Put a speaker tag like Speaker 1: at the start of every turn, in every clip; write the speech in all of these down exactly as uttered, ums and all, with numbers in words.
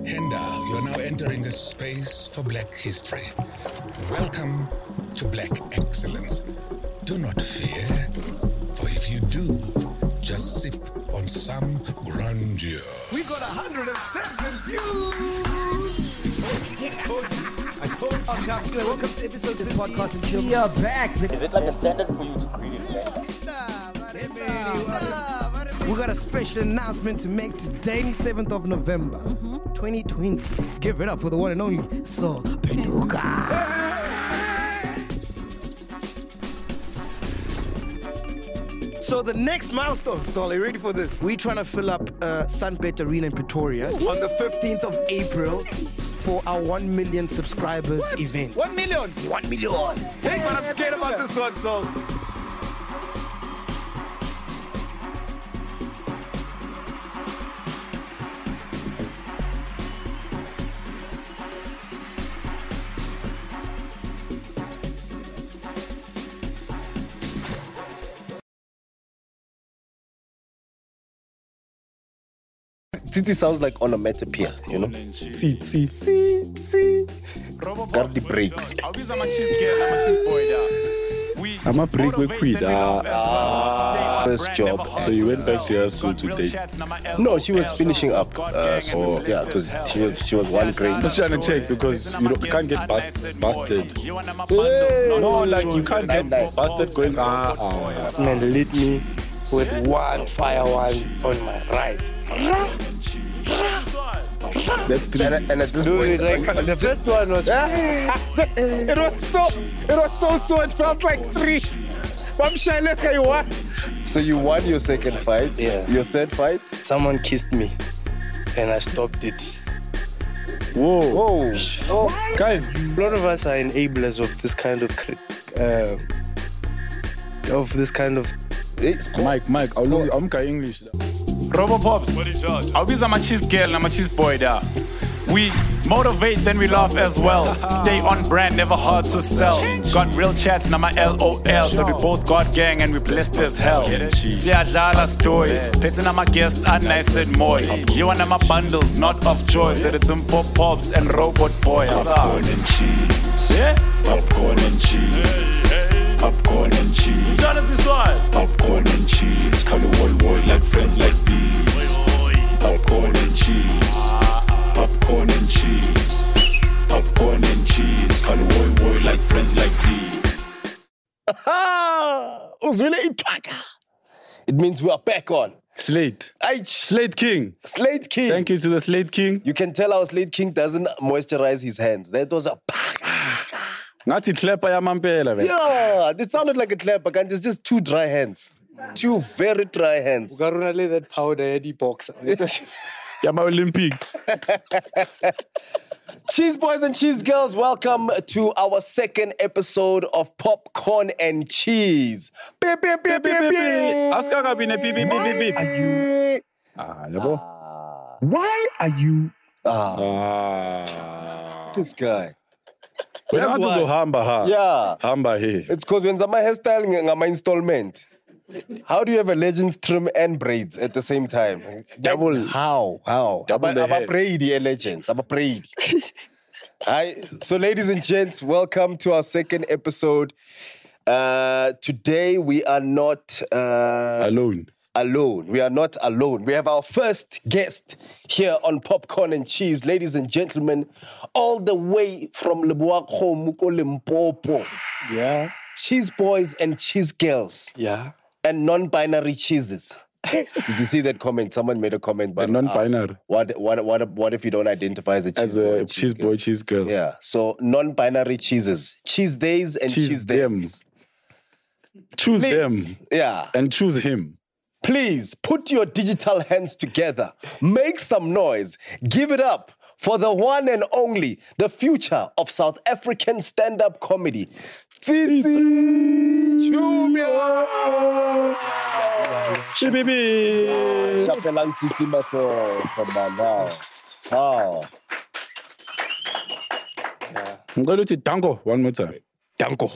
Speaker 1: Henda, you're now entering a space for Black history. Welcome to Black excellence. Do not fear, for if you do, just sip on some grandeur.
Speaker 2: We got one hundred seven views! I told you. Welcome to episode of the podcast and chill. We are back.
Speaker 3: Is it like a standard for you to greet in Venda?
Speaker 2: We got a special announcement to make today, seventh of November, mm-hmm. twenty twenty. Give it up for the one and only Sol Penuka. So the next milestone, Sol, are you ready for this? We're trying to fill up uh, Sunbet Arena in Pretoria on the fifteenth of April for our one million subscribers what? event.
Speaker 4: One million?
Speaker 2: One million. Hey, but I'm scared about this one, Sol.
Speaker 5: Titi sounds like onomatopoeia, you know?
Speaker 6: Titi, Titi.
Speaker 5: Got the breaks.
Speaker 6: I'm a break with Quid.
Speaker 5: Ah, first job.
Speaker 6: So you went back to her school today?
Speaker 5: No, she was finishing up. Uh, so yeah, it was, she was she was one grade.
Speaker 6: Just trying to check because you, don't, you can't get bust, busted.
Speaker 5: Hey,
Speaker 6: no, like you can't get nine, busted going. Ah, oh, yeah.
Speaker 7: This man lit me with one fire one on my right.
Speaker 6: That's three.
Speaker 5: And, and at this
Speaker 7: Dude,
Speaker 5: point,
Speaker 7: like, the first one was.
Speaker 5: it was so, it was so, so. It felt like three. So you won your second fight.
Speaker 7: Yeah.
Speaker 5: Your third fight.
Speaker 7: Someone kissed me, and I stopped it.
Speaker 6: Whoa,
Speaker 5: whoa,
Speaker 6: oh. Guys,
Speaker 7: a lot of us are enablers of this kind of, uh, of this kind of.
Speaker 6: Mike, Mike, I'll I'm English.
Speaker 8: Robo Pops, I'll be a cheese girl, I'm a cheese boy there. We motivate, then we laugh as well. Stay on brand, never hard to sell. Got real chats, now my L O L. So we both got gang and we blessed as hell. Siyadlala story, petting on my guest, and I said more. You and my bundles, not of joy. Said it's some pop pops and robot boys.
Speaker 9: Popcorn and cheese. Yeah? Popcorn and cheese. Popcorn and cheese. Popcorn and cheese. Color world world like friends like these. Popcorn and cheese. Popcorn and cheese. Popcorn and cheese. Color world world like friends like these.
Speaker 5: It means we are back on.
Speaker 6: Slate.
Speaker 5: H.
Speaker 6: Slate King.
Speaker 5: Slate King.
Speaker 6: Thank you to the Slate King.
Speaker 5: You can tell our Slate King doesn't moisturize his hands. That was a
Speaker 6: Ngathi clapper ya mampela vele.
Speaker 5: Yeah, it sounded like a clapper, and it's just two dry hands. Two very dry hands.
Speaker 7: Ukarunale that powder Eddie boxer.
Speaker 6: Yeah, my Olympics.
Speaker 5: Cheese boys and cheese girls, welcome to our second episode of Popcorn and Cheese. Beep, beep, beep, beep, beep.
Speaker 6: Askaka bine beep, beep, beep, beep.
Speaker 5: Are you?
Speaker 6: Ah, yabo.
Speaker 5: Why are you? Ah,
Speaker 6: Ah.
Speaker 5: this guy.
Speaker 6: When I to hamba ha.
Speaker 5: Yeah.
Speaker 6: Hamba he.
Speaker 5: It's because when I'm hairstyling, I'm installment. How do you have a Legends trim and braids at the same time?
Speaker 6: Double.
Speaker 5: How? How?
Speaker 6: Double the
Speaker 5: I'm a
Speaker 6: head.
Speaker 5: Brady, a Legends. I'm a Brady. Hi. So, ladies and gents, welcome to our second episode. Uh, today, we are not... Uh,
Speaker 6: Alone.
Speaker 5: Alone. We are not alone. We have our first guest here on Popcorn and Cheese. Ladies and gentlemen, all the way from Lebuakho, Muko, Limpopo.
Speaker 7: Yeah.
Speaker 5: Cheese boys and cheese girls.
Speaker 7: Yeah.
Speaker 5: And non-binary cheeses. Did you see that comment? Someone made a comment. But
Speaker 6: The non-binary.
Speaker 5: Uh, what, what, what, what if you don't identify as a cheese
Speaker 6: As
Speaker 5: boy?
Speaker 6: a
Speaker 5: and
Speaker 6: cheese
Speaker 5: girl?
Speaker 6: boy, cheese girl.
Speaker 5: Yeah. So non-binary cheeses. Cheese days and cheese,
Speaker 6: Cheese
Speaker 5: thems.
Speaker 6: them. Choose
Speaker 5: Please.
Speaker 6: them.
Speaker 5: Yeah.
Speaker 6: And choose him.
Speaker 5: Please put your digital hands together. Make some noise. Give it up for the one and only, the future of South African stand-up comedy. Titi Chumia.
Speaker 6: Chibibi.
Speaker 5: Chapelang Titi Mato. Come on now. How?
Speaker 6: I'm going to Danko one more time.
Speaker 7: Danko.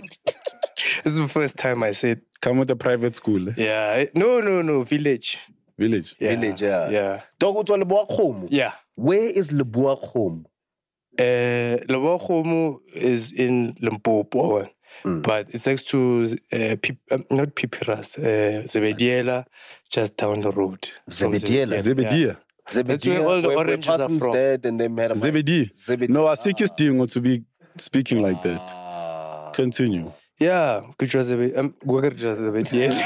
Speaker 7: This is the first time I said.
Speaker 6: Come with a private school.
Speaker 7: Yeah. No, no, no. Village.
Speaker 6: Village.
Speaker 7: Yeah.
Speaker 5: Village, yeah.
Speaker 7: Yeah.
Speaker 5: Dog, utswa Leboa Kgomo.
Speaker 7: Yeah.
Speaker 5: Where is Leboa Kgomo?
Speaker 7: Uh, Leboa Kgomo is in Limpopo, mm. but it's next to uh, Pip, um, not Pipiras, uh, Zebediela, just down the road.
Speaker 5: Zebediela?
Speaker 6: Zebediela.
Speaker 7: Yeah. That's where all the
Speaker 5: where,
Speaker 7: oranges
Speaker 5: where
Speaker 7: are from.
Speaker 5: Dead and they made a
Speaker 6: Zebedi.
Speaker 5: Zebedi.
Speaker 6: No, I think it's doing to be speaking like that.
Speaker 5: Ah.
Speaker 6: Continue.
Speaker 7: Yeah, good job, Zebedi. Um, good job, Zebedi.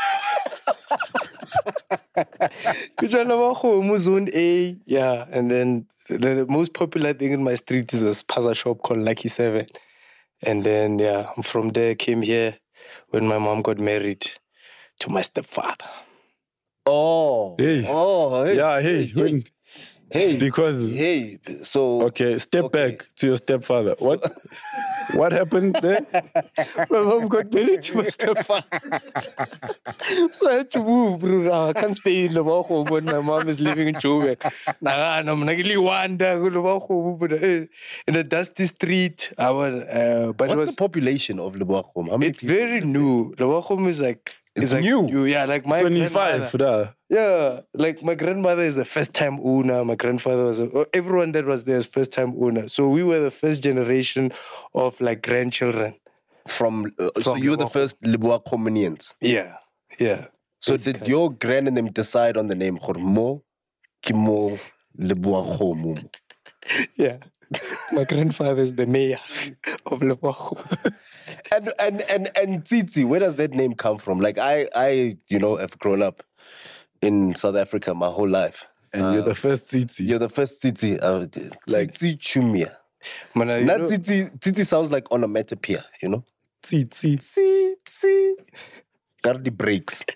Speaker 7: Good job, Leboa Kgomo, Zone A. Yeah, and then the, the most popular thing in my street is a spaza shop called Lucky Seven. And then, yeah, I'm from there, came here when my mom got married to my stepfather.
Speaker 5: Oh.
Speaker 6: Hey.
Speaker 5: Oh, hey.
Speaker 6: Yeah, hey.
Speaker 5: Hey.
Speaker 6: Wait.
Speaker 5: Hey.
Speaker 6: Because.
Speaker 5: Hey. So.
Speaker 6: Okay, step
Speaker 5: okay.
Speaker 6: back to your stepfather. What? What happened there?
Speaker 7: My mom got married to my stepfather. So I had to move, bro. I can't stay in Leboa Kgomo when my mom is living in Joburg. Nah, I'm not really wonder Leboa Kgomo, but in a dusty street. I was, uh, but
Speaker 5: What's
Speaker 7: it was,
Speaker 5: the population of Leboa Kgomo? How many
Speaker 7: it's
Speaker 5: people?
Speaker 7: very new. Leboa Kgomo is like
Speaker 5: It's
Speaker 7: like
Speaker 5: new.
Speaker 7: new. Yeah, like my
Speaker 6: twenty-five.
Speaker 7: grandmother. Yeah, like my grandmother is a first-time owner. My grandfather was a, everyone that was there is first-time owner. So we were the first generation of like grandchildren.
Speaker 5: From, uh, so
Speaker 7: From
Speaker 5: you're the
Speaker 7: Leboa.
Speaker 5: first Leboa Khomonians.
Speaker 7: Yeah, yeah.
Speaker 5: So did your grand and them decide on the name Khormo, Kimo, Leboa Kgomo?
Speaker 7: Yeah. My grandfather is the mayor of Leboa Kgomo.
Speaker 5: And and and and Tsitsi, where does that name come from? Like I I you know have grown up in South Africa my whole life.
Speaker 6: And uh, you're the first Tsitsi.
Speaker 5: You're the first Tsitsi. Uh, like Tsitsi Chumia.
Speaker 7: Man, uh,
Speaker 5: Not
Speaker 7: know,
Speaker 5: Tsitsi. Tsitsi sounds like onomatopoeia, you know.
Speaker 6: Tsitsi.
Speaker 5: Tsitsi. Got the breaks.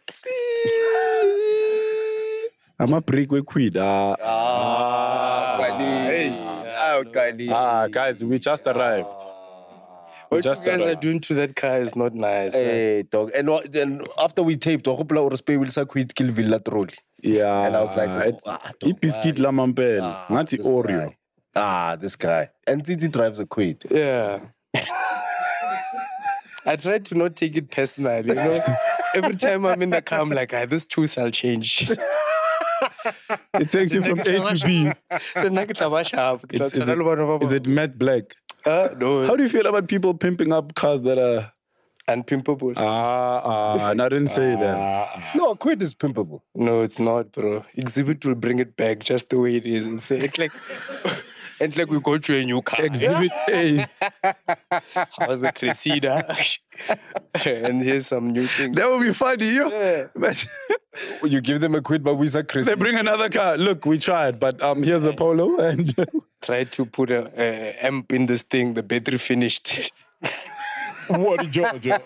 Speaker 6: I'm a break with quid. Ah,
Speaker 5: Ah, hey. Ah, Kali.
Speaker 6: ah, guys, we just arrived. We
Speaker 7: what you
Speaker 6: just
Speaker 7: guys are
Speaker 6: arrived.
Speaker 7: doing to that car is not nice.
Speaker 5: Hey, dog. And what- then after we taped, I hope will sa quit kill Villa Trolley.
Speaker 6: Yeah.
Speaker 5: And I was like,
Speaker 6: it,
Speaker 5: ah, dog,
Speaker 6: it biscuit la mampel.
Speaker 5: Ah,
Speaker 6: Ngati
Speaker 5: this
Speaker 6: Oreo.
Speaker 5: guy. Ah, this guy. And Tsitsi drives a quid.
Speaker 7: Yeah. I try to not take it personally, you know. Every time I'm in the car, I'm like, ah, this too shall change.
Speaker 6: It takes you from A to B. It's, is, it, is it matte black?
Speaker 7: Uh, no.
Speaker 6: How do you feel about people pimping up cars that are...
Speaker 7: Unpimpable.
Speaker 6: Ah, ah, and I didn't say that.
Speaker 5: No, quid is pimpable.
Speaker 7: No, it's not, bro. Exhibit will bring it back just the way it is and say, it's like, it's like we go to a new car.
Speaker 6: Exhibit A.
Speaker 7: How's a Cressida? And here's some new things.
Speaker 6: That would be funny, yo.
Speaker 7: Yeah.
Speaker 6: But
Speaker 5: You give them a quid, but we say Chris.
Speaker 6: they bring another car. Look, we tried, but um, here's a Polo. And
Speaker 7: Try to put a, a amp in this thing, the battery finished.
Speaker 6: what Georgia?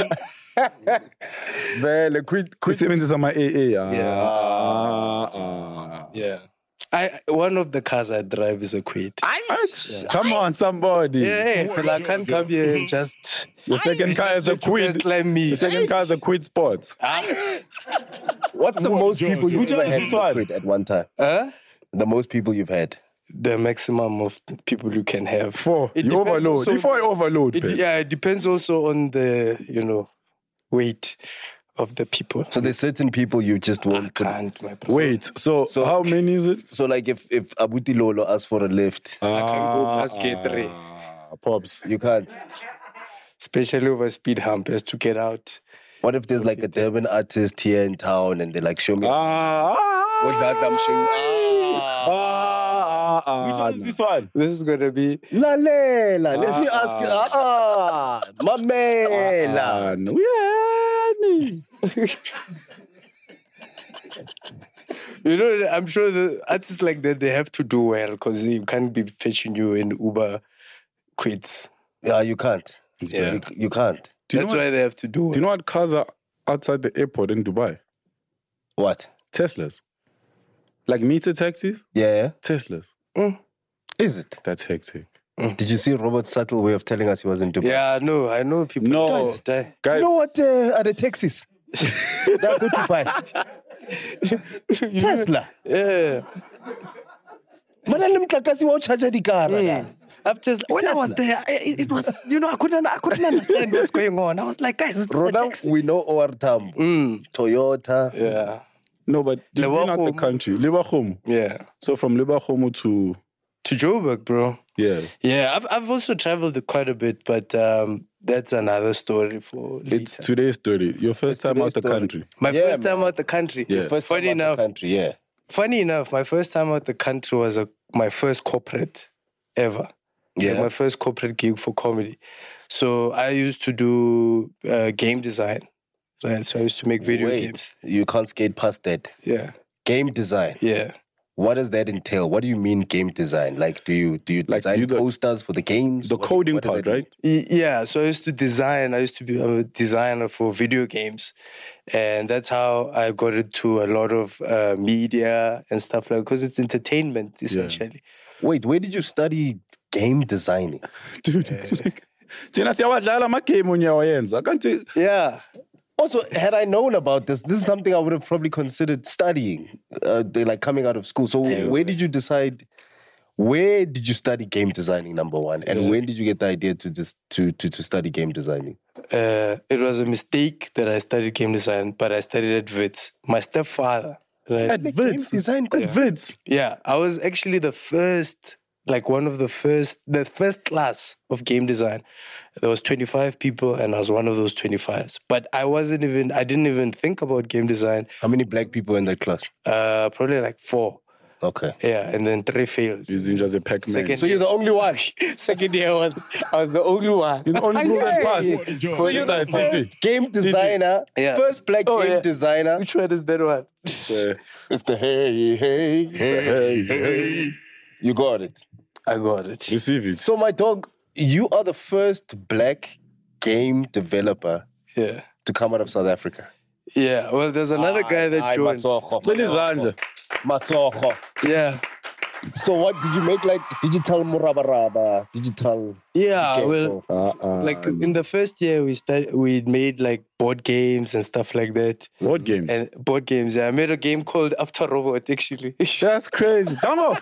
Speaker 5: Well, a quid, quid.
Speaker 6: Seven is on my A A. Ah,
Speaker 7: Yeah.
Speaker 6: ah, ah.
Speaker 7: Yeah. I one of the cars I drive is a Quid.
Speaker 6: What? Come on, somebody.
Speaker 7: Yeah, but I can't come here and just.
Speaker 6: The second car is a
Speaker 7: let you guys
Speaker 6: quid.
Speaker 7: climb me.
Speaker 6: The second car is a quid sport.
Speaker 5: What's the most people you've
Speaker 6: Which
Speaker 5: ever
Speaker 6: one is
Speaker 5: had
Speaker 6: this
Speaker 5: with a
Speaker 6: one?
Speaker 5: quid at one time?
Speaker 7: Huh?
Speaker 5: The most people you've had.
Speaker 7: The maximum of people you can have.
Speaker 6: Four.
Speaker 7: It
Speaker 6: You
Speaker 7: depends
Speaker 6: overload.
Speaker 7: also-
Speaker 6: Before I overload,
Speaker 7: It,
Speaker 6: Pep.
Speaker 7: yeah, it depends also on the, you know, weight of the people.
Speaker 5: So there's certain people you just
Speaker 7: I
Speaker 5: won't put.
Speaker 7: can't, my bro.
Speaker 6: Wait, so,
Speaker 5: So-
Speaker 6: how many is it?
Speaker 5: So like if if Abuti Lolo asks for a lift,
Speaker 7: I can go past gate three.
Speaker 6: Ah, Pops.
Speaker 5: you can't.
Speaker 7: Especially over speed hump, has to get out.
Speaker 5: What if there's like a Durban artist here in town and they like show me?
Speaker 6: Ah,
Speaker 5: What that I'm showing?
Speaker 6: ah, ah, ah. Which one is this one?
Speaker 7: This is going to be.
Speaker 5: Lalela, let me ask you. Ah, ah, Mamela.
Speaker 6: Ah, no, yeah.
Speaker 7: You know, I'm sure the artists like that, they have to do well because you can't be fetching you in Uber quits.
Speaker 5: Yeah, you can't.
Speaker 7: Yeah.
Speaker 5: You, you can't.
Speaker 6: Do you,
Speaker 7: That's
Speaker 6: know
Speaker 7: why
Speaker 6: what,
Speaker 7: they have to do
Speaker 6: do
Speaker 7: well.
Speaker 6: you know what cars are outside the airport in Dubai?
Speaker 5: What?
Speaker 6: Teslas. Like meter taxis?
Speaker 5: Yeah.
Speaker 6: Teslas.
Speaker 5: Is it?
Speaker 6: That's hectic.
Speaker 5: Did you see Robert's subtle way of telling us he was in Dubai?
Speaker 7: Yeah, no, I know people.
Speaker 6: No.
Speaker 7: Guys, die.
Speaker 6: Guys,
Speaker 5: You know what uh, are the taxis? That go to buy. Tesla.
Speaker 7: Yeah.
Speaker 5: Mana le mtlakasi wa o charge di car.
Speaker 7: After, when I was there, it, it was, you know, I couldn't, I couldn't understand what's going on. I was like, guys, it's the
Speaker 5: Roda,
Speaker 7: taxi.
Speaker 5: we know O R Tambo,
Speaker 7: Mm.
Speaker 5: Toyota,
Speaker 7: Yeah.
Speaker 6: No, but you've been out the
Speaker 7: Lebakgomo.
Speaker 6: country. Lebakgomo.
Speaker 7: Yeah.
Speaker 6: So from Lebakgomo to...
Speaker 7: To Joburg, bro.
Speaker 6: Yeah.
Speaker 7: Yeah, I've I've also traveled quite a bit, but um, that's another story for later.
Speaker 6: It's today's story. Your first time out the
Speaker 5: today's story.
Speaker 6: country.
Speaker 7: My
Speaker 5: Yeah,
Speaker 7: first time out the country.
Speaker 6: Yeah.
Speaker 5: First
Speaker 7: Funny
Speaker 5: time out
Speaker 7: enough,
Speaker 5: the country, yeah.
Speaker 7: funny enough, my first time out the country was a, my first corporate ever.
Speaker 5: Yeah.
Speaker 7: Like my first corporate gig for comedy. So I used to do uh, game design. Right. So I used to make video
Speaker 5: Wait,
Speaker 7: games.
Speaker 5: you can't skate past that.
Speaker 7: Yeah.
Speaker 5: Game design.
Speaker 7: Yeah.
Speaker 5: What does that entail? What do you mean game design? Like, do you do you
Speaker 6: Like,
Speaker 5: design
Speaker 6: you the-
Speaker 5: posters for the games?
Speaker 6: The
Speaker 5: What-
Speaker 6: coding
Speaker 5: what does
Speaker 6: part,
Speaker 5: that mean?
Speaker 6: right?
Speaker 7: Y- Yeah, so I used to design. I used to be I'm a designer for video games, and that's how I got into a lot of uh, media and stuff like. Because it's entertainment essentially.
Speaker 5: Wait, where did you study game designing?
Speaker 6: Dude. Thina siyabadlala ama-game onyawayenza. Kanti
Speaker 7: Yeah,
Speaker 5: Also, had I known about this, this is something I would have probably considered studying, uh, they- like coming out of school. So, where did you decide? Where did you study game designing? Number one, and when did you get the idea to just to to to study game designing?
Speaker 7: uh, it was a mistake that I studied game design, but I studied at Wits. My stepfather. Right?
Speaker 6: at Wits.
Speaker 5: design
Speaker 6: At Wits.
Speaker 7: Yeah, I was actually the first, like one of the first, the first class of game design. There was twenty-five people, and I was one of those twenty-fives. But I wasn't even, I didn't even think about game design.
Speaker 5: How many black people in that class?
Speaker 7: Uh, probably like four.
Speaker 5: Okay.
Speaker 7: Yeah, and then three failed.
Speaker 6: Using just a Pac-Man.
Speaker 7: Second,
Speaker 5: So you're the only one.
Speaker 7: second year was I was the only one.
Speaker 6: You're the only group that passed.
Speaker 5: So you're the first game designer,
Speaker 7: Yeah.
Speaker 5: first black
Speaker 7: Oh,
Speaker 5: game
Speaker 7: yeah.
Speaker 5: designer.
Speaker 7: Which one is that one?
Speaker 6: Uh,
Speaker 5: It's the hey, hey, it's the hey, hey. You got it.
Speaker 7: I got it.
Speaker 6: receive it.
Speaker 5: So, my dog, you are the first black game developer
Speaker 7: Yeah.
Speaker 5: to come out of South Africa.
Speaker 7: Yeah. Well, there's another guy that
Speaker 5: Aye,
Speaker 7: joined.
Speaker 5: Matsogo.
Speaker 6: Cela izandla.
Speaker 5: Matsogo.
Speaker 7: Yeah.
Speaker 5: So, what did you make like digital murabaraba, digital?
Speaker 7: Yeah.
Speaker 5: game?
Speaker 7: Well,
Speaker 6: Uh-uh.
Speaker 7: like in the first year, we started, we made like board games and stuff like that.
Speaker 6: Board games.
Speaker 7: And board games. Yeah, I made a game called After Robot. Actually.
Speaker 6: That's crazy. Damo.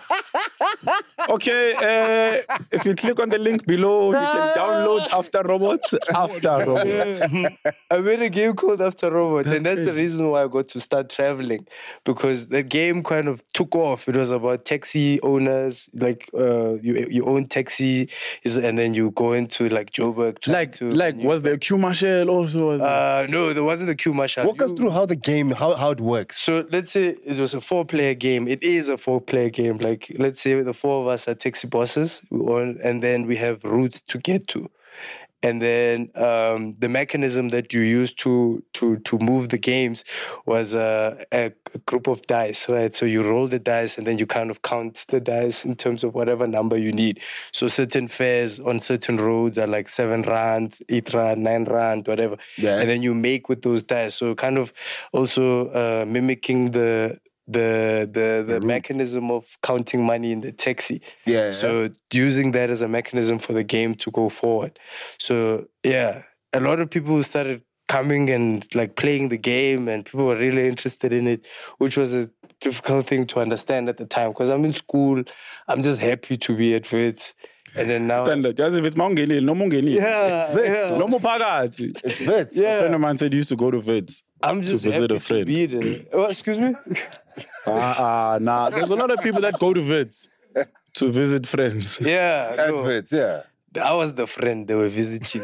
Speaker 6: Okay, uh, if you click on the link below, you can download After Robot. After Robot.
Speaker 7: I made a game called After Robot,
Speaker 6: That's
Speaker 7: and that's the
Speaker 6: crazy.
Speaker 7: reason why I got to start traveling, because the game kind of took off. It was about taxi owners, like uh, you you own taxi, is- and then you go into like Joburg. trying
Speaker 6: Like,
Speaker 7: to
Speaker 6: like, was there Q Marshall also? Was there?
Speaker 7: uh, no, there wasn't a Q Marshall.
Speaker 5: Walk us
Speaker 7: You-
Speaker 5: through how the game, how, how it works.
Speaker 7: So let's say it was a four-player game. It is a four-player game. Like let's say the four of us are taxi bosses, we own, and then we have routes to get to, and then um, the mechanism that you use to to to move the games was uh, a, a group of dice, right? So you roll the dice, and then you kind of count the dice in terms of whatever number you need. So certain fares on certain roads are like seven rand, eight rand, nine rand, whatever.
Speaker 5: Yeah.
Speaker 7: And then you make with those dice. So kind of also uh, mimicking the the the the mechanism of counting money in the taxi.
Speaker 5: Yeah.
Speaker 7: So using that as a mechanism for the game to go forward. So yeah, a lot of people started coming and like playing the game, and people were really interested in it, which was a difficult thing to understand at the time because I'm in school. I'm just happy to be at Wits. And then now,
Speaker 6: Standard. Just if it's Mongenil, no Mongenil.
Speaker 7: yeah, yeah.
Speaker 6: No more Pagati.
Speaker 5: It's Vits.
Speaker 6: A
Speaker 7: Yeah.
Speaker 6: friend of mine said he used to go to Vids.
Speaker 7: I'm just
Speaker 6: to visit
Speaker 7: happy
Speaker 6: a friend.
Speaker 7: to be there. Oh, excuse me.
Speaker 6: Ah, uh, nah. There's a lot of people that go to Vids to visit friends.
Speaker 7: Yeah,
Speaker 5: At
Speaker 7: no.
Speaker 5: Vits, yeah.
Speaker 7: I was the friend they were visiting.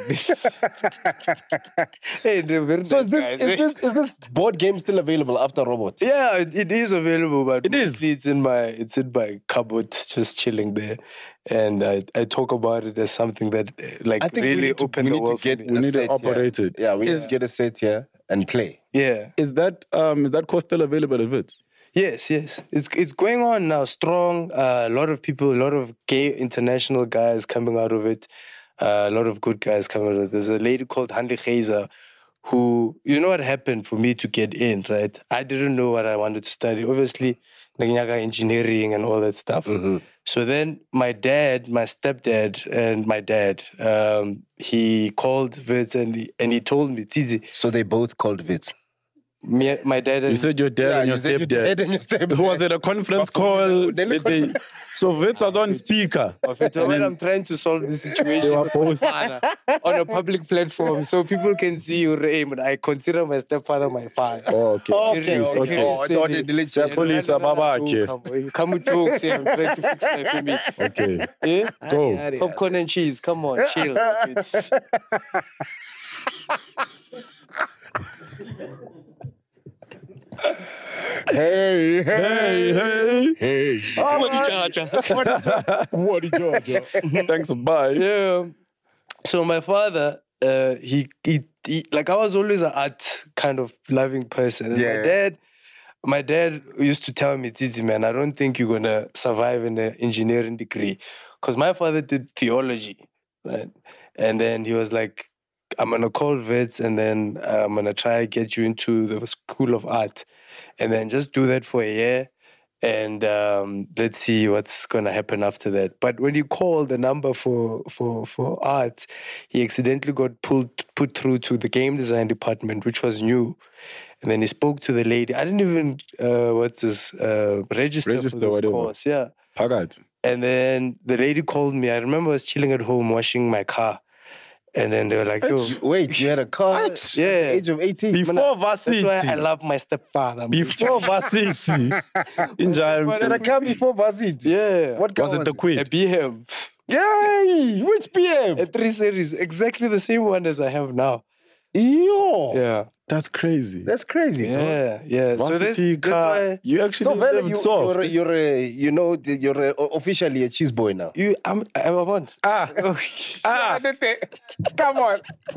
Speaker 7: Hey, they're very
Speaker 5: So
Speaker 7: nice
Speaker 5: is this,
Speaker 7: guys,
Speaker 5: is
Speaker 7: eh?
Speaker 5: this is this board game still available after Robot?
Speaker 7: Yeah, it, it is available, but
Speaker 6: It is?
Speaker 7: mostly it's in my it's in my cupboard, just chilling there, and I, I talk about it as something that uh, like
Speaker 5: I think
Speaker 7: really
Speaker 5: we need to,
Speaker 7: opened
Speaker 5: we
Speaker 7: the
Speaker 5: need to
Speaker 7: world
Speaker 5: get
Speaker 7: for
Speaker 6: We
Speaker 7: me.
Speaker 5: a
Speaker 6: need to
Speaker 5: set
Speaker 6: operate
Speaker 5: here.
Speaker 6: it.
Speaker 5: Yeah, we need
Speaker 6: Is-
Speaker 5: to get a set here and play.
Speaker 7: Yeah.
Speaker 6: Is that um is that course still available at Vids?
Speaker 7: Yes, yes. It's it's going on now, strong. Uh, a lot of people, a lot of gay international guys coming out of it. Uh, a lot of good guys coming out of it. There's a lady called Handi Geyser who, you know what happened for me to get in, right? I didn't know what I wanted to study. Obviously, Naginaga engineering and all that stuff. So then my dad, my stepdad, and my dad, um, he called Wits and he, and he told me, Tizi,
Speaker 5: So they both called Vits.
Speaker 7: me, my dad and
Speaker 6: You said your dad
Speaker 2: Yeah,
Speaker 6: and your
Speaker 2: you said your
Speaker 6: stepdad.
Speaker 2: dad and your stepdad.
Speaker 6: Was it a conference call?
Speaker 2: Then
Speaker 6: Did they, so Vits was on speaker.
Speaker 7: So when I'm trying to solve this situation
Speaker 6: were
Speaker 7: with my
Speaker 6: both-
Speaker 7: father on a public platform so people can see you, Ray, but I consider my stepfather my father.
Speaker 6: Oh, okay.
Speaker 2: Okay,
Speaker 6: Please,
Speaker 2: okay.
Speaker 6: okay.
Speaker 2: Oh, I thought they deleted
Speaker 6: Siya
Speaker 2: it.
Speaker 6: police babakhe.
Speaker 7: Come, come with jokes here. I'm trying to fix my family.
Speaker 6: Okay.
Speaker 7: Yeah?
Speaker 6: Go.
Speaker 7: Popcorn and cheese. Come on, chill. It's-
Speaker 2: Hey, hey,
Speaker 6: Hey, hey.
Speaker 2: what did you
Speaker 6: Thanks, bye.
Speaker 7: Yeah. So my father, uh, he, he, he, like I was always an art kind of loving person. And
Speaker 2: Yeah.
Speaker 7: My dad, my dad used to tell me, Titi, man, I don't think you're gonna survive in an engineering degree, because my father did theology, right? And then he was like, I'm gonna call Vets, and then I'm gonna try to get you into the School of Art, and then just do that for a year. And um, let's see what's gonna happen after that. But when he called the number for for for art, he accidentally got pulled put through to the game design department, which was new. And then he spoke to the lady. I didn't even uh, what's this uh, register,
Speaker 6: Register,
Speaker 7: for this
Speaker 6: whatever.
Speaker 7: course. Yeah.
Speaker 6: Pagat.
Speaker 7: And then the lady called me. I remember I was chilling at home washing my car, and then they were like, "Yo,
Speaker 2: Wait, you had a car at
Speaker 7: yeah,
Speaker 2: the age of eighteen?
Speaker 6: Before
Speaker 7: that's why I
Speaker 6: varsity.
Speaker 7: love my stepfather." man.
Speaker 6: Before varsity.
Speaker 2: You had a
Speaker 6: Injal.
Speaker 2: car before varsity?
Speaker 7: Yeah.
Speaker 2: What car
Speaker 6: Was it the
Speaker 7: A
Speaker 6: queen?
Speaker 7: B M.
Speaker 2: Yay! Which P M?
Speaker 7: A three series, exactly the same one as I have now.
Speaker 2: Yo!
Speaker 7: Yeah,
Speaker 6: That's crazy.
Speaker 2: That's crazy, dog.
Speaker 7: yeah, yeah. So that's,
Speaker 6: Varsity
Speaker 7: that's
Speaker 6: car.
Speaker 7: why
Speaker 6: You actually
Speaker 2: So, Vele,
Speaker 6: lived
Speaker 2: you,
Speaker 6: soft.
Speaker 2: you're, you're, a, you know, the- you're a, officially a cheese boy now.
Speaker 7: you. I'm. I'm on.
Speaker 6: Ah. Ah.
Speaker 2: Come on.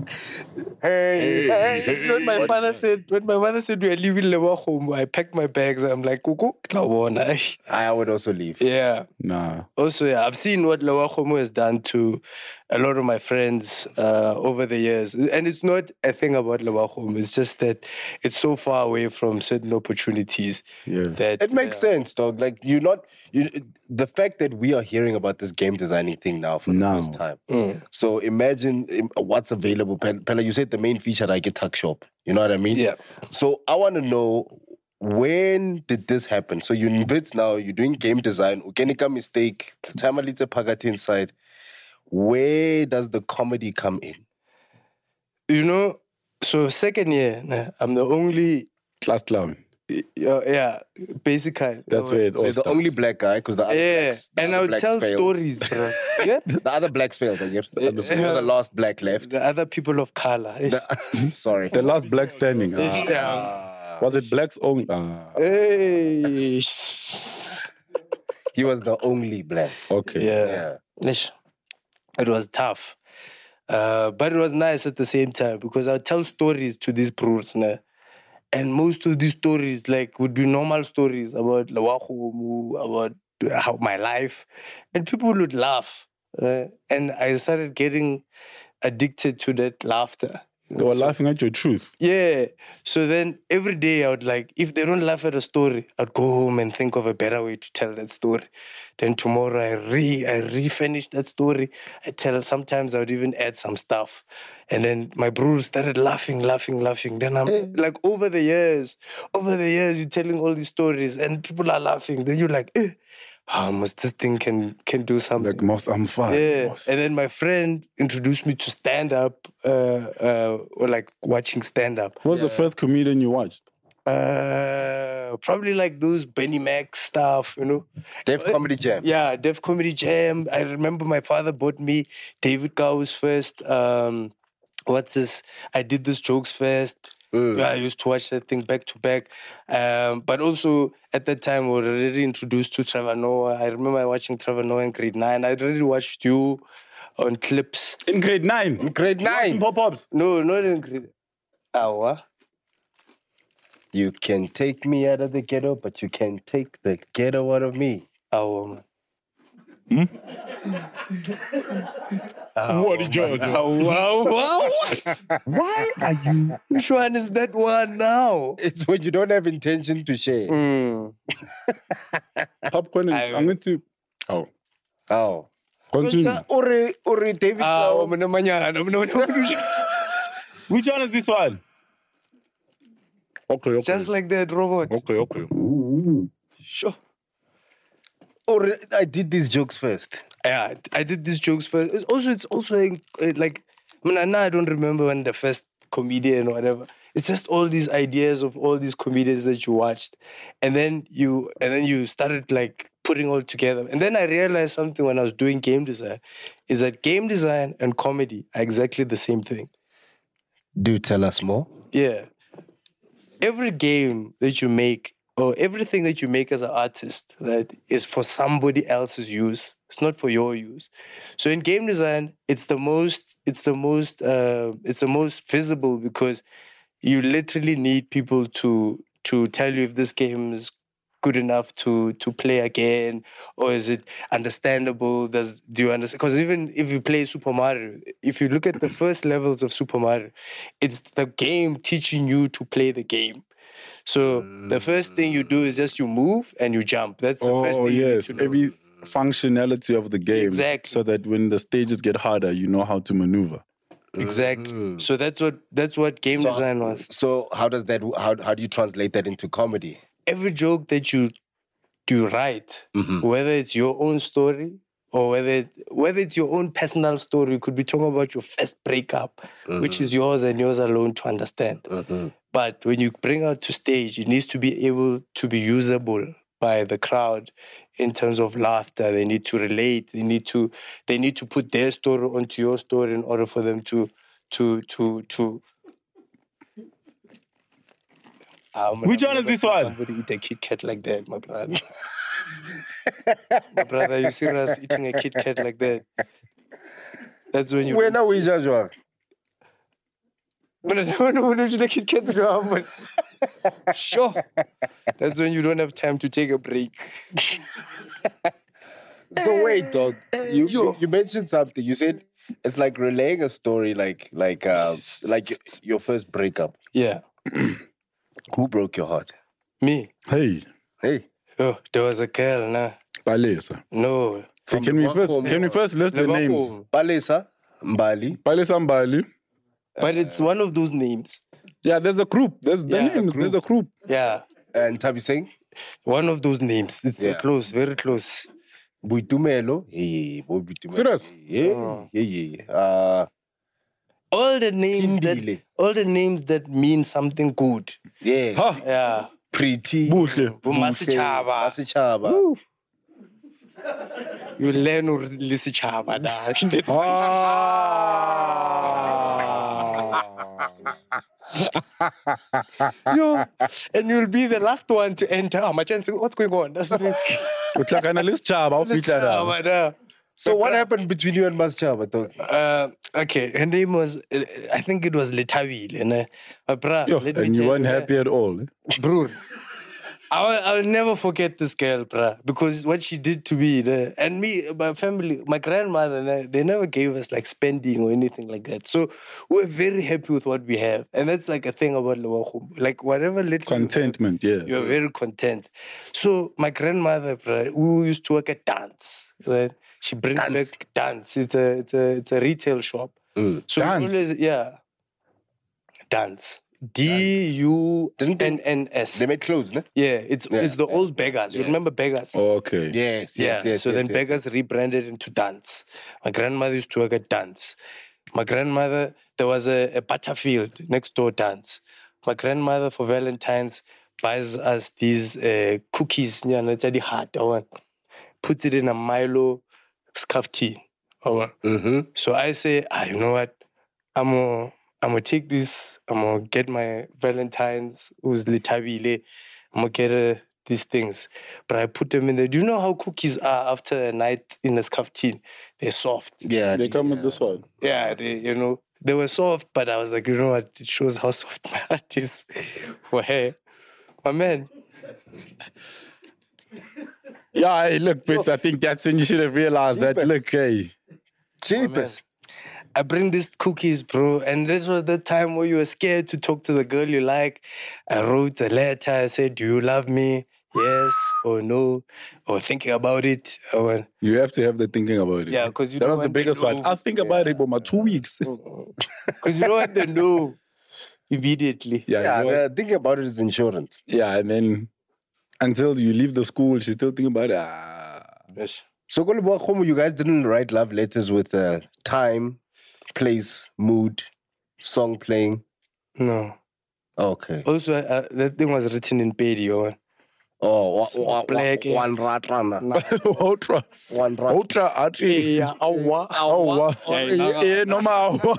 Speaker 2: Hey, hey.
Speaker 7: This is what my father said. When my mother said we are leaving Lewakhombo, I packed my bags. I'm like, Kuku, Tlawona.
Speaker 2: I would also leave.
Speaker 7: Yeah.
Speaker 6: Nah.
Speaker 7: Also, yeah, I've seen what Lewakhombo has done to a lot of my friends uh, over the years. And it's not a thing about Lewakhombo. It's just that it's so far away from certain opportunities.
Speaker 6: Yeah.
Speaker 7: That
Speaker 2: It makes
Speaker 7: yeah.
Speaker 2: sense, dog. Like you're not you. The fact that we are hearing about this game designing thing now for the
Speaker 6: Now.
Speaker 2: first time. So imagine um, what's available. Pel- Pella, you said the main feature like a tuck shop. You know what I mean?
Speaker 7: Yeah.
Speaker 2: So I want to know, when did this happen? So you invest now. You're doing game design. Ukenika mistake. Time a little pagati inside. Where does the comedy come in?
Speaker 7: You know, so second year, nah, I'm the only,
Speaker 6: Class clown.
Speaker 7: uh, yeah, basically.
Speaker 6: That's where it
Speaker 2: So
Speaker 6: all
Speaker 2: you're the
Speaker 6: starts.
Speaker 2: only black guy because the other
Speaker 7: Yeah,
Speaker 2: blacks, the
Speaker 7: and
Speaker 2: other
Speaker 7: I would
Speaker 2: blacks
Speaker 7: tell
Speaker 2: failed.
Speaker 7: stories, bro. Yeah?
Speaker 2: The other blacks failed. I get.
Speaker 7: Yeah.
Speaker 2: So you're the last black left.
Speaker 7: The other people of color.
Speaker 2: The- sorry.
Speaker 6: The last black standing. Ah.
Speaker 7: Yeah.
Speaker 6: Was it black's own? Ah.
Speaker 7: Hey.
Speaker 2: He was the only black.
Speaker 6: Okay.
Speaker 7: Yeah.
Speaker 2: Yeah.
Speaker 7: Ish. It was tough. Uh, but it was nice at the same time because I would tell stories to these brutes. Nah. And most of these stories like would be normal stories about Lewakhombo, about how my life. And people would laugh. Uh, and I started getting addicted to that laughter. you
Speaker 6: They
Speaker 7: know,
Speaker 6: were
Speaker 7: so-
Speaker 6: laughing at your truth.
Speaker 7: Yeah. So then every day I would like, if they don't laugh at a story, I'd go home and think of a better way to tell that story. Then tomorrow I re I refinish that story. I tell sometimes I would even add some stuff. And then my bro started laughing, laughing, laughing. Then I'm like over the years, over the years, you're telling all these stories and people are laughing. Then you're like, eh, how much this thing can can do something.
Speaker 6: Like, most, I'm fine.
Speaker 7: Yeah,
Speaker 6: boss.
Speaker 7: and then my friend introduced me to stand up, uh, uh, or like watching stand up.
Speaker 6: Who was the first comedian you watched?
Speaker 7: Uh, probably like those Benny Mac stuff, you know.
Speaker 2: Def Comedy Jam.
Speaker 7: Yeah, Def Comedy Jam. I remember my father bought me David Gow's first. Um, what's this? I did this jokes first. Yeah, I used to watch that thing back to back. Um, but also at that time, we were already introduced to Trevor Noah. I remember watching Trevor Noah in grade nine. I already watched you on clips.
Speaker 6: In grade nine. In
Speaker 2: grade nine.
Speaker 6: Pop-ups.
Speaker 7: No, not in grade. Awa.
Speaker 2: You can take me out of the ghetto, but you can't take the ghetto out of me.
Speaker 7: Awa, man.
Speaker 6: What did you do?
Speaker 7: Wow, wow. Why are you? Which one is that one now?
Speaker 2: It's when you don't have intention to share.
Speaker 7: Mm.
Speaker 6: Popcorn and
Speaker 7: I-
Speaker 6: I'm going to... Oh.
Speaker 2: Oh.
Speaker 6: Continue.
Speaker 2: Uri, Uri, David.
Speaker 7: Ah,
Speaker 2: Lau.
Speaker 7: mna manyana, mna manyana.
Speaker 6: Which one is this one? Okay, okay.
Speaker 7: Just like that, robot.
Speaker 6: Okay, okay.
Speaker 7: Sure.
Speaker 2: Or I did these jokes first.
Speaker 7: Yeah, I did these jokes first. It's also, it's also uh, like, I mean, now I don't remember when the first comedian or whatever. It's just all these ideas of all these comedians that you watched, and then you and then you started like putting all together. And then I realized something when I was doing game design, is that game design and comedy are exactly the same thing.
Speaker 2: Do tell us more.
Speaker 7: Yeah, every game that you make or everything that you make as an artist, right, is for somebody else's use. It's not for your use. So in game design, it's the most, it's the most, uh, it's the most visible because you literally need people to to tell you if this game is good enough to to play again, or is it understandable? Does do you understand? Because even if you play Super Mario, if you look at the first levels of Super Mario, it's the game teaching you to play the game. So the first thing you do is just you move and you jump. That's the first
Speaker 6: Oh,
Speaker 7: thing you need
Speaker 6: yes.
Speaker 7: to know.
Speaker 6: Every functionality of the game.
Speaker 7: Exactly.
Speaker 6: So that when the stages get harder, you know how to maneuver.
Speaker 7: Exactly. So that's what that's what game
Speaker 2: So-
Speaker 7: design was.
Speaker 2: So how does that? How how do you translate that into comedy?
Speaker 7: Every joke that you you write, whether it's your own story or whether it, whether it's your own personal story, you could be talking about your first breakup, which is yours and yours alone to understand. But when you bring out to stage, it needs to be able to be usable by the crowd in terms of laughter. They need to relate. They need to they need to put their story onto your story in order for them to to to to. Um,
Speaker 6: Which
Speaker 7: I've
Speaker 6: one is
Speaker 7: never
Speaker 6: this
Speaker 7: seen
Speaker 6: one?
Speaker 7: Somebody eat a Kit Kat like that, my brother. My brother, you serious eating a Kit Kat like that? That's when you.
Speaker 2: When are we judge?
Speaker 7: But I don't know when you should Kit Kat go, but sure. That's when you don't have time to take a break.
Speaker 2: So wait, dog. You, you you mentioned something. You said it's like relaying a story, like like uh, like your, your first breakup.
Speaker 7: Yeah,
Speaker 2: Who broke your heart?
Speaker 7: me.
Speaker 6: Hey,
Speaker 2: Hey,
Speaker 7: Oh, there was a girl, nah.
Speaker 6: Palesa.
Speaker 7: No.
Speaker 6: Hey, can we first can we first list the names?
Speaker 2: Palesa, Mbali.
Speaker 6: Palesa Mbali.
Speaker 7: But it's one of those names.
Speaker 6: Yeah, there's a group. There's the
Speaker 7: Yeah, it's a
Speaker 6: names. There's a group.
Speaker 7: Yeah,
Speaker 2: and Tabi Singh.
Speaker 7: one of those names. It's uh,
Speaker 2: Yeah.
Speaker 7: close, very close.
Speaker 2: Buitumelo. Hey, boy, Buitumelo.
Speaker 6: Serious?
Speaker 2: Yeah, yeah, yeah. Uh,
Speaker 7: All the names
Speaker 2: Kindile.
Speaker 7: that all the names that mean something good.
Speaker 2: yeah.
Speaker 6: Ha.
Speaker 7: Yeah.
Speaker 2: Pretty.
Speaker 6: Buhle.
Speaker 7: Masichaba.
Speaker 2: Masichaba.
Speaker 7: You learn or lisichaba. Yo, and you'll be the last one to enter. Oh, my chance. What's going on? That's the thing.
Speaker 6: Utlakana list chaba ufika la.
Speaker 7: Lisichaba, da.
Speaker 2: So what happened between you and Masichaba, dog?
Speaker 7: Uh, okay, her name was, uh, I think it was Letavile. And, uh, uh, bruh,
Speaker 6: Yo,
Speaker 7: let me
Speaker 6: and you
Speaker 7: tell
Speaker 6: weren't
Speaker 7: yeah.
Speaker 6: happy at all. eh?
Speaker 7: Bro, I'll, I'll never forget this girl, bruh, because what she did to me, the, and me, my family, my grandmother, they, they never gave us like spending or anything like that. So we're very happy with what we have. And that's like a thing about Lewakhum. Like whatever little you have,
Speaker 6: Contentment, yeah.
Speaker 7: you're very content. So my grandmother, bruh, who used to work at Dance, right? She brings
Speaker 2: Dance.
Speaker 7: back Dance. It's a, it's a, it's a retail shop. So we
Speaker 6: Dance?
Speaker 7: always, yeah. Dance. D U
Speaker 2: Didn't they-
Speaker 7: N N S.
Speaker 2: They made clothes, no?
Speaker 7: Yeah, it's it's the old Beggars. You remember Beggars?
Speaker 6: Okay.
Speaker 2: Yes,
Speaker 7: yeah.
Speaker 2: yes, yes.
Speaker 7: so
Speaker 2: yes,
Speaker 7: then
Speaker 2: yes.
Speaker 7: Beggars rebranded into Dance. My grandmother used to work at Dance. My grandmother, there was a, a Butterfield next door Dance. My grandmother for Valentine's buys us these uh, cookies, you know, it's the hard one. Puts it in a Milo scarf tea. Oh,
Speaker 2: Mm-hmm.
Speaker 7: so I say, ah, you know what? I'm gonna, I'm gonna take this. I'm gonna get my Valentine's, who's Litabile. I'm gonna get uh, these things. But I put them in there. Do you know how cookies are after a night in a scarf tea? They're soft.
Speaker 2: Yeah.
Speaker 6: They come with this one.
Speaker 7: Yeah, they, you know, they were soft, but I was like, you know what? It shows how soft my heart is for her. My man.
Speaker 6: Yeah, hey, look, Pits, I think that's when you should have realized that. Look, hey.
Speaker 2: Cheapest.
Speaker 7: I bring these cookies, bro. And this was the time where you were scared to talk to the girl you like. I wrote a letter. I said, do you love me? Yes or no? Or thinking about it. I went,
Speaker 6: You have to have the thinking about it.
Speaker 7: yeah, because you
Speaker 6: That
Speaker 7: don't
Speaker 6: was the
Speaker 7: want them
Speaker 6: biggest
Speaker 7: to
Speaker 6: one.
Speaker 7: know.
Speaker 6: I'll think about it for my two weeks.
Speaker 7: Because you don't want them to know. immediately.
Speaker 6: Yeah,
Speaker 2: Yeah,
Speaker 6: you know,
Speaker 2: the thing about it is insurance.
Speaker 6: yeah, and then until you leave the school, she's still thinking about it. Ah.
Speaker 2: So, Kolibo Khomo, you guys didn't write love letters with uh, time, place, mood, song playing.
Speaker 7: No.
Speaker 2: Okay.
Speaker 7: Also, uh, that thing was written in Pedio.
Speaker 2: Oh, wa- wa- wa-
Speaker 7: black, yeah.
Speaker 2: one rat runner.
Speaker 6: Ultra.
Speaker 2: One rat.
Speaker 6: Ultra artery.
Speaker 7: Yeah, awa.
Speaker 6: Awa. Eh, no ma awa.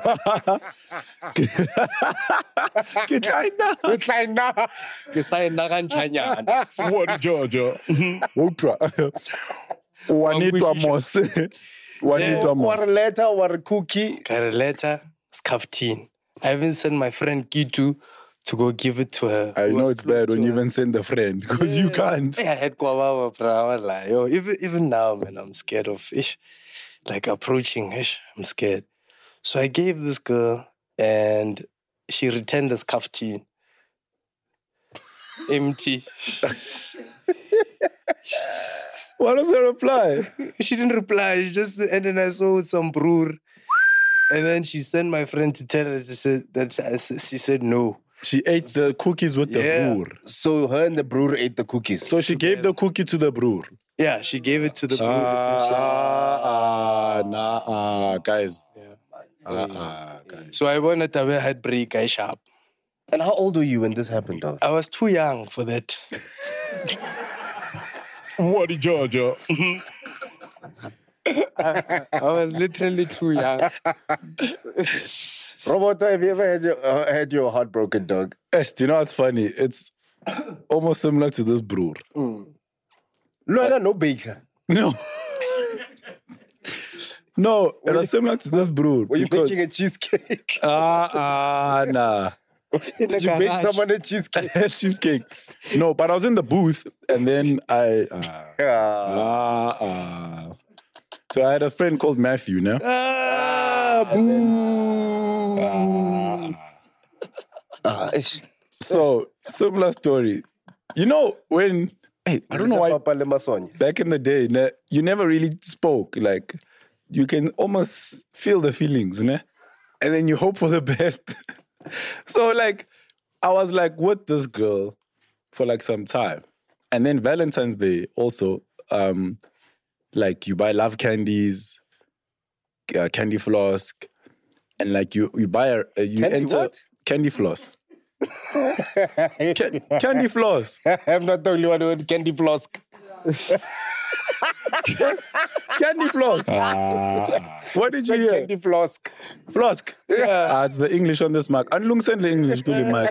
Speaker 6: Ke China.
Speaker 7: Ke signa kanjanyana.
Speaker 6: What Georgia? Ultra. Wanitwa mos. Wanitwa
Speaker 2: What a
Speaker 6: mos.
Speaker 2: letter, what a cookie.
Speaker 7: Got a letter, scuffed. I even sent my friend Kitu to go give it to her.
Speaker 6: I
Speaker 7: Who
Speaker 6: know
Speaker 7: was
Speaker 6: it's
Speaker 7: close
Speaker 6: bad
Speaker 7: to
Speaker 6: when you
Speaker 7: her.
Speaker 6: even send a friend because you can't.
Speaker 7: I had Kwawawa, bro. I was like, yo, even, even now, man, I'm scared of ish. Like approaching ish. I'm scared. So I gave this girl and she returned the scuffed. Empty.
Speaker 6: What was the reply?
Speaker 7: She didn't reply. She just and then I saw some brewer. And then she sent my friend to tell her to say, that she said no.
Speaker 6: She ate the cookies with the
Speaker 7: Yeah.
Speaker 6: brewer.
Speaker 2: So her and the brewer ate the cookies.
Speaker 6: So she gave the cookie to the brewer.
Speaker 7: Yeah, she gave it to the brewer.
Speaker 6: Ah, ah, nah, ah, guys. Ah, ah, guys.
Speaker 7: So I wanted to have heartbreak, I sharp.
Speaker 2: And how old were you when this happened, dog?
Speaker 7: I was too young for that.
Speaker 6: What did Georgia?
Speaker 7: I was literally too young.
Speaker 2: Roberto, have you ever had your, uh, had your heart broken, dog?
Speaker 6: Yes, do you know what's funny? It's almost similar to this brewer.
Speaker 2: No, no, no baker.
Speaker 6: No. No, it was similar to this brewer.
Speaker 2: Were you
Speaker 6: because-
Speaker 2: baking a cheesecake?
Speaker 6: Ah, ah, nah.
Speaker 2: Did you bake someone a cheesecake?
Speaker 6: Cheesecake. No, but I was in the booth and then I. Ah,
Speaker 2: Yeah.
Speaker 6: ah, ah. So I had a friend called Matthew, no?
Speaker 7: Ah, boo.
Speaker 2: Ah, ish.
Speaker 6: So, similar story. You know, when. Hey, I don't know why.
Speaker 2: Papa le masonye.
Speaker 6: Back in the day, ne, you never really spoke. Like, you can almost feel the feelings, ne? And then you hope for the best. So, like, I was like with this girl for like some time. And then Valentine's Day also, um, like, you buy love candies, uh, candy floss, and like, you, you buy a, uh, you
Speaker 2: Candy
Speaker 6: enter.
Speaker 2: what?
Speaker 6: Candy floss. Ca- candy floss.
Speaker 2: I'm not the only one with candy floss.
Speaker 6: Candy floss. What did you hear?
Speaker 2: Candy floss.
Speaker 6: Flosk. Yeah. Ah, it's the English on this mark. Unlungsen the English, kule mark.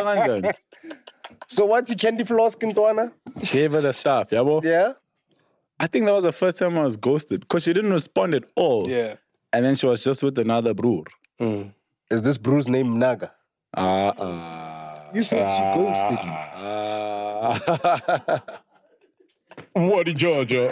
Speaker 2: So what's the candy floss, Kintwana?
Speaker 6: Gave her the stuff, yabo?
Speaker 2: Yeah?
Speaker 6: I think that was the first time I was ghosted because she didn't respond at all.
Speaker 7: Yeah.
Speaker 6: And then she was just with another brewer.
Speaker 2: Is this brew's name Naga?
Speaker 6: Ah, ah.
Speaker 2: You said she ghosted you.
Speaker 6: Ah. What did Georgia?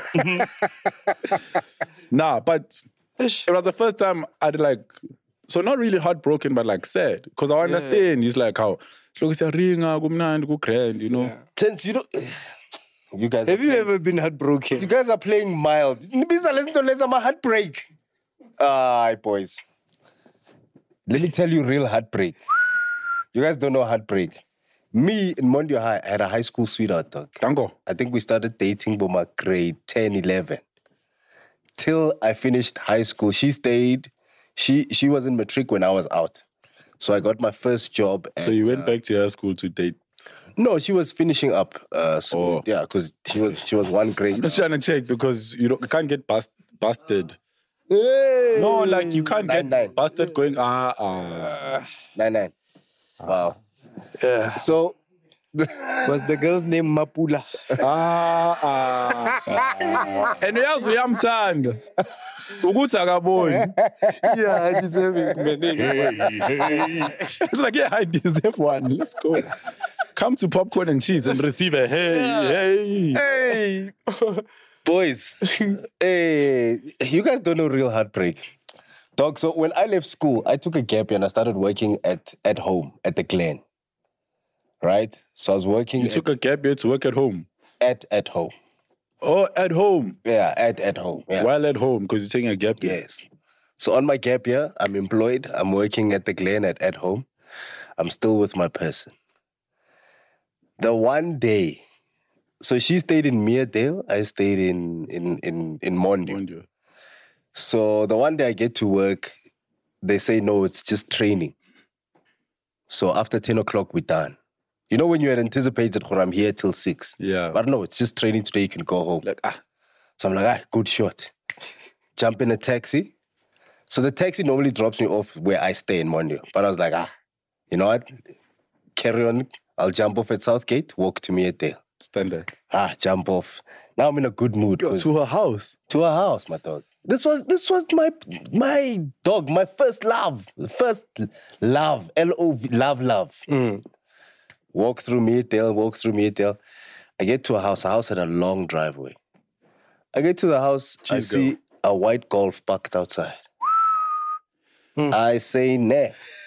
Speaker 6: Nah, but it was the first time I'd like, so not really heartbroken, but like sad. Because I understand. It's like how, you know.
Speaker 2: Since you don't... You guys,
Speaker 7: Have
Speaker 2: are
Speaker 7: you
Speaker 2: playing,
Speaker 7: ever been heartbroken?
Speaker 2: you guys are playing mild. Nibisa, listen to listen my heartbreak. Aye, boys. Let me tell you real heartbreak. You guys don't know heartbreak. Me in Mondio High, I had a high school sweetheart, dog.
Speaker 6: Tango.
Speaker 2: I think we started dating by my grade ten, eleven. Till I finished high school. She stayed. She she was in matric when I was out. So I got my first job.
Speaker 6: So
Speaker 2: at,
Speaker 6: you went
Speaker 2: uh,
Speaker 6: back to your school to date.
Speaker 2: No, she was finishing up. Uh, so
Speaker 6: Oh.
Speaker 2: yeah, because she was she was one grade.
Speaker 6: I'm just trying to check because you, don't, you can't get bust, busted.
Speaker 2: Hey!
Speaker 6: No, like you can't
Speaker 2: Nine,
Speaker 6: get
Speaker 2: nine.
Speaker 6: busted going, ah, ah.
Speaker 2: Nine nine. Wow.
Speaker 7: Yeah.
Speaker 2: So
Speaker 7: Was the girl's name Mapula?
Speaker 6: Ah, ah, ah. And uyazi uyamthanda. Ukuthi akaboni.
Speaker 7: Yeah, I deserve it.
Speaker 6: It's like, yeah, I deserve one. Let's go. Come to Popcorn and Cheese and receive a hey, hey.
Speaker 2: hey, boys, hey, you guys don't know real heartbreak, dog. So when I left school, I took a gap year and I started working at at home at the Glen. Right, so I was working.
Speaker 6: You
Speaker 2: at,
Speaker 6: took a gap year to work at home.
Speaker 2: at at home.
Speaker 6: Oh, at home.
Speaker 2: Yeah, at at home. Yeah.
Speaker 6: While at home, because you're taking a gap year.
Speaker 2: Yes. So on my gap year, I'm employed. I'm working at the Glen at at home. I I'm still with my person. The one day, so she stayed in Meredale, I stayed in in in in Mondio.
Speaker 6: Mondio.
Speaker 2: So the one day I get to work, they say no, it's just training. So after ten o'clock, we're done. You know when you had anticipated, "Oh, I'm here till six."
Speaker 6: Yeah.
Speaker 2: But no, it's just training today. You can go home.
Speaker 6: Like, ah,
Speaker 2: So I'm like, ah, good shot. Jump in a taxi. So the taxi normally drops me off where I stay in Mondio. But I was like, ah, you know what? Carry on. I'll jump off at Southgate, walk to Meredale.
Speaker 6: standard.
Speaker 2: Ah, jump off. Now I'm in a good mood.
Speaker 6: Yo,
Speaker 2: 'cause-
Speaker 6: to her house.
Speaker 2: to her house, my dog. This was this was my my dog, my first love, first love, L O V, love, love. Walk through Meredale, walk through Meredale. I get to a house. A house had a long driveway. I get to the house. I
Speaker 6: Cheese
Speaker 2: see a white Golf parked outside. I say, nah.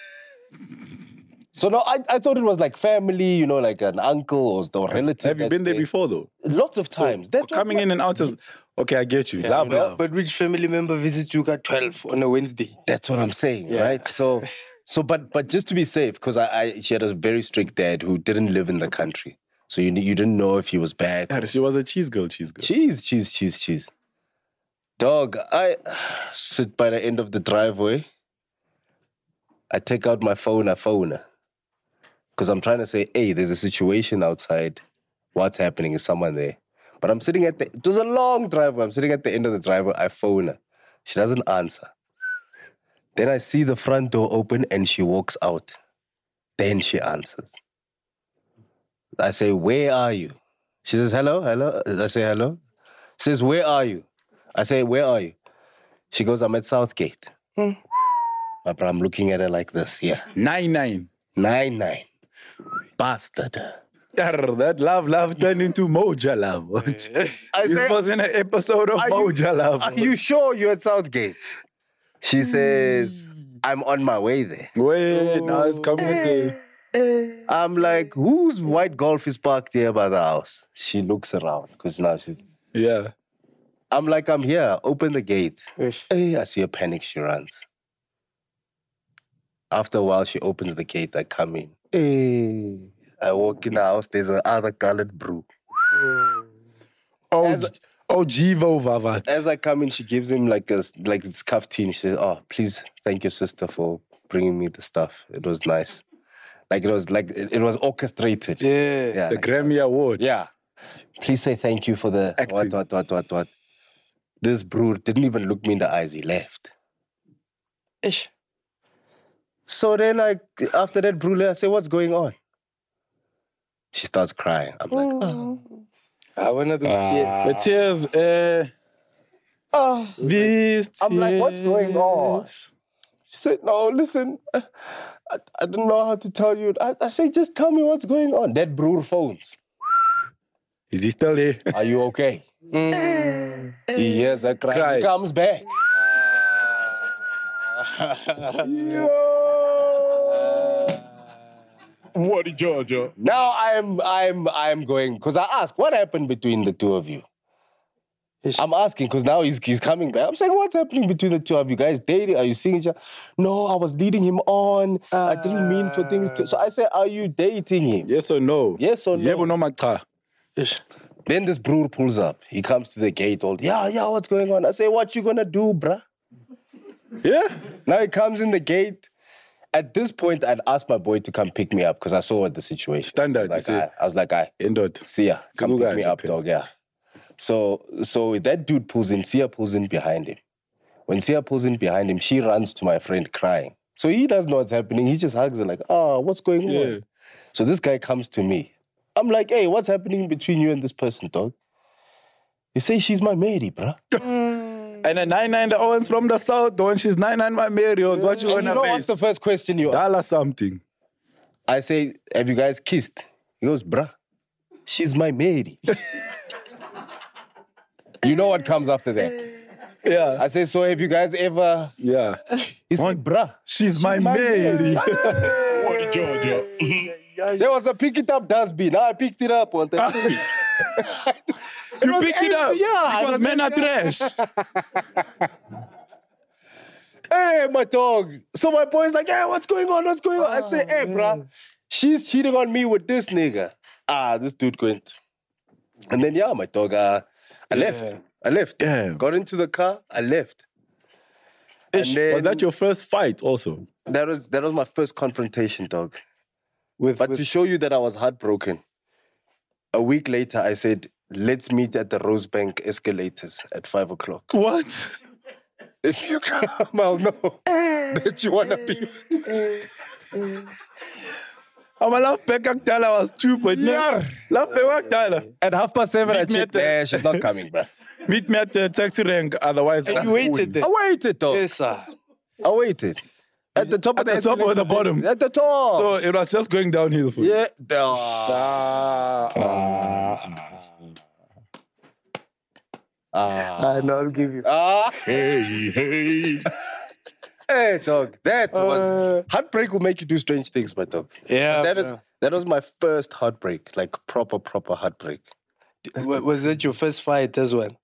Speaker 2: So no, I, I thought it was like family, you know, like an uncle or the relative.
Speaker 6: Have you
Speaker 2: that's
Speaker 6: been there before though?
Speaker 2: Lots of times. That was
Speaker 6: Coming
Speaker 2: my-
Speaker 6: in and out as okay, I get you.
Speaker 7: Yeah,
Speaker 6: love,
Speaker 7: you know,
Speaker 6: love.
Speaker 7: But which family member visits you at twelve on a Wednesday?
Speaker 2: That's what I'm saying, right? So, so, but but just to be safe, because I, I she had a very strict dad who didn't live in the country, so you you didn't know if he was back.
Speaker 6: Yeah, she was a cheese girl, cheese girl.
Speaker 2: Cheese, cheese, cheese, cheese. Dog, I sit by the end of the driveway. I take out my phone, I phone her. Because I'm trying to say, hey, there's a situation outside. What's happening? Is someone there? But I'm sitting at the, it was a long driveway. I'm sitting at the end of the driveway. I phone her. She doesn't answer. Then I see the front door open and she walks out. Then she answers. I say, where are you? She says, hello, hello. I say, hello. She says, where are you? I say, where are you? She goes, I'm at Southgate. My bro, I'm looking at her like this, yeah.
Speaker 6: Nine nine.
Speaker 2: Nine, nine. Bastard.
Speaker 6: Arr, That love, love turned into Moja love.
Speaker 2: I
Speaker 6: This was in an episode of
Speaker 2: Are you-
Speaker 6: Moja love.
Speaker 2: Are you sure you're at Southgate? She says, I'm on my way there.
Speaker 6: Wait, now it's coming again.
Speaker 2: I'm like, whose white Golf is parked here by the house? She looks around because now she's.
Speaker 6: Yeah.
Speaker 2: I'm like, I'm here. Open the gate. Hey, I see a panic. She runs. After a while, she opens the gate. I come in. Hey. I walk in the house. There's another colored brew.
Speaker 6: Oh,
Speaker 2: As-
Speaker 6: G- oh, Jivo Vavat.
Speaker 2: As I come in, she gives him like a like this kaftan. She says, "Oh, please, thank your sister for bringing me the stuff. It was nice. Like it was like it, it was orchestrated.
Speaker 7: Yeah.
Speaker 2: yeah,
Speaker 6: The
Speaker 2: like-
Speaker 6: Grammy Award.
Speaker 2: yeah. Please say thank you for the
Speaker 6: Acting.
Speaker 2: what what what what what. This brewer didn't even look me in the eyes. He left.
Speaker 7: Ish.
Speaker 2: So then, like after that brew, I say, "What's going on?" She starts crying. I'm like, "Oh,
Speaker 7: I one of those tears.
Speaker 6: The tears. Uh,
Speaker 2: oh."
Speaker 6: these
Speaker 2: I'm like, "What's going on?"
Speaker 6: tears.
Speaker 2: She said, "No, listen, I, I, I don't know how to tell you." I, I say, "Just tell me what's going on." That brewer phones.
Speaker 6: Is he still there?
Speaker 2: Are you okay? He hears her cry.
Speaker 6: Cry.
Speaker 2: He comes back.
Speaker 9: What did Georgia?
Speaker 2: Now I'm I'm I'm going because I ask what happened between the two of you. I'm asking because now he's he's coming back. I'm saying, what's happening between the two of you guys? Dating? Are you seeing each other? No, I was leading him on. I didn't mean for things to. So I said, are you dating him?
Speaker 6: Yes or no?
Speaker 2: Yes or no?
Speaker 6: Yebo noma cha.
Speaker 2: Then this brewer pulls up. He comes to the gate. All yeah, yeah. What's going on? I say, what you gonna do, bruh?
Speaker 6: Yeah.
Speaker 2: Now he comes in the gate. At this point, I'd asked my boy to come pick me up because I saw what the situation.
Speaker 6: Standard,
Speaker 2: was.
Speaker 6: you
Speaker 2: Like,
Speaker 6: say.
Speaker 2: I, I was like, I
Speaker 6: Endot.
Speaker 2: see ya. Come
Speaker 6: Sibuka
Speaker 2: pick me
Speaker 6: nje
Speaker 2: up,
Speaker 6: phela.
Speaker 2: dog. Yeah. So, so that dude pulls in. Sia pulls in behind him. When Sia pulls in behind him, she runs to my friend crying. So he doesn't know what's happening. He just hugs her like, oh, what's going
Speaker 6: Yeah.
Speaker 2: on? So this guy comes to me. I'm like, hey, what's happening between you and this person, dog? He says, she's my Mary, bruh.
Speaker 6: And a nine nine, the Owens from the south, the one she's nine nine, my Mary, or what you
Speaker 2: And
Speaker 6: wanna
Speaker 2: you know
Speaker 6: face?
Speaker 2: what's the first question you ask?
Speaker 6: Dollar something.
Speaker 2: I say, have you guys kissed? He goes, bruh, she's my Mary. You know what comes after that?
Speaker 6: Yeah.
Speaker 2: I say, so have you guys ever...
Speaker 6: Yeah.
Speaker 2: He said, bruh,
Speaker 6: She's, my, Mary.
Speaker 9: What did Georgia?
Speaker 2: there was a pick it up dustbin. I picked it up one time.
Speaker 6: You
Speaker 2: was
Speaker 6: pick it up.
Speaker 2: empty, yeah, it
Speaker 6: Because
Speaker 2: was
Speaker 6: men are trash.
Speaker 2: Hey,
Speaker 5: Hey, my dog. So my boy's like, yeah, what's going on? What's going on? I say, hey, bruh, she's cheating on me with this nigga. Ah, this dude went. And then, yeah, my dog, uh, I left. I left.
Speaker 6: Damn.
Speaker 5: Got into the car, I left. And then,
Speaker 6: Was that your first fight also?
Speaker 5: that was that was my first confrontation, dog.
Speaker 7: With,
Speaker 5: But
Speaker 7: with
Speaker 5: to show you that I was heartbroken, a week later I said, let's meet at the Rosebank escalators at five o'clock.
Speaker 6: What?
Speaker 5: If you come, I'll know that you wanna be.
Speaker 6: I'm a laugh back at Tala was stupid.
Speaker 5: Yeah.
Speaker 6: Laugh back Tala.
Speaker 5: At half past seven, I
Speaker 6: Meet me
Speaker 5: checked.
Speaker 6: at the-
Speaker 5: Nah, she's not coming, bro.
Speaker 6: Meet me at the taxi rank, otherwise.
Speaker 7: and you waited there.
Speaker 5: I waited, though.
Speaker 7: Yes, sir.
Speaker 5: I waited. At the top
Speaker 6: At
Speaker 5: of the
Speaker 6: the top or the
Speaker 5: escalator.
Speaker 6: bottom?
Speaker 5: At the top.
Speaker 6: So it was just going downhill for you.
Speaker 5: yeah. Ah.
Speaker 7: Ah, no, I'll give you.
Speaker 5: Ah.
Speaker 9: Hey, hey.
Speaker 5: Hey, dog. That
Speaker 7: Uh,
Speaker 5: was heartbreak will make you do strange things, my dog.
Speaker 7: Yeah.
Speaker 5: That is
Speaker 7: bro.
Speaker 5: that was my first heartbreak, like proper, proper heartbreak.
Speaker 7: Wa- Was that your first fight as well?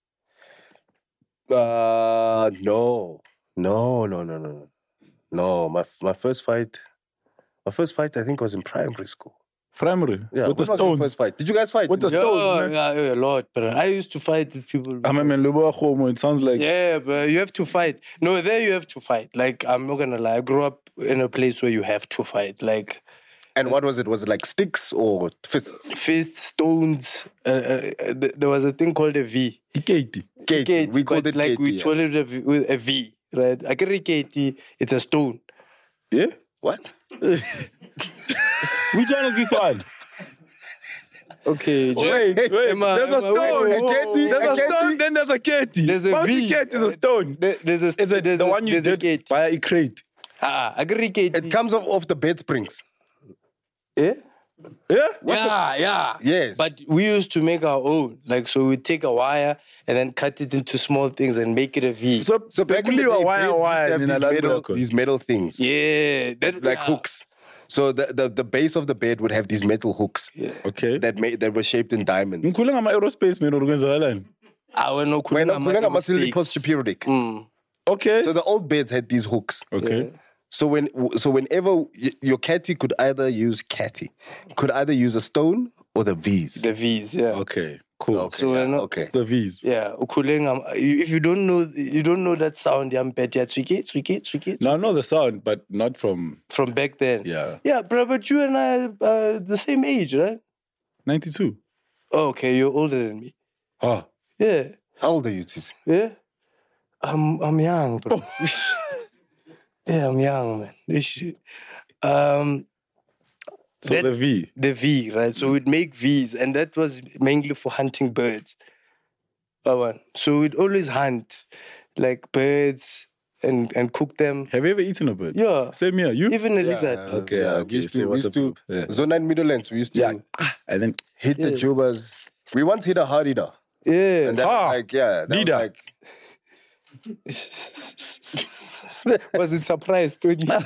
Speaker 5: Uh no. No, no, no, no. No, my my first fight, my first fight I think was in primary school.
Speaker 6: Primary.
Speaker 5: Yeah,
Speaker 6: With the
Speaker 5: when was your
Speaker 6: stones.
Speaker 5: first fight? Did you guys fight?
Speaker 6: With the
Speaker 7: Yeah,
Speaker 6: stones, man.
Speaker 7: yeah, yeah, a lot. But I used to fight with people.
Speaker 6: I mean, Lubo Homo, it sounds like.
Speaker 7: Yeah, but you have to fight. No, there you have to fight. Like, I'm not gonna lie. I grew up in a place where you have to fight. Like,
Speaker 5: And what was it? Was it like sticks or fists?
Speaker 7: fists, stones. Uh, uh, th- there was a thing called a V.
Speaker 6: Iketi.
Speaker 5: Katie. We called
Speaker 7: but
Speaker 5: it
Speaker 7: like
Speaker 5: Katie,
Speaker 7: we
Speaker 5: yeah.
Speaker 7: told it a v- with a V, right? Akiriketi, it's a stone.
Speaker 6: Yeah?
Speaker 5: What?
Speaker 6: Which one is this one?
Speaker 7: Okay,
Speaker 6: Wait, wait.
Speaker 7: Emma,
Speaker 6: There's a
Speaker 7: Emma,
Speaker 6: stone.
Speaker 7: wait,
Speaker 6: A
Speaker 7: wait,
Speaker 6: Katie,
Speaker 7: wait,
Speaker 6: There's a
Speaker 5: wait.
Speaker 6: stone, then there's a Katie.
Speaker 7: There's a
Speaker 6: Bouncy
Speaker 7: V.
Speaker 6: Katie is a stone.
Speaker 7: There- There's a
Speaker 6: Is it
Speaker 7: there's
Speaker 6: the
Speaker 7: a,
Speaker 6: one you
Speaker 7: there's a
Speaker 6: did
Speaker 7: gate.
Speaker 6: via a crate?
Speaker 7: Ah, Akiriketi.
Speaker 5: It comes off, off the bed springs.
Speaker 7: Eh?
Speaker 6: Yeah?
Speaker 7: Yeah, yeah.
Speaker 5: Yes.
Speaker 7: But we used to make our own. Like, so we take a wire and then cut it into small things and make it a V.
Speaker 6: So,
Speaker 5: So back in the day,
Speaker 6: wire,
Speaker 5: beds used to
Speaker 6: wire,
Speaker 5: have
Speaker 6: in
Speaker 5: these
Speaker 6: a
Speaker 5: metal,
Speaker 6: landmark.
Speaker 5: these metal things.
Speaker 7: yeah, that,
Speaker 5: Like
Speaker 7: yeah.
Speaker 5: hooks. So the, the, the base of the bed would have these metal hooks
Speaker 6: Okay.
Speaker 5: that made that were shaped in diamonds.
Speaker 6: Ngikhule ngama aerospace man organization.
Speaker 7: Ah, when no
Speaker 5: When
Speaker 7: kulunga
Speaker 5: when
Speaker 7: ama-
Speaker 5: facility
Speaker 7: mistakes.
Speaker 5: post-periodic.
Speaker 7: Mm.
Speaker 6: Okay.
Speaker 5: So the old beds had these hooks.
Speaker 6: okay.
Speaker 5: So when so whenever y- your catty could either use catty, could either use a stone or the V's.
Speaker 7: The V's, yeah.
Speaker 6: Okay. Cool.
Speaker 5: Okay,
Speaker 7: So
Speaker 5: yeah,
Speaker 7: we're not-
Speaker 5: okay.
Speaker 6: The V's.
Speaker 7: Yeah, ukhuleng am- you- if you don't know you don't know that sound, yam bet yeah, tricky, tricky, tricky.
Speaker 6: Now I know the sound, but not from
Speaker 7: From back then.
Speaker 6: yeah.
Speaker 7: Yeah, bro, but you and I are uh, the same age, right?
Speaker 6: ninety-two.
Speaker 7: Oh, okay, you're older than me.
Speaker 6: Oh.
Speaker 7: Yeah.
Speaker 5: How old are you, Tisi?
Speaker 7: Yeah. I'm I'm young, bro. yeah, I'm young, man. This shit. Um
Speaker 6: So
Speaker 7: That-
Speaker 6: the V.
Speaker 7: the V, right? So we'd make V's, and that was mainly for hunting birds. Oh, one. So we'd always hunt like birds and and cook them.
Speaker 6: Have you ever eaten a bird?
Speaker 7: Yeah.
Speaker 6: Same here. You?
Speaker 7: Even a lizard.
Speaker 6: Okay,
Speaker 5: yeah,
Speaker 6: okay,
Speaker 5: we used
Speaker 6: see
Speaker 5: to, we
Speaker 6: what's
Speaker 5: used to
Speaker 6: up. Yeah.
Speaker 5: Zona and Middlelands, we used to
Speaker 6: Yeah. And then
Speaker 5: hit the
Speaker 7: Yeah.
Speaker 5: tubers. We once hit a harida.
Speaker 7: Yeah.
Speaker 5: And that
Speaker 6: Ah,
Speaker 5: was like, yeah, that was
Speaker 6: leader.
Speaker 5: like,
Speaker 7: Was it surprised when you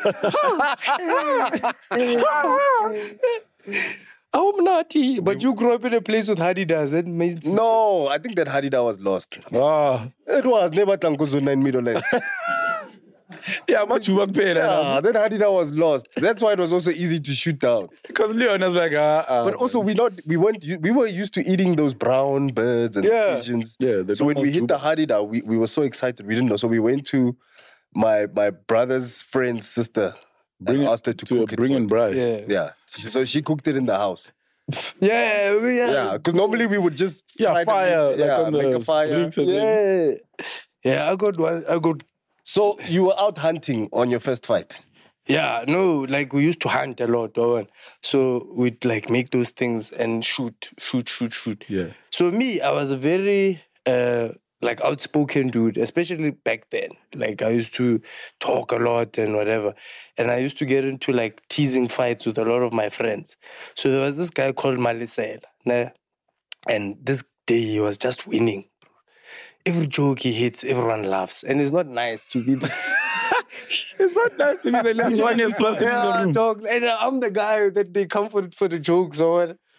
Speaker 7: I'm naughty. But you grew up in a place with Adidas. That means
Speaker 5: no, I think that harida was lost.
Speaker 6: ah,
Speaker 5: It was never Tanko Zona and Middlelands.
Speaker 6: yeah, much work paid.
Speaker 5: Yeah, that harida was lost. That's why it was also easy to shoot down.
Speaker 6: Because Leon is like, uh, uh,
Speaker 5: But also, we not we weren't u- we were used to eating those brown birds and
Speaker 7: Yeah.
Speaker 5: pigeons.
Speaker 6: Yeah, the
Speaker 5: So when we
Speaker 6: normal
Speaker 5: hit the
Speaker 6: tubers.
Speaker 5: harida, we, we were so excited. We didn't know. So we went to my my brother's friend's sister
Speaker 6: bring
Speaker 5: and
Speaker 6: it
Speaker 5: asked her to,
Speaker 6: to
Speaker 5: cook it.
Speaker 6: bring
Speaker 5: for
Speaker 6: in
Speaker 5: us.
Speaker 6: bride.
Speaker 7: yeah.
Speaker 5: Yeah. So she cooked it in the house.
Speaker 7: Yeah, yeah.
Speaker 5: Yeah, because normally we would just
Speaker 6: Yeah,
Speaker 5: try to
Speaker 6: fire,
Speaker 5: make,
Speaker 6: like
Speaker 5: yeah,
Speaker 6: on the
Speaker 5: make a fire.
Speaker 6: bricks and then-
Speaker 7: Yeah. Yeah, I got one. I got
Speaker 5: So you were out hunting on your first fight.
Speaker 7: yeah, no, like we used to hunt a lot, Owen. So we'd like make those things and shoot, shoot, shoot, shoot.
Speaker 6: Yeah.
Speaker 7: So me, I was a very uh like outspoken dude, especially back then. Like I used to talk a lot and whatever. And I used to get into like teasing fights with a lot of my friends. So there was this guy called Malisela. Nah? And this day he was just winning. Every joke he hits, everyone laughs. And it's not nice to be this.
Speaker 6: It's not nice to be the last one is person in the
Speaker 7: Yeah,
Speaker 6: room.
Speaker 7: dog. And I'm the guy that they come for, for the jokes or what.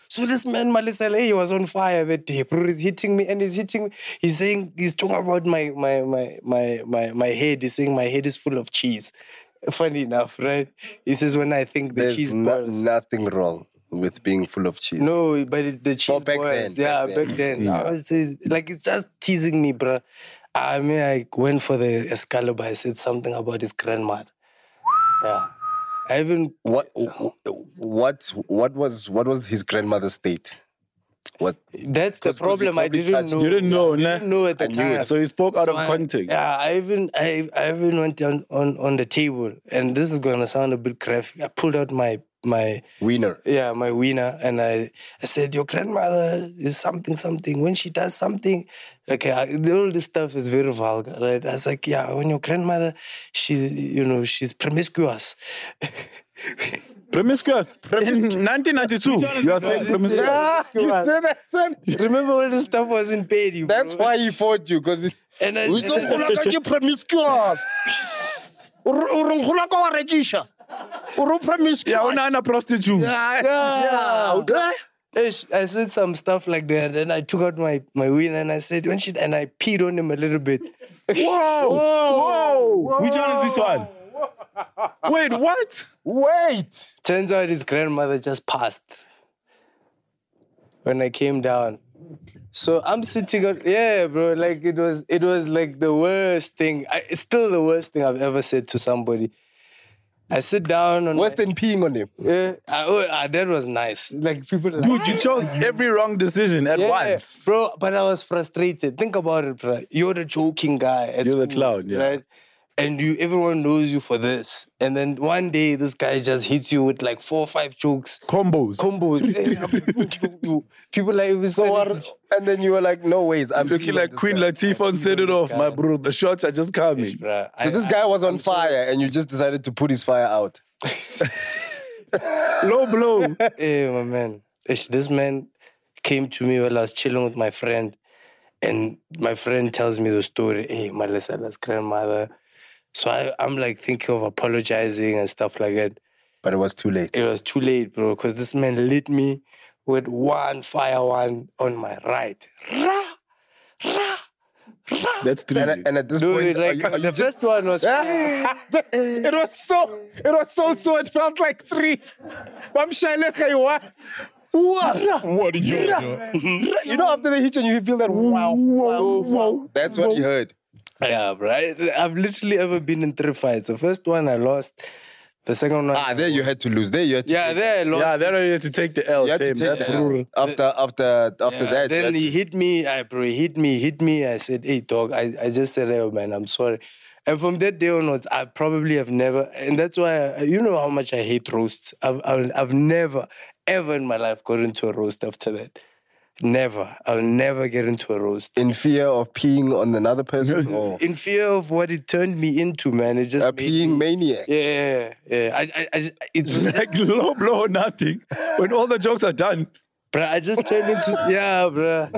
Speaker 7: So this man, Malisela, he was on fire that day, bro. He's hitting me and he's hitting me. He's saying, he's talking about my my my my my my head. He's saying my head is full of cheese. Funny enough, right? He says when I think the
Speaker 2: There's
Speaker 7: cheese
Speaker 2: no-
Speaker 7: boils.
Speaker 2: nothing wrong with being full of cheese.
Speaker 7: No, but it, the cheese
Speaker 2: Oh, back
Speaker 7: boils.
Speaker 2: then,
Speaker 7: yeah,
Speaker 2: back
Speaker 7: back
Speaker 2: then.
Speaker 7: then. I would say, like, it's just teasing me, bro. I mean, I went for the Excalibur. I said something about his grandmother. Yeah. I even...
Speaker 2: What what what was what was his grandmother's state? What
Speaker 7: That's the
Speaker 2: 'Cause- 'cause you
Speaker 7: problem. I
Speaker 2: probably
Speaker 7: didn't
Speaker 2: touched-
Speaker 7: know.
Speaker 6: You didn't know,
Speaker 7: I
Speaker 6: nah?
Speaker 7: didn't know at the
Speaker 2: I knew
Speaker 7: time.
Speaker 2: it.
Speaker 6: So you spoke out
Speaker 7: So
Speaker 6: of
Speaker 7: I-
Speaker 6: context.
Speaker 7: Yeah, I even I, I even went on, on, on the table, and this is gonna sound a bit graphic. I pulled out my my
Speaker 2: wiener?
Speaker 7: yeah my wiener, and I I said, your grandmother is something something. When she does something, okay, I, all this stuff is very vulgar, right? I was like, yeah, when your grandmother, she's you know she's promiscuous.
Speaker 6: Promiscuous. In nineteen ninety-two, you are saying promiscuous.
Speaker 2: You said that, son.
Speaker 7: Remember all this stuff was in Pedi, bro.
Speaker 2: That's why he fought you, because
Speaker 7: And I,
Speaker 2: we
Speaker 7: and
Speaker 2: don't
Speaker 7: I-
Speaker 2: feel like you promiscuous. Urungula kwa regisha. Uru promiscuous.
Speaker 6: Yeah, unana prostitute.
Speaker 7: Yeah. Ish, I said some stuff like that, and then I took out my, my wiener and I said, when she, and I peed on him a little bit.
Speaker 6: Whoa! Whoa! Which one is this one? Wait, what?
Speaker 2: Wait.
Speaker 7: Turns out his grandmother just passed when I came down. So I'm sitting on, yeah, bro, like it was, it was like the worst thing. I, it's still the worst thing I've ever said to somebody. I sit down on
Speaker 2: Worse
Speaker 7: my,
Speaker 2: than peeing on him.
Speaker 7: yeah, I, oh, ah, that was nice. Like people, are like,
Speaker 6: Dude, you chose every wrong decision at
Speaker 7: yeah,
Speaker 6: once.
Speaker 7: bro. But I was frustrated. Think about it, bro. You're the joking guy. At
Speaker 6: You're the
Speaker 7: school,
Speaker 6: clown, yeah.
Speaker 7: Right? And you, everyone knows you for this. And then one day, this guy just hits you with like four or five jokes,
Speaker 6: Combos.
Speaker 7: combos. People like it was
Speaker 2: So what? And then you were like, no ways. I'm
Speaker 6: Looking
Speaker 2: peeing
Speaker 6: like
Speaker 2: on
Speaker 6: Queen
Speaker 2: this guy.
Speaker 6: Latifah and set it off, my bro. The shots are just coming.
Speaker 7: Bruh,
Speaker 2: So
Speaker 7: I-
Speaker 2: this
Speaker 7: I-
Speaker 2: guy was on
Speaker 7: I'm so-
Speaker 2: fire, and you just decided to put his fire out.
Speaker 6: Low blow.
Speaker 7: Hey, my man. Ish, This man came to me while I was chilling with my friend. And my friend tells me the story. Hey, Malesela's grandmother. So I, I'm like thinking of apologizing and stuff like that.
Speaker 2: But it was too late.
Speaker 7: It was too late, bro, because this man lit me with one fire one on my right. Ra, ra, ra.
Speaker 6: That's three.
Speaker 2: And, and at this
Speaker 7: Dude,
Speaker 2: point, are
Speaker 7: like
Speaker 2: you- are you
Speaker 7: the
Speaker 2: just-
Speaker 7: first one was
Speaker 2: it was so, it was so, so, it felt like three. I'm shining,
Speaker 9: What did you do?
Speaker 2: you know, after the hit and you feel that wow, wow, wow. That's what he heard.
Speaker 7: yeah, bro. I, I've literally ever been in three fights. The first one I lost. The second one,
Speaker 2: Ah, there you had to lose. There you had to.
Speaker 7: yeah, there I lost.
Speaker 6: Yeah, then you have to take the L.
Speaker 2: you had to
Speaker 6: Shame.
Speaker 2: take
Speaker 6: That
Speaker 2: the
Speaker 6: brutal.
Speaker 2: L. After, after, after
Speaker 7: Yeah,
Speaker 2: that.
Speaker 7: then
Speaker 2: that's-
Speaker 7: he hit me. I bro, he hit me, hit me. I said, "Hey, dog." I, I just said, "Hey, man, I'm sorry." And from that day onwards, I probably have never. And that's why I, you know how much I hate roasts. I've, I've I've never ever in my life got into a roast after that. Never. I'll never get into a roast.
Speaker 2: in fear of peeing on another person? Or
Speaker 7: In fear of what it turned me into, man. It just
Speaker 2: a
Speaker 7: made
Speaker 2: peeing
Speaker 7: me,
Speaker 2: maniac?
Speaker 7: Yeah, yeah. I, I, I it was just,
Speaker 6: Like low blow or nothing. When all the jokes are done,
Speaker 7: bruh, I just turned into yeah, bruh.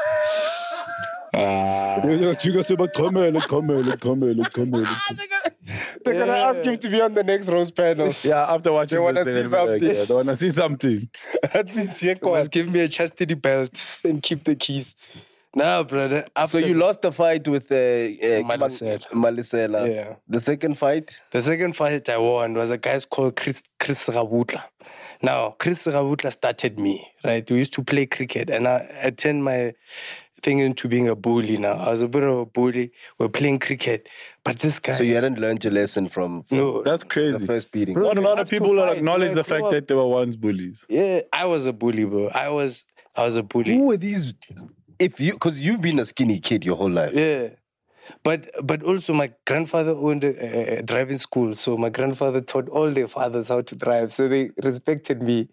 Speaker 2: They're gonna ask him to be on the next roast panel.
Speaker 6: yeah, after watching
Speaker 2: They wanna
Speaker 6: this,
Speaker 2: see
Speaker 6: they'll be like,
Speaker 2: something.
Speaker 6: yeah, they want to see something.
Speaker 2: That's it.
Speaker 7: Must give me a chastity belt and keep the keys. Nah, brother.
Speaker 2: So
Speaker 7: After
Speaker 2: you lost the fight with uh, uh,
Speaker 7: Malisela.
Speaker 2: Malisela.
Speaker 7: Yeah.
Speaker 2: The second fight?
Speaker 7: The second fight I won was a guy called Chris Chris Rabutla. Now, Chris Rabutla started me, right? We used to play cricket, and I, I turned my thing into being a bully now. I was a bit of a bully. We're playing cricket, but this guy...
Speaker 2: So you hadn't learned your lesson from, from
Speaker 7: No,
Speaker 6: That's
Speaker 2: the
Speaker 6: crazy.
Speaker 2: first beating.
Speaker 6: Not a lot of
Speaker 7: have to
Speaker 6: people will
Speaker 7: fight,
Speaker 6: acknowledge
Speaker 7: man.
Speaker 6: the
Speaker 7: Grow
Speaker 6: fact
Speaker 7: up.
Speaker 6: that they were once bullies.
Speaker 7: yeah, I was a bully, bro. I was, I was a bully.
Speaker 2: Who were these? If you, because you've been a skinny kid your whole life.
Speaker 7: Yeah. But but also my grandfather owned a, a driving school, so my grandfather taught all their fathers how to drive, so they respected me.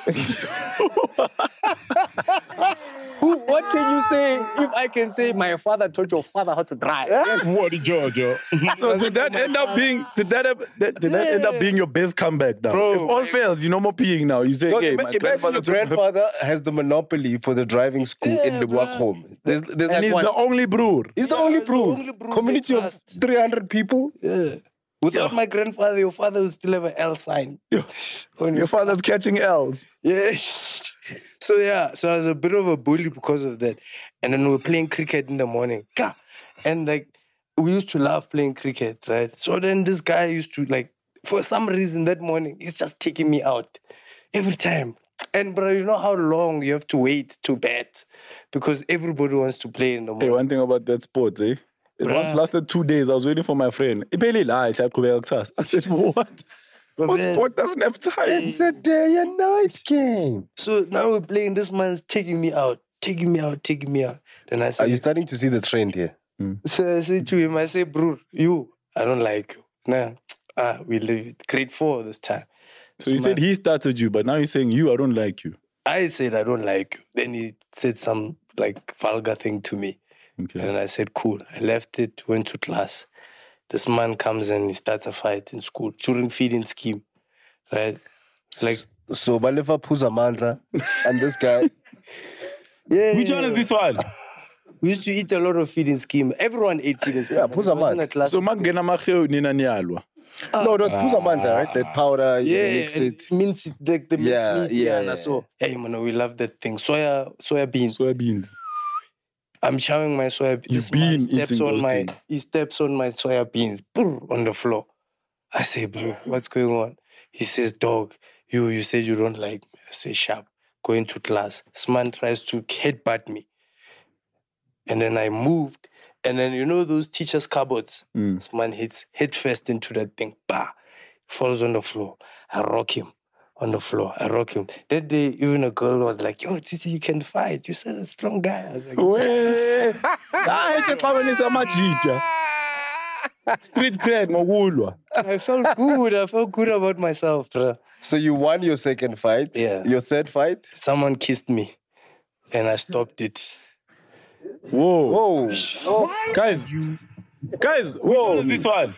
Speaker 7: Who? What can you say if I can say my father taught your father how to drive?
Speaker 9: What did you do?
Speaker 6: So did that end up being did that ever- that- did that end up being your best comeback now?
Speaker 7: Bro,
Speaker 6: if all fails, you no more peeing now. You say,
Speaker 2: Look,
Speaker 6: hey,
Speaker 2: ima-
Speaker 6: my
Speaker 2: imagine
Speaker 6: grandfather
Speaker 2: your
Speaker 6: took my-
Speaker 2: grandfather has the monopoly for the driving school in the work home. There's, there's
Speaker 6: and
Speaker 2: like
Speaker 6: he's
Speaker 2: what?
Speaker 6: the only brewer.
Speaker 2: He's the
Speaker 7: Yeah,
Speaker 2: only
Speaker 7: he's the
Speaker 2: brew.
Speaker 7: only brew
Speaker 2: Community
Speaker 7: they
Speaker 2: of
Speaker 7: trust.
Speaker 2: three hundred people.
Speaker 7: Yeah. Without my grandfather, your father will still have an L sign.
Speaker 6: Yo,
Speaker 7: On
Speaker 6: your father's catching L's.
Speaker 7: Yeah. So yeah, so I was a bit of a bully because of that. And then we were playing cricket in the morning. Ka! And like, we used to love playing cricket, right? So then this guy used to like, for some reason that morning, he's just taking me out every time. And bro, you know how long you have to wait to bat? Because everybody wants to play in the
Speaker 6: Hey,
Speaker 7: morning.
Speaker 6: one thing about that sport, eh? It
Speaker 7: Bruh.
Speaker 6: once lasted two days. I was waiting for my friend. I said, what?
Speaker 7: But
Speaker 6: What
Speaker 7: then-
Speaker 6: sport doesn't have time?
Speaker 5: It's a day and night game.
Speaker 7: So now we're playing, this man's taking me out, taking me out, taking me out. Then I
Speaker 2: Are
Speaker 7: said,
Speaker 2: you starting to see the trend here?
Speaker 7: so I said to him, I say, bro, you, I don't like you. Nah, ah, we leave it. Grade four this time.
Speaker 6: So you said he started you, but now you're saying you, I don't like you.
Speaker 7: I said, I don't like you. Then he said some like vulgar thing to me.
Speaker 6: Okay.
Speaker 7: And I said, cool. I left it, went to class. This man comes and he starts a fight in school during feeding scheme, right? Like,
Speaker 2: So Balefa Puza Mandla and this guy.
Speaker 7: yeah.
Speaker 8: Which one is this one?
Speaker 7: We used to eat a lot of feeding scheme. Everyone ate feeding scheme.
Speaker 2: Yeah,
Speaker 7: It
Speaker 2: Puza
Speaker 7: wasn't
Speaker 2: man.
Speaker 7: a class
Speaker 6: So
Speaker 7: system.
Speaker 6: mangena makheo nina nyalwa.
Speaker 2: No, it was Puza Mandla, right? That powder, you
Speaker 7: Yeah,
Speaker 2: mix
Speaker 7: and
Speaker 2: it.
Speaker 7: mince it, like the mince
Speaker 2: Yeah,
Speaker 7: meat.
Speaker 2: yeah,
Speaker 7: and
Speaker 2: yeah.
Speaker 7: So, hey, man, we love that thing. Soya, soya beans.
Speaker 6: Soybeans.
Speaker 7: I'm showering my soya beans.
Speaker 6: You've
Speaker 7: This man
Speaker 6: been
Speaker 7: steps
Speaker 6: eating
Speaker 7: on
Speaker 6: those
Speaker 7: my,
Speaker 6: things.
Speaker 7: He steps on my soya beans brr, on the floor. I say, bro, what's going on? He says, dog, you you said you don't like me. I say, sharp, go into class. This man tries to headbutt me. And then I moved. And then, you know those teachers' cupboards?
Speaker 6: Mm.
Speaker 7: This man hits head first into that thing. Bah! Falls on the floor. I rock him on the floor. I rock him. That day, even a girl was like, yo, Titi, you can fight. You're such a strong guy. I was like,
Speaker 6: Weh. Hayi ke xabanisa amajita. Street cred ngokulwa.
Speaker 7: I felt good. I felt good about myself, bro.
Speaker 2: So you won your second fight.
Speaker 7: Yeah.
Speaker 2: Your third fight.
Speaker 7: Someone kissed me and I stopped it.
Speaker 6: Whoa.
Speaker 2: Oh,
Speaker 6: Guys, guys, whoa.
Speaker 8: What is this one?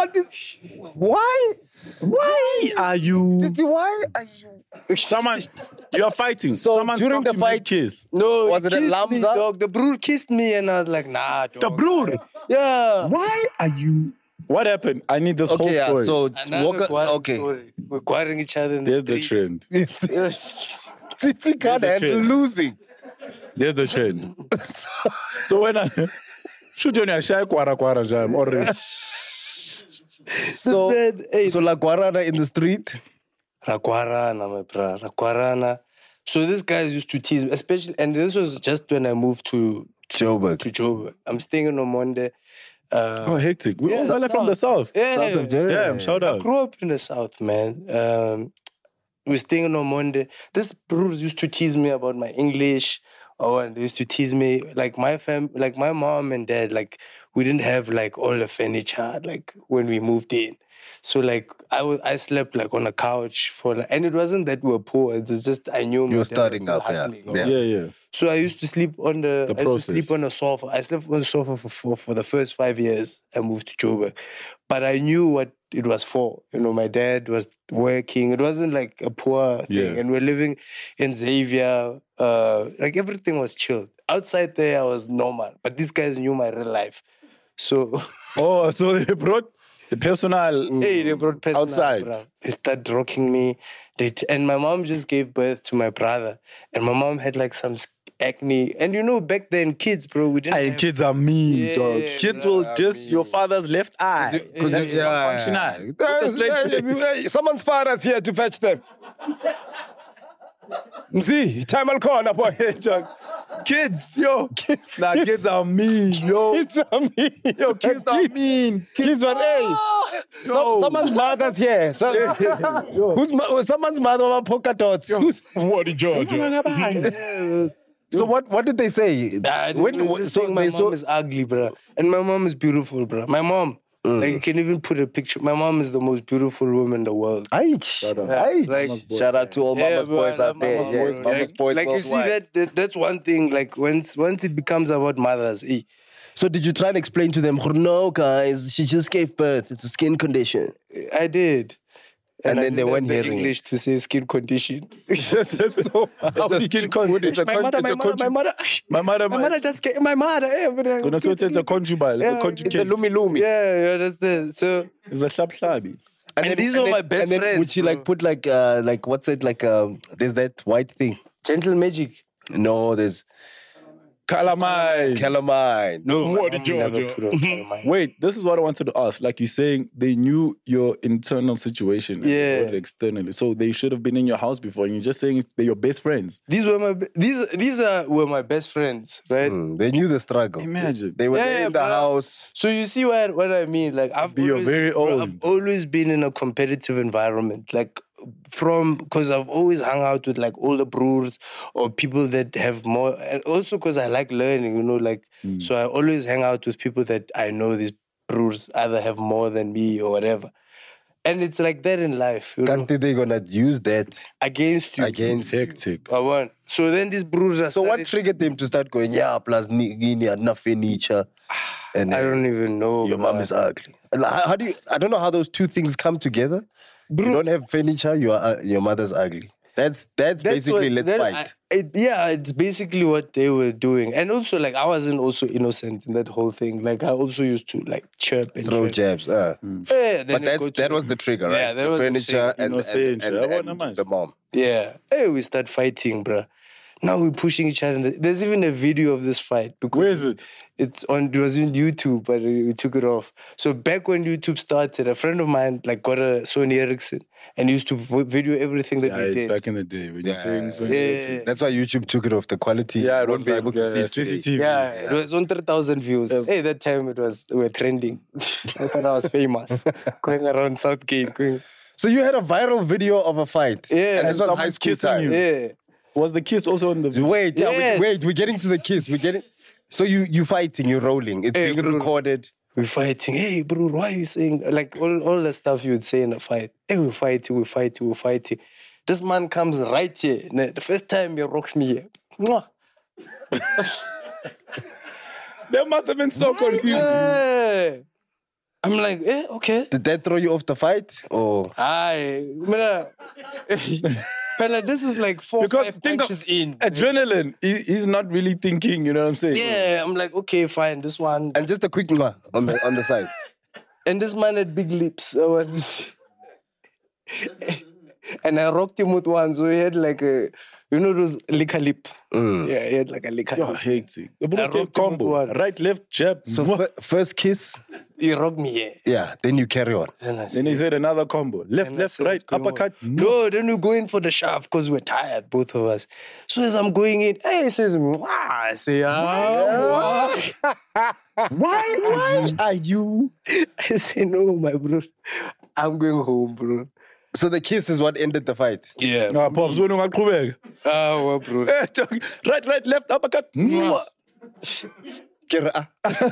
Speaker 6: Why? Why are you?
Speaker 2: why are you?
Speaker 6: Someone, you are fighting.
Speaker 2: So
Speaker 6: Someone
Speaker 2: during
Speaker 6: stopped
Speaker 2: the
Speaker 6: you
Speaker 2: fight-
Speaker 6: mid-kiss.
Speaker 7: No,
Speaker 2: Was
Speaker 7: he
Speaker 2: it a
Speaker 7: kissed me,
Speaker 2: lamza?
Speaker 7: dog. The brood kissed me and I was like, nah, dog.
Speaker 6: The brood.
Speaker 7: Yeah.
Speaker 6: Why are you? What happened? I need this whole
Speaker 2: Okay, yeah.
Speaker 6: story.
Speaker 2: So
Speaker 7: Another
Speaker 2: walk.
Speaker 7: quarrel
Speaker 2: Okay.
Speaker 7: story. We're quarreling each other in
Speaker 6: There's
Speaker 7: the
Speaker 6: the
Speaker 7: streets.
Speaker 6: trend.
Speaker 7: Yes.
Speaker 2: Titi can't
Speaker 6: the
Speaker 2: handle
Speaker 6: trend.
Speaker 2: losing.
Speaker 6: There's the trend. So when I shoot you on your shy kwara kwara jam or
Speaker 2: So,
Speaker 7: man, hey,
Speaker 2: so La Guarana in the street.
Speaker 7: Rakwarana, my bro. Rakwarana. So these guys used to tease me, especially, and this was just when I moved to
Speaker 2: Joburg.
Speaker 7: to Joburg. I'm staying in Omonde. Uh,
Speaker 6: oh hectic. We all
Speaker 7: Yeah,
Speaker 6: are from the south.
Speaker 7: yeah,
Speaker 2: South of Joburg.
Speaker 6: Damn, shout
Speaker 7: I
Speaker 6: out.
Speaker 7: grew up in the south, man. Um, we were staying in Omonde. This bros used to tease me about my English. Oh, and they used to tease me like my fam, like my mom and dad. Like we didn't have like all the furniture like when we moved in. So like I was, I slept like on a couch for like, and it wasn't that we were poor. It was just I knew my
Speaker 2: You were
Speaker 7: dad was
Speaker 2: starting
Speaker 7: still
Speaker 2: up, yeah.
Speaker 7: hustling,
Speaker 2: Yeah.
Speaker 6: Yeah, yeah.
Speaker 7: So I used to sleep on the,
Speaker 6: The
Speaker 7: I used to
Speaker 6: process.
Speaker 7: sleep on a sofa. I slept on the sofa for, for for the first five years. I moved to Joburg, but I knew what it was for. You know, my dad was working. It wasn't like a poor thing,
Speaker 6: Yeah.
Speaker 7: and we're living in Xavier. Uh, like everything was chilled. Outside there, I was normal, but these guys knew my real life. So
Speaker 6: Oh, so they brought the personal.
Speaker 7: hey, they brought personal,
Speaker 6: Outside.
Speaker 7: bruh. They started rocking me. They t- and my mom just gave birth to my brother, and my mom had like some acne. And you know, back then, kids, bro, we didn't.
Speaker 6: Hey,
Speaker 7: have-
Speaker 6: kids are mean,
Speaker 7: Yeah,
Speaker 6: dog. Kids will
Speaker 7: bruh,
Speaker 6: just your father's left eye. That's not functional. Put a straight face.
Speaker 5: Someone's father's here to fetch them. See, time will call up.
Speaker 6: Kids, yo, kids, nah, kids are mean, yo.
Speaker 5: It's a me.
Speaker 6: Yo, kids are mean.
Speaker 5: Kids were, hey, some, someone's mother's here. So, who's mo- someone's mother with polka dots? Who's,
Speaker 6: What in Georgia?
Speaker 5: so what? What did they say?
Speaker 7: Ah,
Speaker 5: When-
Speaker 7: when, just
Speaker 5: so
Speaker 7: saying my
Speaker 5: they
Speaker 7: mom
Speaker 5: saw-
Speaker 7: is ugly, bro, and my mom is beautiful, bro. My mom, like you can even put a picture. My mom is the most beautiful woman in the world.
Speaker 5: Aye, aye.
Speaker 7: Like,
Speaker 2: Shout out to all Mama's
Speaker 7: bro,
Speaker 2: boys
Speaker 7: I
Speaker 2: out
Speaker 7: love
Speaker 2: there.
Speaker 7: Mama's
Speaker 2: Yes,
Speaker 7: boys,
Speaker 2: Mama's
Speaker 7: like,
Speaker 2: boys
Speaker 7: like you see
Speaker 2: worldwide.
Speaker 7: that, that that's one thing. Like once once it becomes about mothers, eh,
Speaker 5: So did you try and explain to them? No, guys, she just gave birth. It's a skin condition.
Speaker 7: I did.
Speaker 2: And
Speaker 7: I
Speaker 2: then they
Speaker 7: didn't
Speaker 2: weren't
Speaker 7: have the
Speaker 2: hearing
Speaker 7: English to say skin condition. so
Speaker 6: It's a skin con- it's a
Speaker 7: my
Speaker 6: con-
Speaker 7: mother,
Speaker 6: it's
Speaker 7: my
Speaker 6: a
Speaker 7: mother,
Speaker 6: conju-
Speaker 7: my mother,
Speaker 6: My mother,
Speaker 7: my mother just came. My mother, eh, but, uh,
Speaker 6: So that's what it's a conjugal. It's a
Speaker 7: Yeah,
Speaker 6: conjugate.
Speaker 2: It's a lumi lumi.
Speaker 7: yeah, yeah, that's the so.
Speaker 6: It's a shlab shlabi.
Speaker 7: And these were my best
Speaker 2: and then
Speaker 7: friends,
Speaker 2: Would she
Speaker 7: bro.
Speaker 2: like put like uh like what's it like um there's that white thing?
Speaker 7: Gentle magic.
Speaker 2: No, there's
Speaker 6: Calamine.
Speaker 2: calamine.
Speaker 7: No,
Speaker 6: What
Speaker 7: my
Speaker 6: did
Speaker 7: mom never
Speaker 6: Georgia?
Speaker 7: put on calamine.
Speaker 6: Wait, this is what I wanted to ask. Like you're saying, they knew your internal situation, and
Speaker 7: Yeah.
Speaker 6: not externally. So they should have been in your house before, and you're just saying they're your best friends.
Speaker 7: These were my be- these these are were my best friends, right?
Speaker 2: Mm, they knew the struggle.
Speaker 6: Imagine.
Speaker 2: They were
Speaker 7: Yeah,
Speaker 2: there
Speaker 7: yeah,
Speaker 2: in the
Speaker 7: but-
Speaker 2: house.
Speaker 7: So you see what what I mean? Like I've
Speaker 6: Be- you're
Speaker 7: always,
Speaker 6: very
Speaker 7: bro,
Speaker 6: old.
Speaker 7: I've always been in a competitive environment, like from because I've always hung out with like older brewers or people that have more, and also because I like learning, you know, like so I always hang out with people that I know these brewers either have more than me or whatever, and it's like that in life, you know,
Speaker 2: Can't they gonna use that
Speaker 7: against you.
Speaker 2: against you?
Speaker 6: Hectic.
Speaker 7: I want. So then these brewers are
Speaker 2: So what
Speaker 7: started-
Speaker 2: triggered them to start going, yeah, plus ni- ni- enough furniture? And
Speaker 7: I don't even know.
Speaker 2: your
Speaker 7: bro.
Speaker 2: mom is ugly. And how how do you, I don't know how those two things come together. You don't have furniture, you are, uh, your mother's ugly. That's that's,
Speaker 7: That's
Speaker 2: basically
Speaker 7: what-
Speaker 2: let's
Speaker 7: that-
Speaker 2: fight.
Speaker 7: I- it- yeah, it's basically what they were doing, and also like I wasn't also innocent in that whole thing. Like I also used to like chirp and
Speaker 2: Throw
Speaker 7: chirp.
Speaker 2: jabs. Uh.
Speaker 7: Yeah, then
Speaker 2: But
Speaker 7: it
Speaker 2: that's,
Speaker 7: go to-
Speaker 2: that was the trigger, right?
Speaker 7: Yeah, that
Speaker 2: the
Speaker 7: was the
Speaker 2: furniture
Speaker 7: trigger.
Speaker 2: and, and,
Speaker 6: Innocent,
Speaker 2: and,
Speaker 6: yeah,
Speaker 2: and,
Speaker 6: what am I-
Speaker 2: the mom.
Speaker 7: Yeah, hey, we start fighting, bruh. Now we're pushing each other. There's even a video of this fight. Because
Speaker 6: Where is it?
Speaker 7: It's on. It was on YouTube, but we took it off. So back when YouTube started, a friend of mine like got a Sony Ericsson and used to v- video everything that
Speaker 6: Yeah,
Speaker 7: we
Speaker 6: it's
Speaker 7: did.
Speaker 6: back in the day when you're saying so.
Speaker 7: Yeah.
Speaker 2: That's why YouTube took it off. The quality
Speaker 6: Yeah, it
Speaker 2: won't
Speaker 6: was
Speaker 2: be
Speaker 6: like,
Speaker 2: able to
Speaker 6: uh,
Speaker 2: see it
Speaker 6: C C
Speaker 2: today.
Speaker 6: T V.
Speaker 7: Yeah, it was on three thousand views.
Speaker 6: Yes.
Speaker 7: Hey, that time it was, we were trending. I thought I was famous. Going around Southgate. Going,
Speaker 2: So you had a viral video of a fight.
Speaker 7: Yeah.
Speaker 2: And this was high
Speaker 6: Someone's
Speaker 2: school
Speaker 6: kissing
Speaker 2: time.
Speaker 6: you.
Speaker 7: yeah.
Speaker 6: Was the kiss also on the?
Speaker 2: Wait, yeah,
Speaker 7: Yes.
Speaker 2: wait, wait, we're getting to the kiss. We're getting. So you you fighting, you're rolling. It's
Speaker 7: Hey,
Speaker 2: being
Speaker 7: bro.
Speaker 2: recorded.
Speaker 7: We're fighting. Hey, bro, why are you saying like all, all the stuff you would say in a fight? Hey, we're fighting, we're fighting, we're fighting. This man comes right here. Ne- The first time he rocks me here. Mwah.
Speaker 6: They must have been so confused.
Speaker 7: Hey. I'm like, eh, okay.
Speaker 2: Did that throw you off the fight? Or
Speaker 7: Aye. Mina- But like, this is like four,
Speaker 6: Because
Speaker 7: five
Speaker 6: think of
Speaker 7: punches in.
Speaker 6: adrenaline. He, he's not really thinking. You know what I'm saying?
Speaker 7: Yeah, I'm like, okay, fine, this one.
Speaker 2: and just a quick mwah on the on the side.
Speaker 7: And this man had big lips. So it's- and I rocked him with one, so he had like a, you know, those liquor lip. Yeah, he had like a liquor
Speaker 6: Oh,
Speaker 7: lip.
Speaker 6: hectic. The
Speaker 7: I
Speaker 6: Bruce came
Speaker 7: rocked him with
Speaker 6: combo.
Speaker 7: one.
Speaker 6: Right, left, jab.
Speaker 2: So
Speaker 6: Mwah.
Speaker 2: fir- first kiss,
Speaker 7: He rocked me, yeah.
Speaker 2: yeah. Then you carry on.
Speaker 7: And I
Speaker 6: Then
Speaker 7: said,
Speaker 6: he said another combo. Left,
Speaker 7: and I
Speaker 6: left,
Speaker 7: said,
Speaker 6: right,
Speaker 7: "What's going on?"
Speaker 6: uppercut.
Speaker 7: No, then we go in for the shaft because we're tired, both of us. So as I'm going in, hey, he says, Mwah. I say, ah, why? Why? Why are you? I say, no, my bro. I'm going home, bro.
Speaker 2: So the kiss is what ended the fight.
Speaker 7: Yeah.
Speaker 6: Ah, Pops, wena ungaqhubeka.
Speaker 7: Ah, well, bro.
Speaker 6: Eh, Right, right, left, uppercut. Mwah.
Speaker 2: Kere, ah.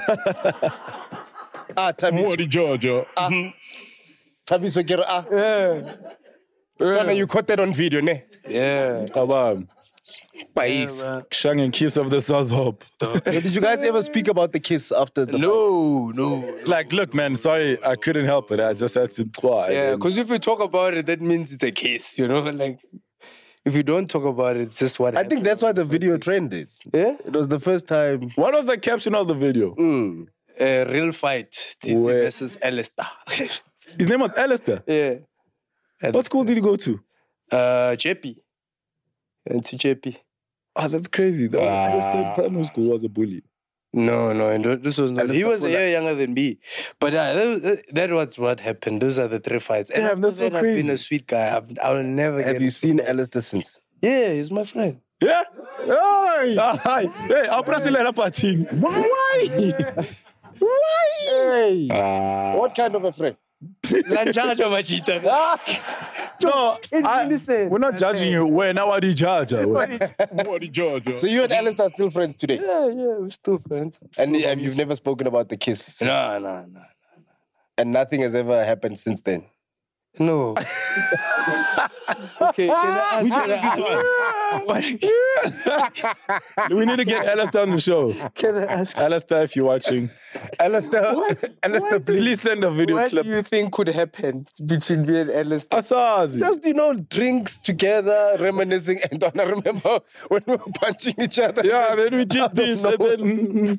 Speaker 2: ah, Tabiso.
Speaker 6: Georgia.
Speaker 2: Tabiso, kere, ah.
Speaker 7: Yeah.
Speaker 2: Lana, you caught that on video, ne?
Speaker 7: Yeah.
Speaker 6: Kabam.
Speaker 2: Pais.
Speaker 6: Shang and kiss of the Sazhop.
Speaker 2: So did you guys ever speak about the kiss after the
Speaker 7: No, no.
Speaker 6: Like, look, man, sorry, I couldn't help it. I just had to cry.
Speaker 7: Yeah, because if you talk about it, that means it's a case, you know? Like, if you don't talk about it, it's just what
Speaker 2: I think that's why the video trended.
Speaker 7: Yeah?
Speaker 2: It was the first time.
Speaker 6: What was the caption of the video?
Speaker 7: A real fight, Titi
Speaker 6: Where-
Speaker 7: versus Alistair.
Speaker 6: His name was Alistair.
Speaker 7: yeah.
Speaker 6: What school did he go to?
Speaker 7: Uh, J P. And to J P.
Speaker 6: Ah, that's crazy. That was Alistair primary school was a bully.
Speaker 7: No, no, and this was not. He
Speaker 6: Alistair
Speaker 7: was a
Speaker 6: Fuller.
Speaker 7: year younger than me. But uh, that, that was what happened. Those are the three fights. And
Speaker 6: Damn,
Speaker 7: after
Speaker 6: that's so
Speaker 7: that, I've been
Speaker 6: crazy.
Speaker 7: a sweet guy. I've, I'll never get.
Speaker 2: Have you seen Alistair since?
Speaker 7: Yeah, he's my friend.
Speaker 6: Yeah? Hey! Hi. Hey, I'll press it later, Patin. Why? Why?
Speaker 2: Hey. What kind of a friend?
Speaker 7: Lanjaja Machita.
Speaker 6: No, I,
Speaker 7: Listen.
Speaker 6: we're not judging you. We're now what judge. What Georgia?
Speaker 2: So you and Alistair are still friends today?
Speaker 7: Yeah, yeah, we're still friends.
Speaker 2: And have you've never spoken about the kiss?
Speaker 7: No, no, no.
Speaker 2: And nothing has ever happened since then?
Speaker 7: No. Okay, can I ask, can I ask,
Speaker 6: We need to get Alistair on the show.
Speaker 7: Can I ask?
Speaker 6: Alistair, if you're watching,
Speaker 2: Alistair, Alistair,
Speaker 6: please send a video
Speaker 7: What
Speaker 6: clip.
Speaker 7: do you think could happen between me and Alistair?
Speaker 6: Asazi.
Speaker 2: just, you know, drinks together, reminiscing. And I remember when we were punching each other.
Speaker 6: Yeah, then we did this and then...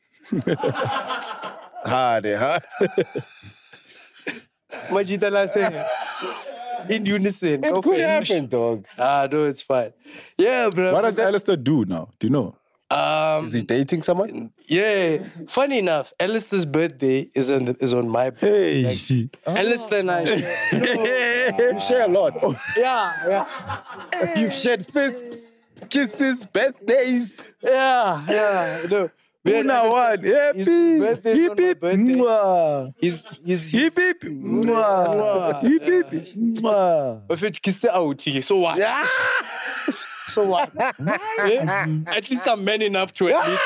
Speaker 2: Hard, huh?
Speaker 7: Majita Lance. In unison.
Speaker 2: It could happen, dog.
Speaker 7: Ah, no, it's fine. Yeah, bro.
Speaker 6: What does Alistair do now? Do you know?
Speaker 7: Um,
Speaker 2: Is he dating someone?
Speaker 7: yeah. Funny enough, Alistair's birthday is on the, is on my birthday.
Speaker 6: Hey,
Speaker 7: Like,
Speaker 6: she.
Speaker 7: Alistair and I.
Speaker 2: You share a lot.
Speaker 7: yeah, yeah,
Speaker 2: You've shared fists, kisses, birthdays.
Speaker 7: yeah, yeah. No. We had
Speaker 6: Una
Speaker 7: Alistair-
Speaker 6: one. Hip
Speaker 7: his
Speaker 6: hip.
Speaker 7: birthday's
Speaker 6: Hip
Speaker 7: on my
Speaker 6: hip.
Speaker 7: birthday.
Speaker 6: Mwah.
Speaker 7: He's he's
Speaker 6: Hip hip. Mwah. Hip hip. Mwah.
Speaker 7: If it kiss out, so what? So what? Eh? At least I'm man enough to admit.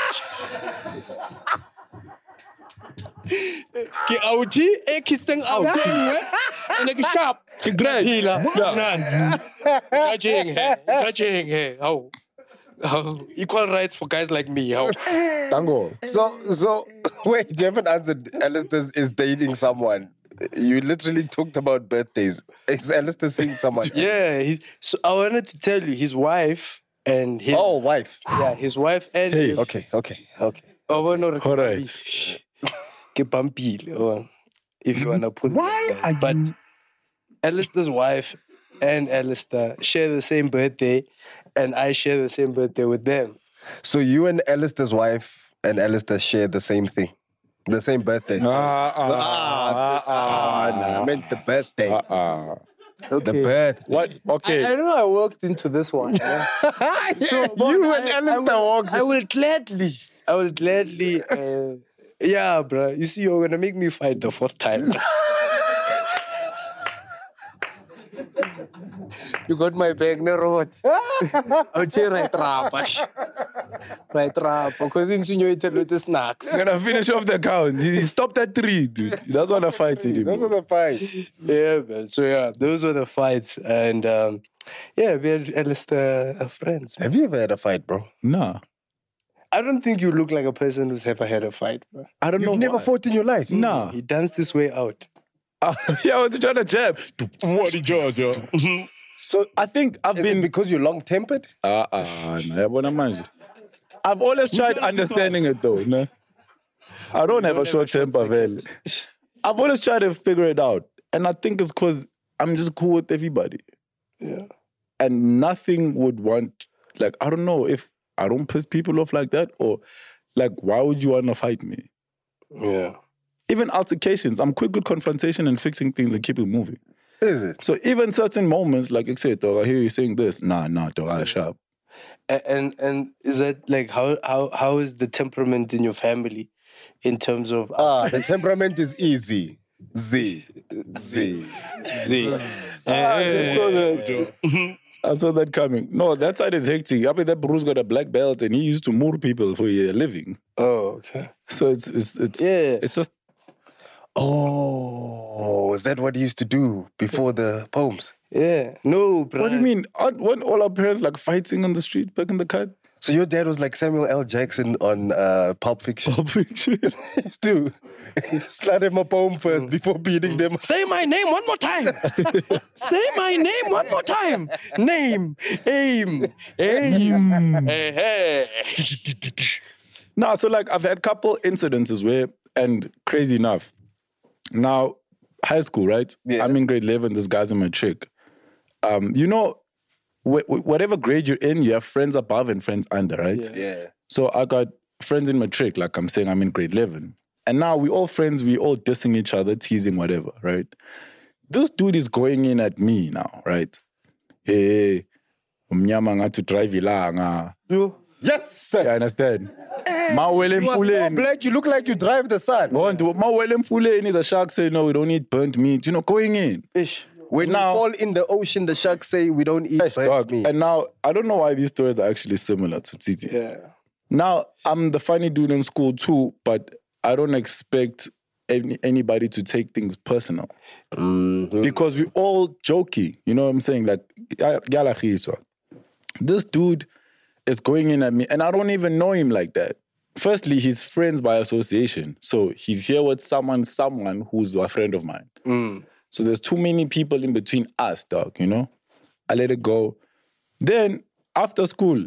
Speaker 7: Ke out, eh, kissing out. And ke sharp. Ke great. Hila. Judging, hey. Judging, hey. How? How? Equal rights for guys like me. How?
Speaker 6: Tango.
Speaker 2: So, so wait, you haven't answered. Alistair is dating someone. You literally talked about birthdays. Is Alistair seeing someone?
Speaker 7: Yeah. He, so I wanted to tell you, his wife and his
Speaker 2: Oh, wife.
Speaker 7: yeah, his wife and
Speaker 6: Hey.
Speaker 7: his,
Speaker 2: Okay, okay, okay.
Speaker 7: oh, well, no,
Speaker 6: All right.
Speaker 7: Ke pampile, oh, if you wanna put
Speaker 6: Why
Speaker 7: it like
Speaker 6: are
Speaker 7: that. But
Speaker 6: you-
Speaker 7: Alistair's wife and Alistair share the same birthday, and I share the same birthday with them.
Speaker 2: So you and Alistair's wife and Alistair share the same thing, the same birthday.
Speaker 6: Ah, ah,
Speaker 2: So-
Speaker 6: ah, ah,
Speaker 2: nah, I meant the birthday.
Speaker 6: ah, ah.
Speaker 2: The birthday.
Speaker 6: What? Okay.
Speaker 7: I know I walked into this one. yeah. So
Speaker 2: You
Speaker 7: I-
Speaker 2: and
Speaker 7: I
Speaker 2: Alistair
Speaker 7: will-
Speaker 2: walked.
Speaker 7: I will gladly, I will gladly. Uh, yeah, bro. You see, you're gonna make me fight the fourth time. You got my bag, no robot. I'll say right trap. Right trap. Because insinuated with the snacks.
Speaker 6: I'm gonna finish off the count. He stopped at three, dude. He doesn't want to fight anymore.
Speaker 2: Those are the fights.
Speaker 7: Yeah, man. So yeah, those were the fights. And um, yeah, we had Alistair uh, friends.
Speaker 2: Have you ever had a fight, bro?
Speaker 6: Nah.
Speaker 7: I don't think you look like a person who's ever had a fight, bro.
Speaker 6: I don't
Speaker 2: You've
Speaker 6: know.
Speaker 2: never
Speaker 6: why.
Speaker 2: fought in your life?
Speaker 6: Nah.
Speaker 7: He danced his way out.
Speaker 6: Yeah, I was trying to jab. What did you So I think I've
Speaker 2: Is
Speaker 6: been
Speaker 2: it because you're long-tempered?
Speaker 6: Ah, ah, nah, yabona manje. I've always tried understanding it though, no? I don't have a short temper, well. I've always tried to figure it out. And I think it's because I'm just cool with everybody.
Speaker 7: Yeah.
Speaker 6: And nothing would want, like, I don't know if I don't piss people off like that, or like, why would you want to fight me?
Speaker 7: Yeah.
Speaker 6: Even altercations, I'm quick with confrontation and fixing things and keep it moving.
Speaker 2: Is it?
Speaker 6: So even certain moments, like I said, dog, I hear you saying this. Nah, nah, dog, I sharp.
Speaker 7: And, and and is that like how how how is the temperament in your family in terms of
Speaker 2: Ah, the temperament is easy. Z. Z.
Speaker 7: Z?
Speaker 6: I saw that. I saw that coming. No, that side is hectic. I mean, that Bruce got a black belt and he used to murder people for a living.
Speaker 7: Oh, okay.
Speaker 6: So it's it's it's
Speaker 7: Yeah.
Speaker 6: it's just
Speaker 2: Oh, is that what he used to do before the poems?
Speaker 7: Yeah. No, bro.
Speaker 6: what do you mean? Aren't weren't all our parents like fighting on the street back in the cut?
Speaker 2: So your dad was like Samuel L. Jackson on uh, Pulp Fiction.
Speaker 6: Pulp Fiction.
Speaker 2: He used to slap them a poem first before beating them.
Speaker 7: Say my name one more time. Say my name one more time. Name, aim, aim. Hey, hey.
Speaker 6: No, so like I've had couple incidences where, and crazy enough, now high school, right?
Speaker 2: Yeah.
Speaker 6: I'm in grade eleven. This guy's in matric. Um, you know, wh- wh- whatever grade you're in, you have friends above and friends under, right?
Speaker 2: Yeah.
Speaker 6: So I got friends in matric, like I'm saying, I'm in grade eleven. And now we all friends, we all dissing each other, teasing, whatever, right? This dude is going in at me now, right? Hey, umnyama ngathi drive ilanga.
Speaker 2: You? Yes,
Speaker 6: You
Speaker 2: sir.
Speaker 6: understand? Mawele
Speaker 2: You are so
Speaker 6: emfuleni.
Speaker 2: black, you look like you drive the sun.
Speaker 6: Ngonto, mawele emfuleni, the shark say, no, we don't eat burnt meat. You know, going in.
Speaker 2: Ish. When
Speaker 6: Now-
Speaker 2: you fall in the ocean, the sharks say we don't eat burnt
Speaker 6: Dog.
Speaker 2: meat.
Speaker 6: And now, I don't know why these stories are actually similar to Titi's.
Speaker 7: Yeah.
Speaker 6: Now, I'm the funny dude in school too, but I don't expect any, anybody to take things personal. Because we all jokey. You know what I'm saying? Like, yala khiswa. This dude is going in at me, and I don't even know him like that. Firstly, he's friends by association. So he's here with someone, someone who's a friend of mine.
Speaker 7: Mm.
Speaker 6: So there's too many people in between us, dog, you know? I let it go. Then, after school,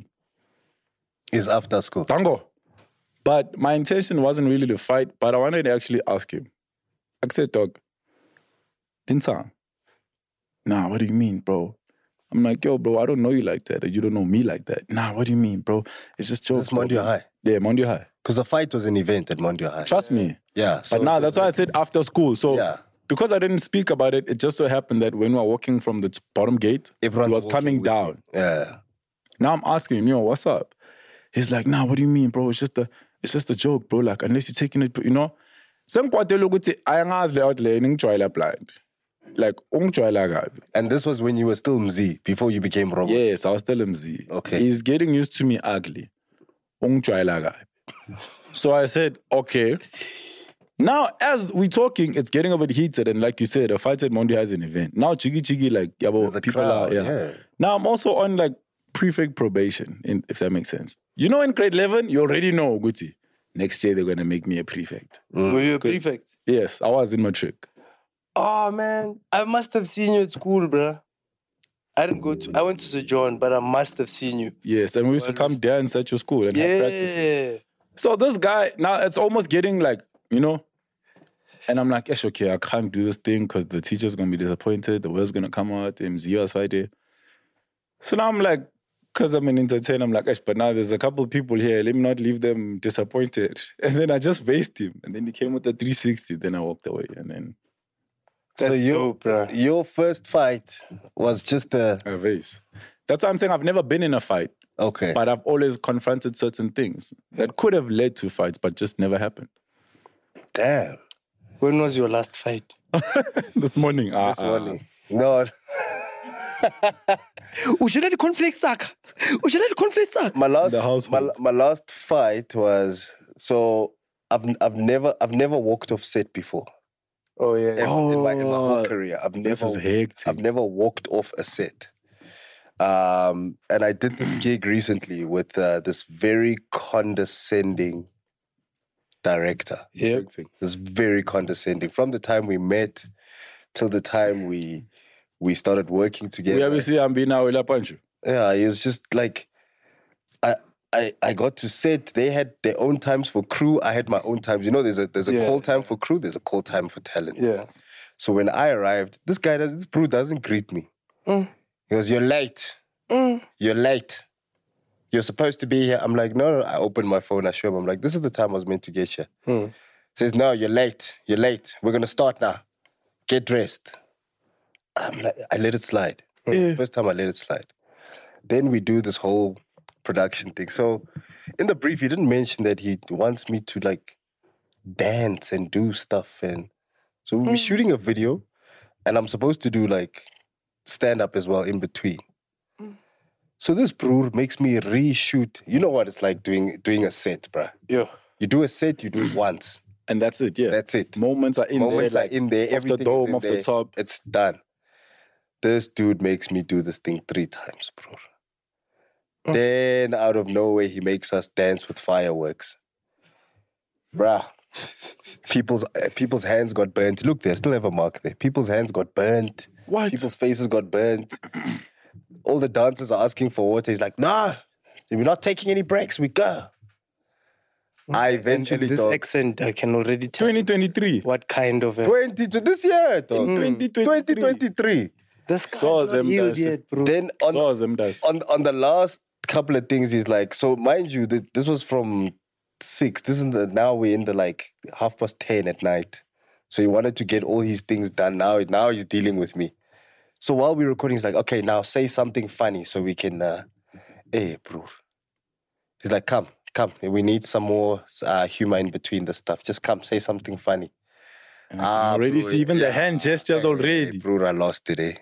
Speaker 2: Is after school.
Speaker 6: tango. But my intention wasn't really to fight, but I wanted to actually ask him. I said, dog, Dinsa. Nah, what do you mean, bro? I'm like, yo, bro, I don't know you like that. Or you don't know me like that. Nah, what do you mean, bro? It's just jokes.
Speaker 2: This is Mondio
Speaker 6: bro.
Speaker 2: High.
Speaker 6: Yeah, Mondio High.
Speaker 2: Because the fight was an event at Mondio High.
Speaker 6: Trust me.
Speaker 2: Yeah. So
Speaker 6: But now,
Speaker 2: it
Speaker 6: that's
Speaker 2: was
Speaker 6: why I
Speaker 2: like-
Speaker 6: said after school. So
Speaker 2: Yeah.
Speaker 6: because I didn't speak about it, it just so happened that when we were walking from the t- bottom gate,
Speaker 2: Everyone's
Speaker 6: he was
Speaker 2: walking
Speaker 6: coming
Speaker 2: with me.
Speaker 6: down.
Speaker 2: Yeah.
Speaker 6: Now I'm asking him, yo, what's up? He's like, nah, what do you mean, bro? It's just a, it's just a joke, bro. Like, unless you're taking it, you know. Sengikwatela ukuthi ayangazi le out le ngijwayela blind. Like, ungijwayela kabi.
Speaker 2: And this was when you were still Mzi, before you became Robo.
Speaker 6: Yes, I was telling him Z.
Speaker 2: Okay.
Speaker 6: He's getting used to me ugly. Ungijwayela kabi. So I said, okay. Now, as we talking, it's getting a bit heated. And like you said, a fight at Monday has an event. Now, Chigi Chigi, like, yabo,
Speaker 2: There's a
Speaker 6: people
Speaker 2: crowd,
Speaker 6: are, yeah.
Speaker 2: yeah.
Speaker 6: Now, I'm also on, like, prefect probation, in, if that makes sense. You know, in grade eleven, you already know, Guti. Next year, they're going to make me a prefect.
Speaker 7: Were you a prefect?
Speaker 6: Yes, I was in matric.
Speaker 7: Oh, man. I must have seen you at school, bruh. I didn't go to... I went to Sir John, but I must have seen you.
Speaker 6: Yes, and we used to come dance at your school and have practice.
Speaker 7: Yeah.
Speaker 6: So this guy, now it's almost getting like, you know, and I'm like, yes, okay, I can't do this thing because the teacher's going to be disappointed. The word's going to come out. M Z O fighting. So now I'm like, because I'm an entertainer, I'm like, "Esh, but now there's a couple people here. Let me not leave them disappointed." And then I just faced him. And then he came with a three sixty. Then I walked away. And then
Speaker 2: So
Speaker 7: That's
Speaker 2: your,
Speaker 7: dope, bruh.
Speaker 2: your first fight was just a...
Speaker 6: I face. That's why I'm saying I've never been in a fight.
Speaker 2: Okay.
Speaker 6: But I've always confronted certain things that could have led to fights, but just never happened.
Speaker 2: Damn.
Speaker 7: When was your last fight?
Speaker 6: This morning. Uh,
Speaker 2: This morning. No,
Speaker 7: Ushela the conflict sack. Ushela the conflict sack.
Speaker 2: my last
Speaker 6: The
Speaker 2: my,
Speaker 6: household.
Speaker 2: my last fight was so I've I've never I've never walked off set before.
Speaker 7: Oh, yeah.
Speaker 2: Ever in, my, in my whole
Speaker 6: Oh,
Speaker 2: career. I've
Speaker 6: this
Speaker 2: never
Speaker 6: is hectic.
Speaker 2: I've never walked off a set. Um, and I did this gig recently with uh, this very condescending director.
Speaker 7: Yeah.
Speaker 2: This very condescending. From the time we met till the time we we started working together.
Speaker 6: We obviously I'm being now Pancho.
Speaker 2: Yeah, it was just like I I I got to set. They had their own times for crew. I had my own times. You know, there's a there's a
Speaker 7: Yeah.
Speaker 2: call time for crew. There's a call time for talent.
Speaker 7: Yeah.
Speaker 2: So when I arrived, this guy does this bro doesn't greet me. He goes, "You're late. You're late. You're supposed to be here." I'm like, no, no. I opened my phone. I show him. I'm like, this is the time I was meant to get here. Says, no, you're late. You're late. We're gonna start now. Get dressed. I'm like, I let it slide. First time I let it slide. Then we do this whole production thing. So in the brief, he didn't mention that he wants me to like dance and do stuff. And so we're shooting a video and I'm supposed to do like stand up as well in between. So this brewer makes me reshoot. You know what it's like doing doing a set, bruh.
Speaker 7: Yeah.
Speaker 2: You do a set, you do it once.
Speaker 6: And that's it, yeah.
Speaker 2: That's it.
Speaker 6: Moments are in
Speaker 2: Moments
Speaker 6: there.
Speaker 2: are in there.
Speaker 6: Off the
Speaker 2: Everything is
Speaker 6: dome,
Speaker 2: in
Speaker 6: off the
Speaker 2: there.
Speaker 6: top.
Speaker 2: It's done. This dude makes me do this thing three times, bro. Then out of nowhere, he makes us dance with fireworks. Bruh. People's uh, people's hands got burnt. Look, there, I still have a mark there. People's hands got burnt.
Speaker 6: What?
Speaker 2: People's faces got burnt. All the dancers are asking for water. He's like, nah, we're not taking any breaks. We go. I eventually
Speaker 7: And this
Speaker 2: thought,
Speaker 7: accent, I can already tell
Speaker 6: twenty twenty-three.
Speaker 7: what kind of a...
Speaker 2: twenty to this year, dog.
Speaker 6: twenty twenty-three.
Speaker 2: twenty twenty-three.
Speaker 7: This guy's
Speaker 6: So
Speaker 7: not
Speaker 6: them
Speaker 7: healed
Speaker 6: does-
Speaker 7: yet, bro.
Speaker 2: Then on,
Speaker 6: So them does.
Speaker 2: on on the last couple of things, he's like, so mind you, th- this was from six. This is the, now we're in the like half past ten at night. So he wanted to get all his things done. Now, now he's dealing with me. So while we're recording, he's like, okay, now say something funny so we can, uh, hey, bro. He's like, come, come. We need some more uh, humor in between the stuff. Just come, say something funny.
Speaker 6: I already
Speaker 2: bro,
Speaker 6: see even
Speaker 2: yeah.
Speaker 6: the hand gestures
Speaker 2: Hey,
Speaker 6: already.
Speaker 2: bro, I lost today.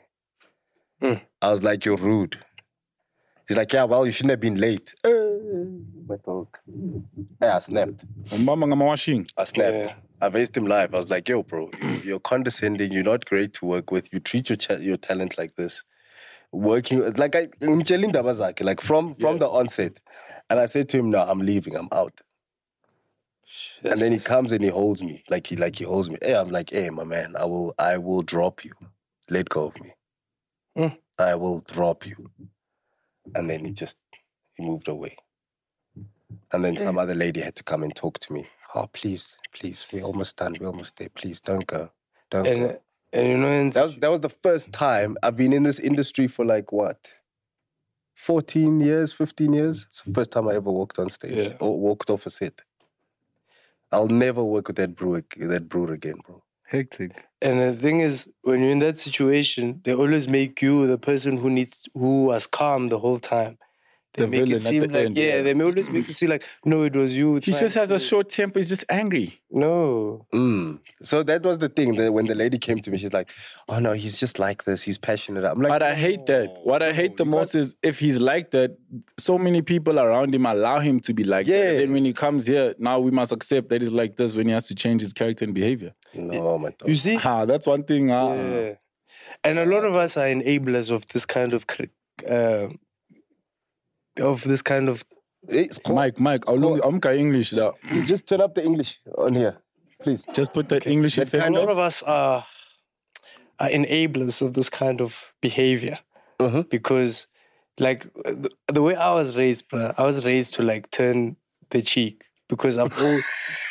Speaker 2: I was like, you're rude. He's like, yeah, well, you shouldn't have been late. Eh, my dog. Yeah, I snapped.
Speaker 6: Mama ngama washing.
Speaker 2: I snapped. I faced him live. I was like, yo, bro, you- you're condescending. You're not great to work with. You treat your cha- your talent like this. working like I ngitshela indaba zakhe, like from from the onset. And I said to him, no, I'm leaving, I'm out. And then he comes and he holds me, like he like he holds me. Hey, I'm like, hey, my man, I will I will drop you. Let go of me.
Speaker 7: Mm.
Speaker 2: I will drop you. And then he just he moved away. And then some other lady had to come and talk to me. Oh, please, please, we're almost done. We're almost there. Please don't go. Don't
Speaker 7: And,
Speaker 2: go.
Speaker 7: and you know, and
Speaker 2: That was that was the first time I've been in this industry for like what? fourteen years, fifteen years. It's the first time I ever walked on stage
Speaker 7: Yeah.
Speaker 2: or walked off a set. I'll never work with that brewer, that brewer again, bro.
Speaker 6: Hectic.
Speaker 7: And the thing is, when you're in that situation, they always make you the person who needs, who was calm the whole time. They
Speaker 6: The
Speaker 7: make
Speaker 6: villain
Speaker 7: it
Speaker 6: at
Speaker 7: seem
Speaker 6: the
Speaker 7: like,
Speaker 6: end,
Speaker 7: yeah,
Speaker 6: yeah.
Speaker 7: they may always make you see like, no, it was you.
Speaker 6: He
Speaker 7: trying
Speaker 6: just has a
Speaker 7: to-
Speaker 6: short temper. He's just angry.
Speaker 7: No.
Speaker 2: Mm. So that was the thing. That when the lady came to me, she's like, "Oh no, he's just like this. He's passionate." I'm like,
Speaker 6: But I hate that. What I hate the most is if he's like that, so many people around him allow him to be like that. And then when he comes here, now we must accept that he's like this when he has to change his character and behavior.
Speaker 2: no, my dog.
Speaker 7: You see?
Speaker 6: Ah, that's one thing. Ah.
Speaker 7: Yeah. And a lot of us are enablers of this kind of, cri- uh, of this kind of,
Speaker 2: It's called-
Speaker 6: Mike, Mike, I'll look, I'm going English now.
Speaker 2: You just turn up the English on here, please.
Speaker 6: Just put that English
Speaker 2: That
Speaker 6: effect.
Speaker 7: a lot of us are, are enablers of this kind of behavior.
Speaker 2: Mhm.
Speaker 7: Because, like, the, the way I was raised, bruh, I was raised to, like, turn the cheek. Because I'm old.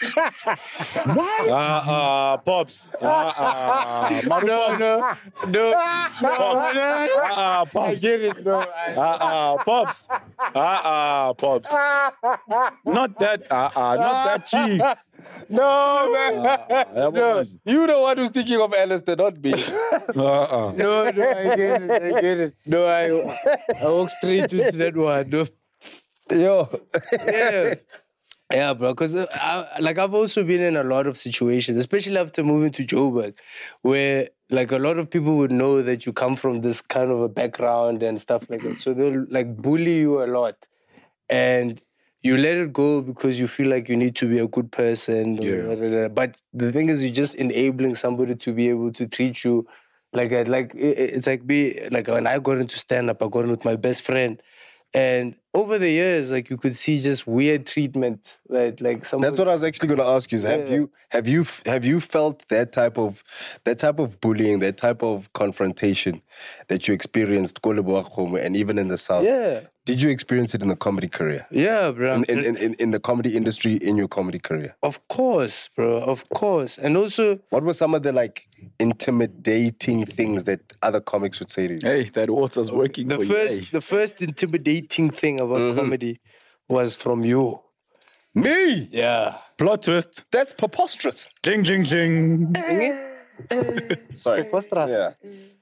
Speaker 6: Ah, ah, pops. Ah, ah, Maru pops.
Speaker 7: no, no,
Speaker 6: Pops. Ah, ah, pops.
Speaker 7: get it, no.
Speaker 6: Ah, ah, pops. Ah, ah, pops. Not that. Ah, ah, not that cheek.
Speaker 7: No, man.
Speaker 6: That
Speaker 7: No,
Speaker 6: was-
Speaker 7: you the one who's thinking of Alistair, not me.
Speaker 6: Ah, ah.
Speaker 7: No, no, I get it, I get it. No, I, I walk straight into that one. No.
Speaker 2: Yo,
Speaker 7: Yeah. Yeah, bro. Because I, like I've also been in a lot of situations, especially after moving to Joburg, where like a lot of people would know that you come from this kind of a background and stuff like that. So they'll like bully you a lot, and you let it go because you feel like you need to be a good person.
Speaker 6: Yeah.
Speaker 7: But the thing is, you're just enabling somebody to be able to treat you like a, like it- it's like be like when I got into stand up, I got in with my best friend. And over the years, like you could see just weird treatment, right? Like some.
Speaker 2: that's what I was actually going to ask you. Is have
Speaker 7: Yeah.
Speaker 2: you have you have you felt that type of that type of bullying, that type of confrontation that you experienced, and even in the South?
Speaker 7: Yeah,
Speaker 2: Did you experience it in the comedy career?
Speaker 7: yeah, bro.
Speaker 2: In, in, in, in the comedy industry, in your comedy career?
Speaker 7: Of course, bro. Of course, and also
Speaker 2: What were some of the like intimidating things that other comics would say to you?
Speaker 6: Hey, that water's working
Speaker 7: the
Speaker 6: for
Speaker 7: first,
Speaker 6: you. Hey.
Speaker 7: the first intimidating thing about comedy was from you.
Speaker 2: Me?
Speaker 7: Yeah.
Speaker 6: Plot twist.
Speaker 2: That's preposterous.
Speaker 6: Ding, ding, ding.
Speaker 2: Sorry.
Speaker 7: Preposterous.
Speaker 2: Yeah.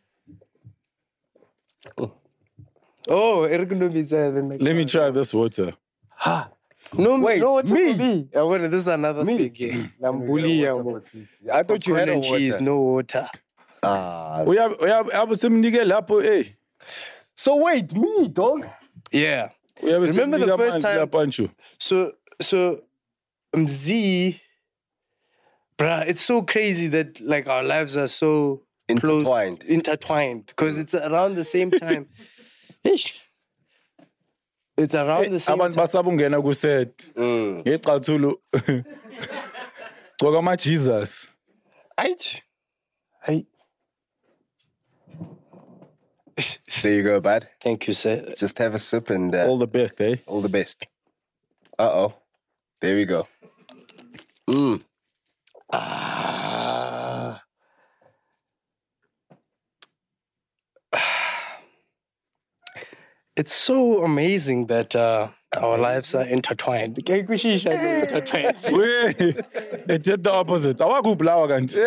Speaker 7: Oh, ergonomics.
Speaker 6: Let me try this water.
Speaker 7: No,
Speaker 2: Wait,
Speaker 7: no, it's
Speaker 2: me?
Speaker 7: me. I want this is another thing. Yeah. I'm bullying.
Speaker 2: I thought you had a
Speaker 7: Corn and
Speaker 2: water.
Speaker 7: cheese, no water.
Speaker 2: Ah.
Speaker 6: Uyab- uyab- uyab- simnike lapho, eh.
Speaker 2: So wait, me, dog?
Speaker 7: Yeah.
Speaker 6: Uyab-
Speaker 7: Remember the
Speaker 6: simnika
Speaker 7: first
Speaker 6: amanzi
Speaker 7: time-
Speaker 6: lapha, Anchu.
Speaker 7: So, so, Mzi, bruh, it's so crazy that like our lives are so close-
Speaker 2: Intertwined.
Speaker 7: intertwined, because it's around the same time. Ish. It's around the same
Speaker 6: Abantu
Speaker 7: time.
Speaker 6: basaba ungena kuset.
Speaker 2: Mm.
Speaker 6: Ngeqathulu. Gqoka ama-Jesus.
Speaker 7: Aight. Hey,
Speaker 2: There you go, bud.
Speaker 7: thank you, sir.
Speaker 2: Just have a sip and uh,
Speaker 6: All the best, eh?
Speaker 2: all the best. Uh-oh. There we go. Mm.
Speaker 7: Ah. It's so amazing that uh, our lives are intertwined. Intertwined.
Speaker 6: Wait, it's just the opposite. Awakubulawa kanti.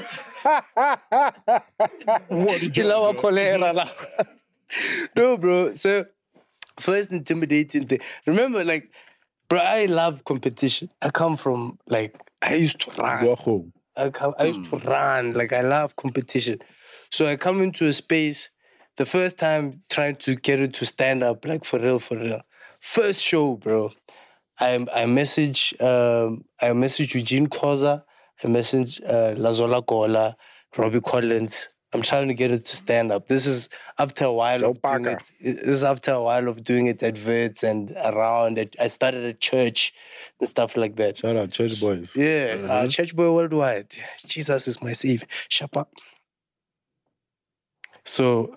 Speaker 7: Kilawa cholera la. No, bro. So, first intimidating thing. Remember, like, bro, I love competition. I come from, like, I used to run.
Speaker 6: Wahoo.
Speaker 7: I, come, I used to run. Like, I love competition. So, I come into a space, the first time trying to get it to stand up, like, for real, for real. First show, bro. I I message um, I message Eugene Koza, I message uh, Lazola Gola, Robbie Collins, I'm trying to get it to stand up. This is after a while
Speaker 6: Joe
Speaker 7: of doing
Speaker 6: Parker.
Speaker 7: it. This is after a while of doing it at Wits and around it. I started at church and stuff like that.
Speaker 6: Shout out church boys.
Speaker 7: Yeah, uh, church boy worldwide. Jesus is my savior. Shapa. So,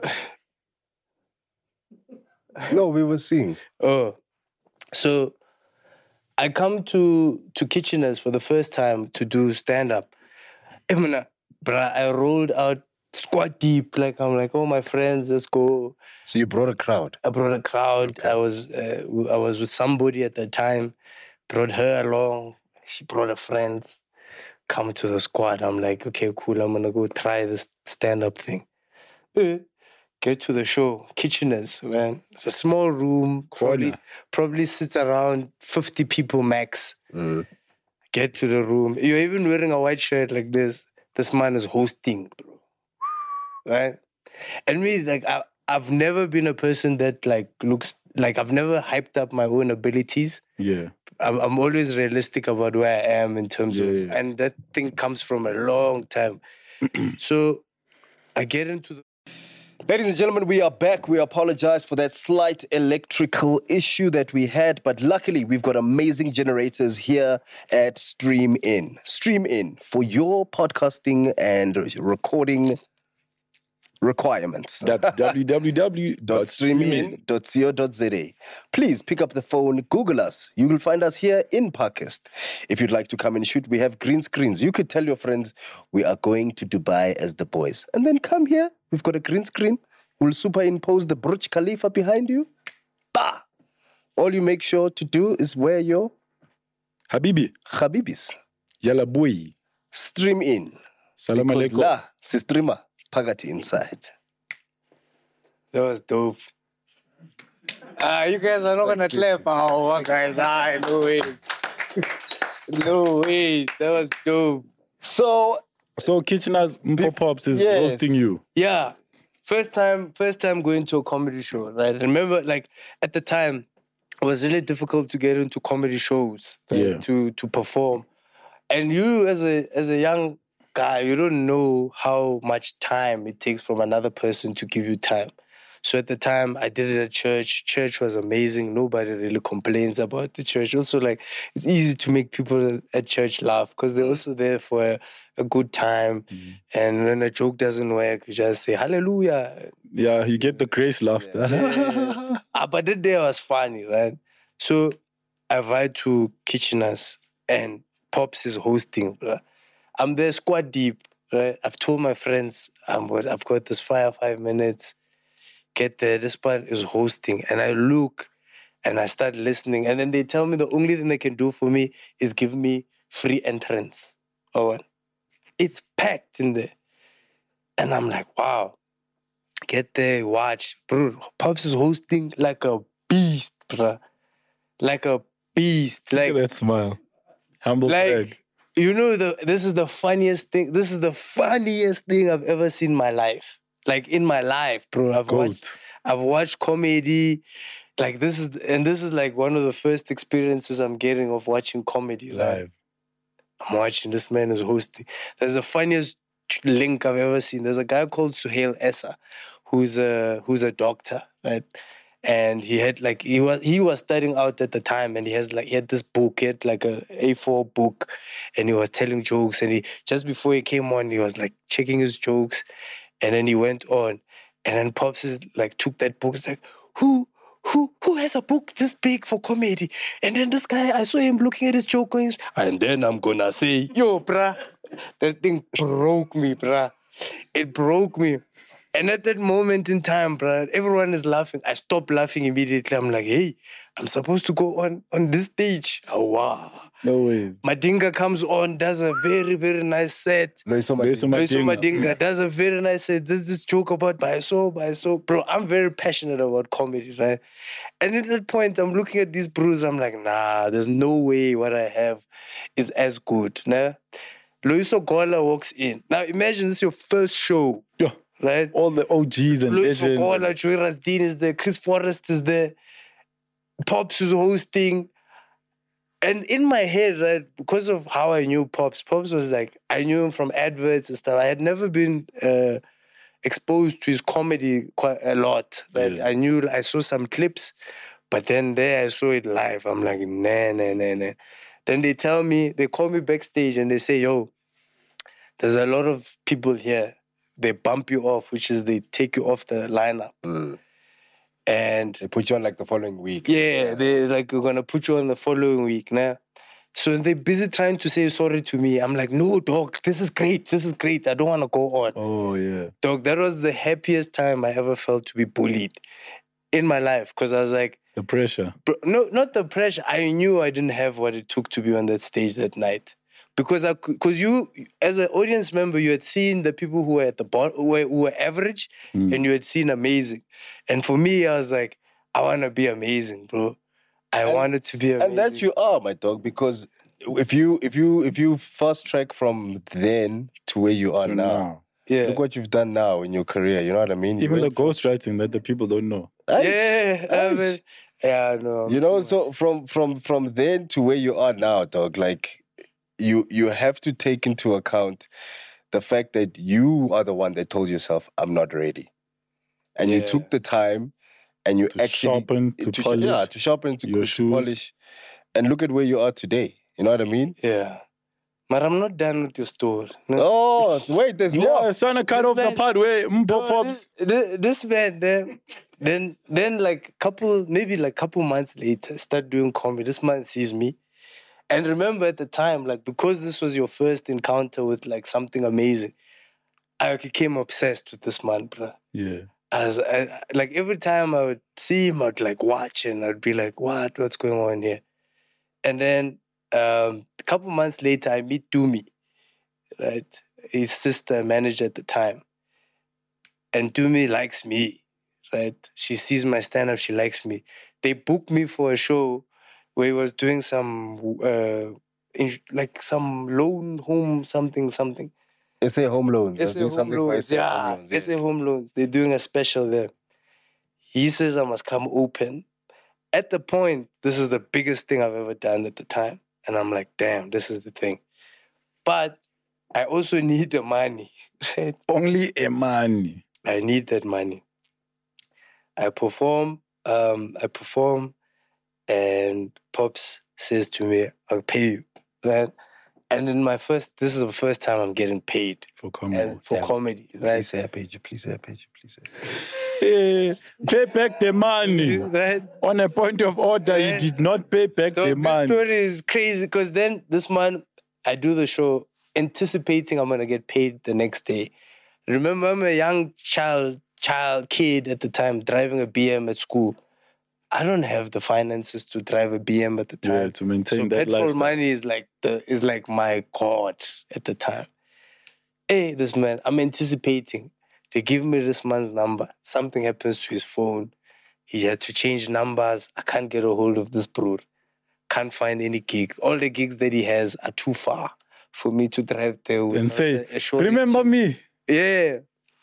Speaker 2: No, we were seeing.
Speaker 7: oh, so I come to to Kitcheners for the first time to do stand up. Bruh, I rolled out squat deep. Like I'm like, oh my friends, let's go.
Speaker 2: So you brought a crowd.
Speaker 7: I brought a crowd. I was uh, I was with somebody at the time. Brought her along. She brought her friends. Come to the squad. I'm like, okay, cool. I'm gonna go try this stand-up thing. Uh, get to the show. Kitcheners, man. It's a small room. Probably,
Speaker 6: Corner.
Speaker 7: probably sits around fifty people max. Get to the room. You're even wearing a white shirt like this. This man is hosting, bro. Right? And me, like, I, I've never been a person that, like, looks like I've never hyped up my own abilities.
Speaker 6: Yeah.
Speaker 7: I'm, I'm always realistic about where I am in terms
Speaker 6: Yeah,
Speaker 7: of,
Speaker 6: yeah.
Speaker 7: and that thing comes from a long time. So I get into the.
Speaker 5: Ladies and gentlemen, we are back. We apologize for that slight electrical issue that we had, but luckily we've got amazing generators here at Stream In. Stream In for your podcasting and recording requirements.
Speaker 6: That's w w w dot stream in.
Speaker 5: streamin dot co dot z a. Please pick up the phone, Google us. You will find us here in Parkhurst. If you'd like to come and shoot, we have green screens. You could tell your friends we are going to Dubai as the boys. And then come here. We've got a green screen. We'll superimpose the Burj Khalifa behind you. Bah! All you make sure to do is wear your
Speaker 6: Habibi.
Speaker 5: Habibis.
Speaker 6: Yalla boy.
Speaker 5: Stream In.
Speaker 6: Salam
Speaker 5: Because
Speaker 6: alaikum.
Speaker 5: la, si streamer, pagati inside.
Speaker 7: That was dope. Ah, you guys are not gonna clap. Oh, guys, ah, no way. No way. That was dope.
Speaker 5: So,
Speaker 6: So Kitcheners Mpo Pops is
Speaker 5: Yes.
Speaker 6: roasting you.
Speaker 7: Yeah. First time, first time going to a comedy show, right? Remember, like, at the time, it was really difficult to get into comedy shows, right?
Speaker 6: Yeah.
Speaker 7: to to perform. And you, as a as a young guy, you don't know how much time it takes from another person to give you time. So at the time, I did it at church. Church was amazing. Nobody really complains about the church. Also, like, it's easy to make people at church laugh because they're also there for a, a good time. And when a joke doesn't work, we just say, hallelujah.
Speaker 6: Yeah, you get the grace laughter.
Speaker 7: Ah, but that day was funny, right? So I invite to Kitcheners and Pops is hosting. Bro. I'm there squad deep, right? I've told my friends I'm, I've got this fire five minutes. Get there, this part is hosting. And I look and I start listening. And then they tell me the only thing they can do for me is give me free entrance. Oh, what? It's packed in there. And I'm like, wow. Get there, watch. Bro, Pops is hosting like a beast, bro. Like a beast. Like,
Speaker 6: Look at that smile. Humble
Speaker 7: like
Speaker 6: brag.
Speaker 7: you know, the this is the funniest thing. This is the funniest thing I've ever seen in my life. Like in my life, bro. I've
Speaker 6: Goat.
Speaker 7: watched I've watched comedy. Like this is and this is like one of the first experiences I'm getting of watching comedy. Like,
Speaker 6: Live.
Speaker 7: I'm watching this man is hosting. There's the funniest link I've ever seen. There's a guy called Suhail Essa, who's a who's a doctor, right? And he had like he was he was studying out at the time, and he has like he had this book, he had like a A four book, and he was telling jokes. And he just before he came on, he was like checking his jokes, and then he went on, and then Pops is like took that book, he's like, who who who has a book this big for comedy? And then this guy, I saw him looking at his joke, going, and then I'm gonna say, yo, bruh, that thing broke me, bruh. It broke me. And at that moment in time, bruh, everyone is laughing. I stopped laughing immediately. I'm like, hey, I'm supposed to go on, on this stage. Oh, wow.
Speaker 6: No way.
Speaker 7: Madinga comes on, does a very, very nice set.
Speaker 5: Loiso
Speaker 6: Loiso
Speaker 5: Madinga.
Speaker 7: Loiso
Speaker 6: Madinga.
Speaker 7: Madinga does a very nice set. There's this joke about Baiso, Baiso. Bro, I'm very passionate about comedy, right? And at that point, I'm looking at these bros. I'm like, nah, there's no way what I have is as good. Nah? Loiso Gola walks in. Now, imagine this is your first show.
Speaker 6: Yeah.
Speaker 7: Right?
Speaker 6: All the O Gs and
Speaker 7: Luis
Speaker 6: legends.
Speaker 7: Fogola, Joey Rasdin is there, Chris Forrest is there, Pops is hosting. And in my head, right, because of how I knew Pops, Pops was like, I knew him from adverts and stuff. I had never been uh, exposed to his comedy quite a lot. That
Speaker 6: Yeah.
Speaker 7: I knew, I saw some clips, but then there I saw it live. I'm like, nah, nah, nah, nah. Then they tell me, they call me backstage and they say, yo, there's a lot of people here. They bump you off, which is they take you off the lineup.
Speaker 2: Mm.
Speaker 7: And
Speaker 2: They put you on like the following week.
Speaker 7: yeah, they're like, we're gonna put you on the following week now. So they're busy trying to say sorry to me. I'm like, no, dog, this is great. This is great. I don't want to go on.
Speaker 6: Oh, yeah.
Speaker 7: Dog, that was the happiest time I ever felt to be bullied in my life. Because I was like,
Speaker 6: The pressure.
Speaker 7: bro, no, not the pressure. I knew I didn't have what it took to be on that stage that night. Because I, because you, as an audience member, you had seen the people who were at the bottom, who were, who were average, and you had seen amazing. And for me, I was like, I want to be amazing, bro. I wanted to be amazing.
Speaker 2: And that you are, my dog, because if you if you if you fast track from then to where you are
Speaker 6: So
Speaker 2: now,
Speaker 6: now.
Speaker 7: yeah,
Speaker 2: look what you've done now in your career. You know what I mean? You
Speaker 6: Even the
Speaker 2: went from-
Speaker 6: ghostwriting that the people don't know.
Speaker 7: yeah, I mean, yeah, no,
Speaker 2: you know, so from from from then to where you are now, dog, like you you have to take into account the fact that you are the one that told yourself, I'm not ready. And you
Speaker 7: Yeah.
Speaker 2: took the time and you
Speaker 6: To
Speaker 2: actually
Speaker 6: sharpen, to
Speaker 2: sh-
Speaker 6: polish
Speaker 2: yeah, to sharpen, to,
Speaker 6: your
Speaker 2: to
Speaker 6: shoes.
Speaker 2: polish. And look at where you are today. You know what I mean?
Speaker 7: yeah. But I'm not done with your story. No.
Speaker 2: Oh, wait, there's
Speaker 6: Yeah,
Speaker 2: more.
Speaker 6: I was trying to cut
Speaker 7: This
Speaker 6: off the
Speaker 7: man-
Speaker 6: part where Mpo
Speaker 7: No,
Speaker 6: Pops.
Speaker 7: this, this, this man, then, then, then, like couple, maybe like couple months later, start doing comedy. This man sees me, and remember at the time, like because this was your first encounter with like something amazing, I became obsessed with this man, bro.
Speaker 6: Yeah.
Speaker 7: As I, like every time I would see him, I'd like watch and I'd be like, "What? What's going on here?" And then um, a couple months later, I meet Dumi, right? His sister manager at the time, and Dumi likes me, right? She sees my stand-up, she likes me. They booked me for a show where he was doing some uh, in, like some loan home something something.
Speaker 2: S A Home Loans. I was
Speaker 7: S A
Speaker 2: doing
Speaker 7: Home
Speaker 2: something for
Speaker 7: Loans,
Speaker 2: S A
Speaker 7: yeah.
Speaker 2: Home Loans.
Speaker 7: S A Home Loans. They're doing a special there. He says I must come open. At the point, this is the biggest thing I've ever done at the time. And I'm like, damn, this is the thing. But I also need the money, right?
Speaker 6: Only a money.
Speaker 7: I need that money. I perform, um, I perform, and Pops says to me, I'll pay you, right? And in my first, this is the first time I'm getting paid
Speaker 6: For comedy.
Speaker 7: and for
Speaker 2: Damn.
Speaker 7: comedy,
Speaker 2: Please
Speaker 7: right?
Speaker 2: say I paid you. Please say I paid you. Please say I paid you.
Speaker 6: Hey, pay back the money.
Speaker 7: Right?
Speaker 6: On a point of order,
Speaker 7: Yeah.
Speaker 6: he did not pay back
Speaker 7: So
Speaker 6: the
Speaker 7: this
Speaker 6: money.
Speaker 7: story is crazy because then this man, I do the show anticipating I'm gonna get paid the next day. Remember, I'm a young child, child kid at the time driving a B M at school. I don't have the finances to drive a B M at the time.
Speaker 6: Yeah, to maintain
Speaker 7: so
Speaker 6: that
Speaker 7: petrol
Speaker 6: lifestyle.
Speaker 7: money is like the is like my god at the time. Hey, this man, I'm anticipating. They give me this man's number. Something happens to his phone. He had to change numbers. I can't get a hold of this bro. Can't find any gig. All the gigs that he has are too far for me to drive there. with
Speaker 6: And
Speaker 7: a-
Speaker 6: say,
Speaker 7: a short
Speaker 6: remember
Speaker 7: team."
Speaker 6: me?
Speaker 7: Yeah.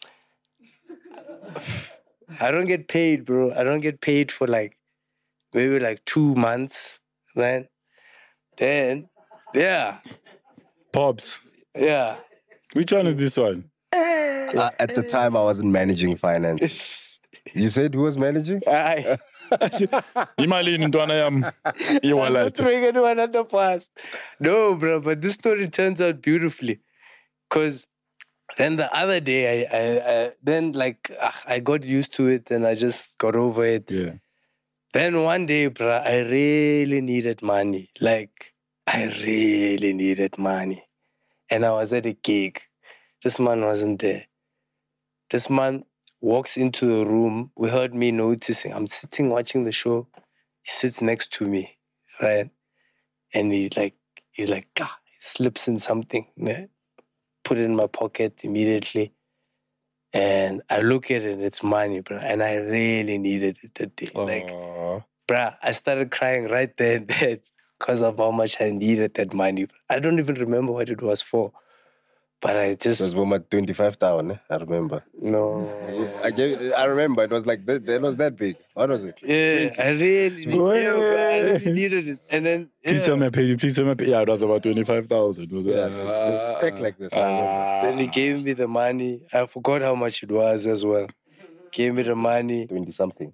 Speaker 7: I don't get paid, bro. I don't get paid for like maybe like two months, man. Then, yeah,
Speaker 6: Pops.
Speaker 7: yeah.
Speaker 6: Which one is this one?
Speaker 2: Uh, at the time, I wasn't managing finance. You said who was managing?
Speaker 7: I,
Speaker 6: Imalini ntwana yam.
Speaker 7: I'm not
Speaker 6: Iwalata.
Speaker 7: throwing anyone under pass. No, bro, but this story turns out beautifully. Because then the other day, I, I, I then like ah, I got used to it and I just got over it.
Speaker 6: Yeah.
Speaker 7: Then one day, bro, I really needed money. Like, I really needed money. And I was at a gig. This man wasn't there. This man walks into the room without me noticing. I'm sitting watching the show. He sits next to me, right? And he like, he's like, ah, he slips in something. Yeah? Put it in my pocket immediately. And I look at it and it's money, bro. And I really needed it that day. Like, bruh, I started crying right there and then because of how much I needed that money. I don't even remember what it was for. but I
Speaker 2: It
Speaker 7: just
Speaker 2: was Boma twenty-five thousand, eh? I remember.
Speaker 7: no.
Speaker 2: I gave, I remember it was like that. It was that big. What was it?
Speaker 7: Yeah, I really, need, yeah, bro, I really needed it, and then
Speaker 6: Please
Speaker 7: yeah.
Speaker 6: tell me, pay. Please tell me, pay. Yeah, it was about twenty-five thousand.
Speaker 2: Yeah, it was, it was stacked like this. I remember.
Speaker 7: Then he gave me the money. I forgot how much it was as well. Gave me the money.
Speaker 2: twenty something.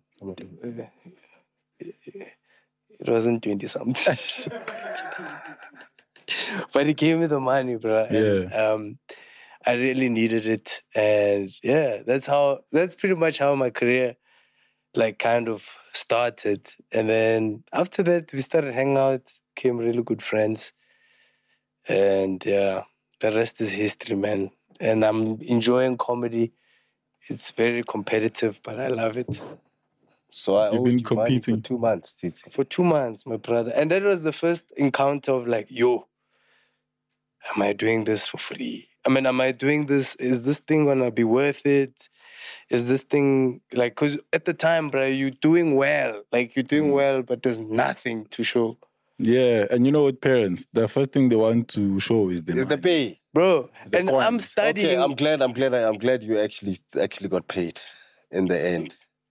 Speaker 7: It wasn't twenty something. But he gave me the money, bro. And,
Speaker 6: Yeah.
Speaker 7: um, I really needed it. And yeah, that's how, that's pretty much how my career like kind of started. And then after that, we started hanging out, became really good friends. And yeah, the rest is history, man. And I'm enjoying comedy. It's very competitive, but I love it.
Speaker 2: So I
Speaker 6: You've
Speaker 2: owed
Speaker 6: been
Speaker 2: you money
Speaker 6: competing.
Speaker 2: for two months, Titi.
Speaker 7: For two months, my brother. And that was the first encounter of like, yo, am I doing this for free? I mean, am I doing this? Is this thing gonna be worth it? Is this thing like, because at the time, bro, you're doing well. Like, you're doing well, but there's nothing to show.
Speaker 6: Yeah, and you know what, parents, the first thing they want to show is the
Speaker 2: It's the
Speaker 6: money.
Speaker 2: pay.
Speaker 7: Bro,
Speaker 6: the
Speaker 7: and
Speaker 6: coins.
Speaker 7: I'm studying.
Speaker 2: Okay, I'm glad. I'm glad. I'm glad you actually actually got paid in the end.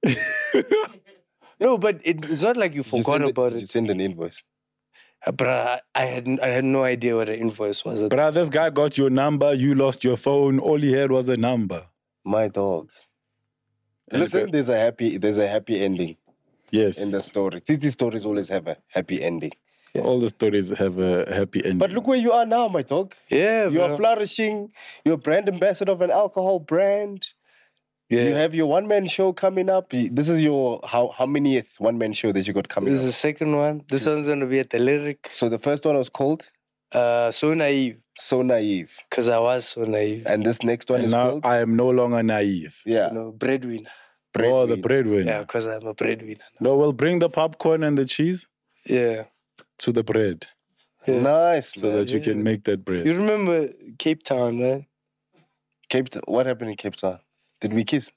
Speaker 7: No, but it, it's not like you
Speaker 2: Did you
Speaker 7: forgot
Speaker 2: send
Speaker 7: about
Speaker 2: Did you
Speaker 7: it.
Speaker 2: send an invoice?
Speaker 7: Uh, Bruh, I had, I had no idea what the invoice was.
Speaker 6: But this guy got your number, you lost your phone, all he had was a number.
Speaker 2: My dog.
Speaker 6: And
Speaker 2: Listen,
Speaker 6: the-
Speaker 2: there's a happy. There's a happy ending
Speaker 6: Yes.
Speaker 2: in the story. Titi stories always have a happy ending.
Speaker 6: All the stories have a happy ending.
Speaker 2: But look where you are now, my dog.
Speaker 7: Yeah,
Speaker 2: You
Speaker 7: bro.
Speaker 2: are flourishing. You're a brand ambassador of an alcohol brand.
Speaker 7: Yeah.
Speaker 2: You have your one man show coming up. This is your how how manyth one man show that you got coming
Speaker 7: This is
Speaker 2: up?
Speaker 7: the second one. This one's going to be at the Lyric.
Speaker 2: So the first one was called
Speaker 7: Uh, so naive,
Speaker 2: So Naive,
Speaker 7: because I was so naive.
Speaker 2: and this next one
Speaker 6: And
Speaker 2: is
Speaker 6: now
Speaker 2: called
Speaker 6: I am no longer naive.
Speaker 2: yeah.
Speaker 7: You know, breadwinner.
Speaker 6: Oh, the
Speaker 2: Breadwinner.
Speaker 6: breadwinner.
Speaker 7: Yeah, because I'm a breadwinner.
Speaker 6: No, we'll bring the popcorn and the cheese
Speaker 7: Yeah.
Speaker 6: to the bread
Speaker 2: Nice.
Speaker 6: so
Speaker 2: man.
Speaker 6: that you can make that bread.
Speaker 7: You remember Cape Town, right?
Speaker 2: Cape Town. What happened in Cape Town? Did we kiss?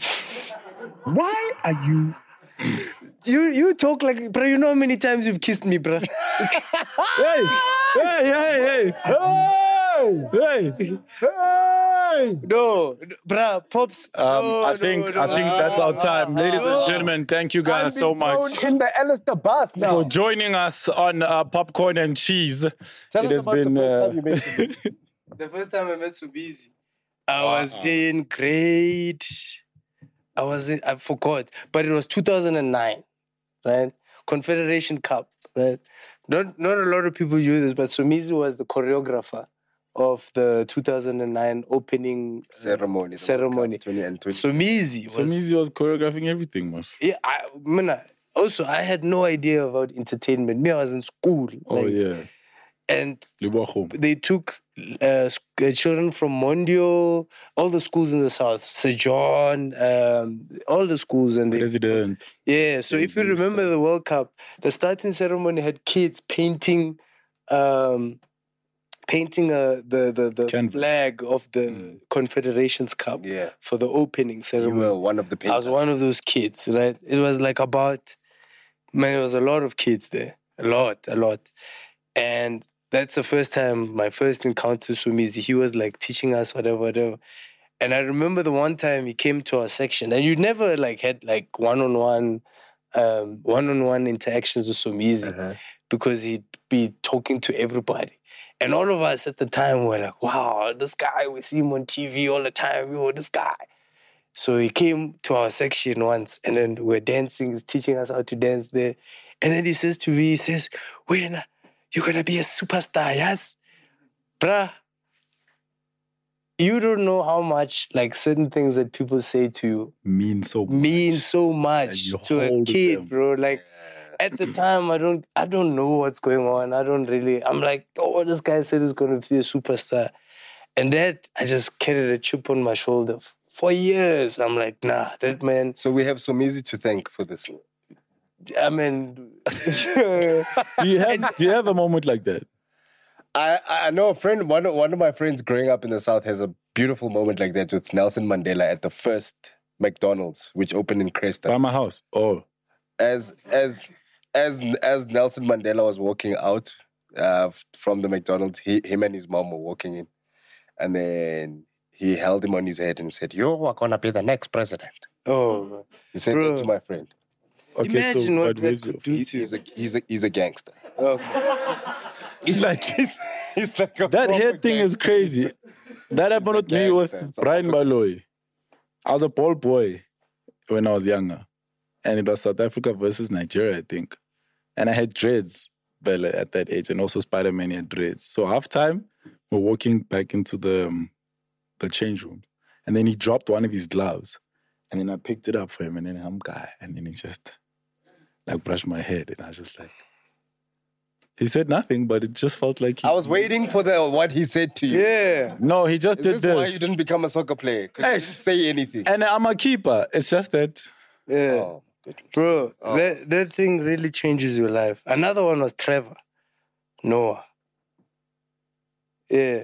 Speaker 7: Why are you? You you talk like, bro. You know how many times you've kissed me, bro.
Speaker 6: Hey, hey, hey, hey, hey, hey.
Speaker 7: No, bro, pops.
Speaker 6: Um,
Speaker 7: no,
Speaker 6: I
Speaker 7: no,
Speaker 6: think
Speaker 7: no.
Speaker 6: I think that's our time, ladies and gentlemen. Thank you guys so much
Speaker 2: in the Alistair bus
Speaker 6: for joining us on uh, Popcorn and Cheese.
Speaker 2: Tell
Speaker 6: It
Speaker 2: us
Speaker 6: has
Speaker 2: about
Speaker 6: been,
Speaker 2: the first
Speaker 6: uh,
Speaker 2: time you met Subizi.
Speaker 7: The first time I met Subizi, I was in grade. I was in, I forgot, but it was two thousand nine, right? Confederation Cup, right? Not not a lot of people knew this, but Sumizi was the choreographer of the two thousand nine opening uh,
Speaker 2: ceremony. the
Speaker 7: ceremony.
Speaker 2: World Cup twenty and twenty.
Speaker 7: Sumizi was
Speaker 6: So Mizi was choreographing everything, mas.
Speaker 7: yeah. I, man, also, I had no idea about entertainment. Me, I was in school,
Speaker 6: Oh
Speaker 7: like,
Speaker 6: yeah,
Speaker 7: and
Speaker 6: Libochum.
Speaker 7: they took uh, sc- uh, children from Mondio, all the schools in the south, Sir John, um, all the schools, and they,
Speaker 6: President.
Speaker 7: yeah. So if you remember the World Cup, the starting ceremony had kids painting, um, painting uh, the the the
Speaker 6: Canvas.
Speaker 7: flag of the Confederations Cup
Speaker 2: Yeah.
Speaker 7: for the opening
Speaker 2: You
Speaker 7: ceremony.
Speaker 2: were one of the
Speaker 7: I was
Speaker 2: painters.
Speaker 7: one of those kids, right? It was like about, man, it was a lot of kids there. A lot, a lot. And that's the first time, my first encounter with Sumizi. He was like teaching us whatever, whatever. And I remember the one time he came to our section and you never like had like one-on-one, um, one-on-one interactions with Sumizi
Speaker 2: Uh-huh.
Speaker 7: because he'd be talking to everybody. And all of us at the time were like, wow, this guy, we see him on T V all the time. Yo, this guy. So he came to our section once and then we're dancing, he's teaching us how to dance there. And then he says to me, he says, Wena, you're gonna be a superstar, yes? Bruh, you don't know how much like certain things that people say to you
Speaker 6: Mean so much.
Speaker 7: mean so much
Speaker 6: you
Speaker 7: to a
Speaker 6: hold
Speaker 7: kid,
Speaker 6: them.
Speaker 7: bro. Like at the time, I don't, I don't know what's going on. I don't really. I'm like, oh, this guy said he's gonna be a superstar, and that I just carried a chip on my shoulder for years. I'm like, nah, that man.
Speaker 2: So we have Sumizi to thank for this.
Speaker 7: I mean,
Speaker 6: Do you have Do you have a moment like that?
Speaker 2: I, I know a friend, one of, one of my friends growing up in the South has a beautiful moment like that with Nelson Mandela at the first McDonald's, which opened in Cresta.
Speaker 6: By my house. Oh,
Speaker 2: As as as as Nelson Mandela was walking out uh, from the McDonald's, he, him and his mom were walking in. And then he held him on his head and said, "You are gonna be the next president."
Speaker 7: Oh,
Speaker 2: He said
Speaker 7: Bro.
Speaker 2: that to my friend.
Speaker 6: Okay,
Speaker 7: imagine
Speaker 6: so
Speaker 7: what
Speaker 6: what
Speaker 7: that
Speaker 6: was
Speaker 7: could
Speaker 6: it?
Speaker 7: do
Speaker 2: He-
Speaker 7: to you.
Speaker 2: he's a he's a he's a gangster.
Speaker 6: He's like
Speaker 2: He's, he's like a
Speaker 6: that
Speaker 2: proper
Speaker 6: head thing is
Speaker 2: gangster.
Speaker 6: crazy. That happened with me with
Speaker 2: gangster. So
Speaker 6: Brian
Speaker 2: opposite.
Speaker 6: Baloy. I was a ball boy when I was younger, and it was South Africa versus Nigeria, I think. And I had dreads well, at that age, and also Spider-Man had dreads. So halftime, we're walking back into the um, the change room, and then he dropped one of his gloves, and then I picked it up for him, and then I'm guy, and then he just like brushed my head, and I was just like, he said nothing, but it just felt like he,
Speaker 2: I was waiting for the what he said to you.
Speaker 7: Yeah.
Speaker 6: No, he just
Speaker 2: Is
Speaker 6: did
Speaker 2: this
Speaker 6: this.
Speaker 2: why you didn't become a soccer player? Because you
Speaker 6: Eish.
Speaker 2: didn't say anything.
Speaker 6: And I'm a keeper. It's just that.
Speaker 7: Yeah.
Speaker 2: Oh, goodness.
Speaker 7: Bro, that, that thing really changes your life. Another one was Trevor Noah. Yeah.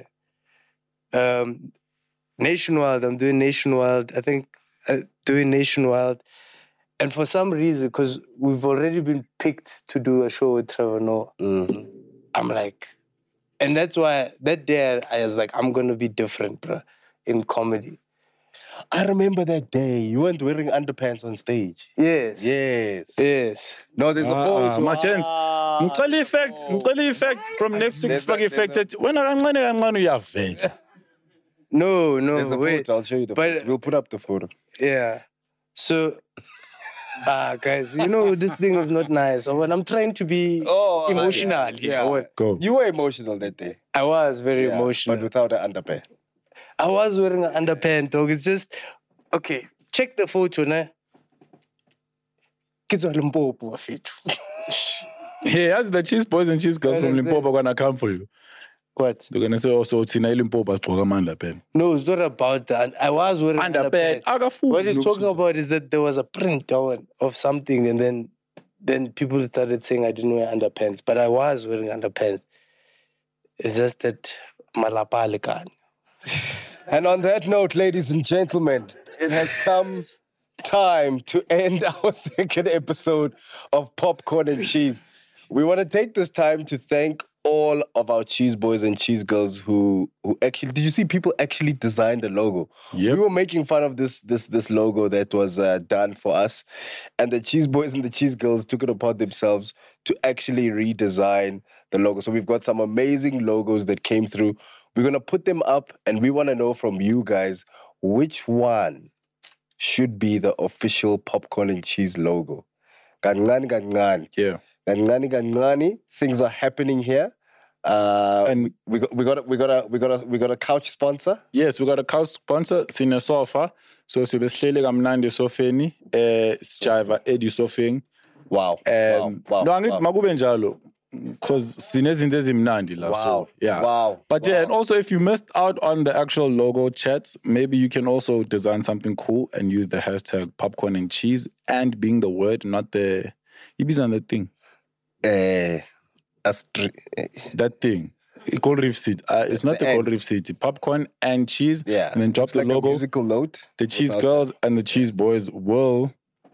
Speaker 7: Um, Nationwide, I'm doing Nationwide. I think uh, doing Nationwide. And for some reason, because we've already been picked to do a show with Trevor Noah,
Speaker 2: Mhm.
Speaker 7: I'm like, and that's why that day I was like, I'm going to be different, bro, in comedy.
Speaker 2: I remember that day. You weren't wearing underpants on stage.
Speaker 7: Yes.
Speaker 2: Yes.
Speaker 7: Yes.
Speaker 2: No, there's a
Speaker 6: Ah,
Speaker 2: photo.
Speaker 6: my chance.
Speaker 2: Ah,
Speaker 6: Ngicela effect, ngicela effect from next week's
Speaker 2: There's a-
Speaker 6: fuck
Speaker 2: there's
Speaker 6: affected. Wena kancane kancane uyavela.
Speaker 7: No, no,
Speaker 2: There's a
Speaker 7: wait.
Speaker 2: photo. I'll show you the
Speaker 7: But-
Speaker 2: photo. We'll put up the photo.
Speaker 7: Yeah. So, ah, guys, you know, this thing is not nice. When I'm trying to be
Speaker 2: Oh,
Speaker 7: emotional,
Speaker 2: yeah.
Speaker 7: yeah. when-
Speaker 6: Go.
Speaker 2: You were emotional that day.
Speaker 7: I was very
Speaker 2: Yeah,
Speaker 7: emotional.
Speaker 2: But without an underpant.
Speaker 7: I was wearing an underpant, dog. It's just, okay, check the photo, ne? Kids are Limpopo, mafethu.
Speaker 6: Hey, as the cheese boys and cheese girls
Speaker 7: What
Speaker 6: from
Speaker 7: is
Speaker 6: Limpopo are gonna come for you.
Speaker 7: What?
Speaker 6: They're gonna say, oh, so Tina Limpopo has got a underpant.
Speaker 7: No, it's not about that. I was wearing an
Speaker 6: Underpant.
Speaker 7: underpant.
Speaker 6: Akafu.
Speaker 7: What he's talking about is that there was a print on of something, and then then people started saying I didn't wear underpants, but I was wearing underpants. It's just that malapa alikan.
Speaker 2: And on that note, ladies and gentlemen, it has come time to end our second episode of Popcorn and Cheese. We want to take this time to thank all of our cheese boys and cheese girls who who actually did you see people actually designed the logo?
Speaker 6: Yep.
Speaker 2: We were making fun of this this this logo that was uh, done for us, and the cheese boys and the cheese girls took it upon themselves to actually redesign the logo. So we've got some amazing logos that came through. We're gonna put them up, and we want to know from you guys which one should be the official Popcorn and Cheese logo. Kancane kancane.
Speaker 6: Yeah.
Speaker 2: Kancane kancane. Things are happening here. Uh,
Speaker 6: And-
Speaker 2: we got we got a, we got a we got a we got a couch sponsor.
Speaker 6: Yes, we got a couch sponsor, sine sofa. So sibe sihlele kamnandi esofeni, eh sijiva Eddie sofeng.
Speaker 2: Wow.
Speaker 6: Um,
Speaker 2: wow.
Speaker 6: no,
Speaker 2: Wow.
Speaker 6: angithi
Speaker 2: wow.
Speaker 6: makube njalo because sinezinto ezimnandi la.
Speaker 2: Wow.
Speaker 6: So, yeah.
Speaker 2: Wow.
Speaker 6: But yeah, and also if you missed out on the actual logo chats, maybe you can also design something cool and use the hashtag popcorn and cheese and being the word, not the ibizwa on the thing.
Speaker 2: Eh, a str- eh,
Speaker 6: That thing. Gold Reef City. Uh, it's not
Speaker 2: the
Speaker 6: the Gold
Speaker 2: end.
Speaker 6: Reef City. Popcorn and cheese.
Speaker 2: yeah.
Speaker 6: And then drop
Speaker 2: It's
Speaker 6: the
Speaker 2: like a
Speaker 6: logo.
Speaker 2: musical note.
Speaker 6: The cheese
Speaker 2: without-
Speaker 6: girls and the cheese boys will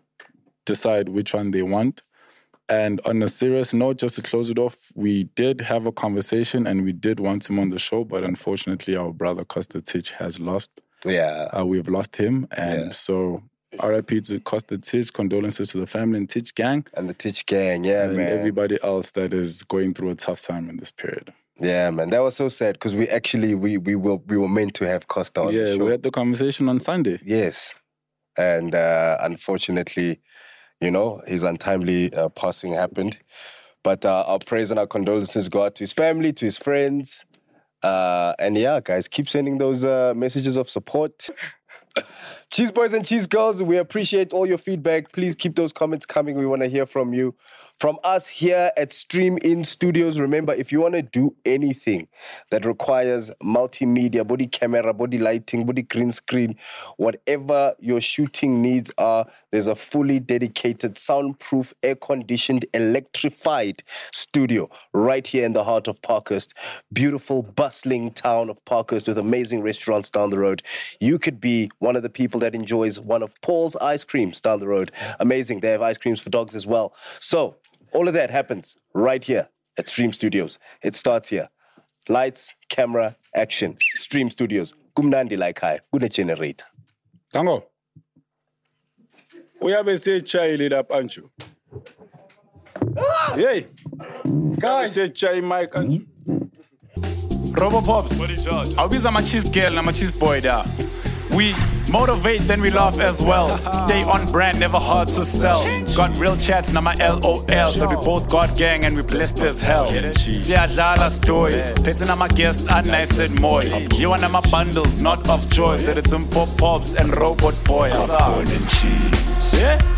Speaker 6: decide which one they want. And on a serious note, just to close it off, we did have a conversation and we did want him on the show, but unfortunately, our brother Costa Titch has lost.
Speaker 2: Yeah.
Speaker 6: Uh, we've lost him. And
Speaker 2: Yeah.
Speaker 6: so, R I P to Costa Titch, condolences to the family and Titch gang
Speaker 2: And the Titch gang. Yeah,
Speaker 6: and
Speaker 2: man.
Speaker 6: everybody else that is going through a tough time in this period.
Speaker 2: Yeah, man. That was so sad because we actually we we were we were meant to have Costa on the
Speaker 6: yeah,
Speaker 2: show.
Speaker 6: we had the conversation on Sunday.
Speaker 2: Yes. And uh, unfortunately, you know, his untimely uh, passing happened. But uh, our praise and our condolences go out to his family, to his friends. Uh, and yeah, guys, keep sending those uh, messages of support. Cheese boys and cheese girls, we appreciate all your feedback. Please keep those comments coming. We want to hear from you. From us here at Stream In Studios, remember, if you want to do anything that requires multimedia, body camera, body lighting, body green screen, whatever your shooting needs are, there's a fully dedicated, soundproof, air-conditioned, electrified studio right here in the heart of Parkhurst. Beautiful, bustling town of Parkhurst with amazing restaurants down the road. You could be one of the people that enjoys one of Paul's ice creams down the road. Amazing. They have ice creams for dogs as well. So all of that happens right here at Stream Studios. It starts here.
Speaker 5: Lights, camera, action. Stream Studios. Kumnandi like high. Gune generator.
Speaker 6: Tango. Uyabe se chai lit up, aren't you? Hey. Guys, say chai mic, aren't you?
Speaker 8: Robopops, awubiza my cheese girl na my cheese boy da. We motivate, then we laugh as well. Stay on brand, never hard to sell. Got real chats, now my L O L. So we both got gang and we blessed as hell. Siyadlala story, petting on my guest, and nice and more. You and my bundles, not of joy. Said it's some pop pops and robot boys.
Speaker 9: Popcorn and cheese.
Speaker 8: Yeah?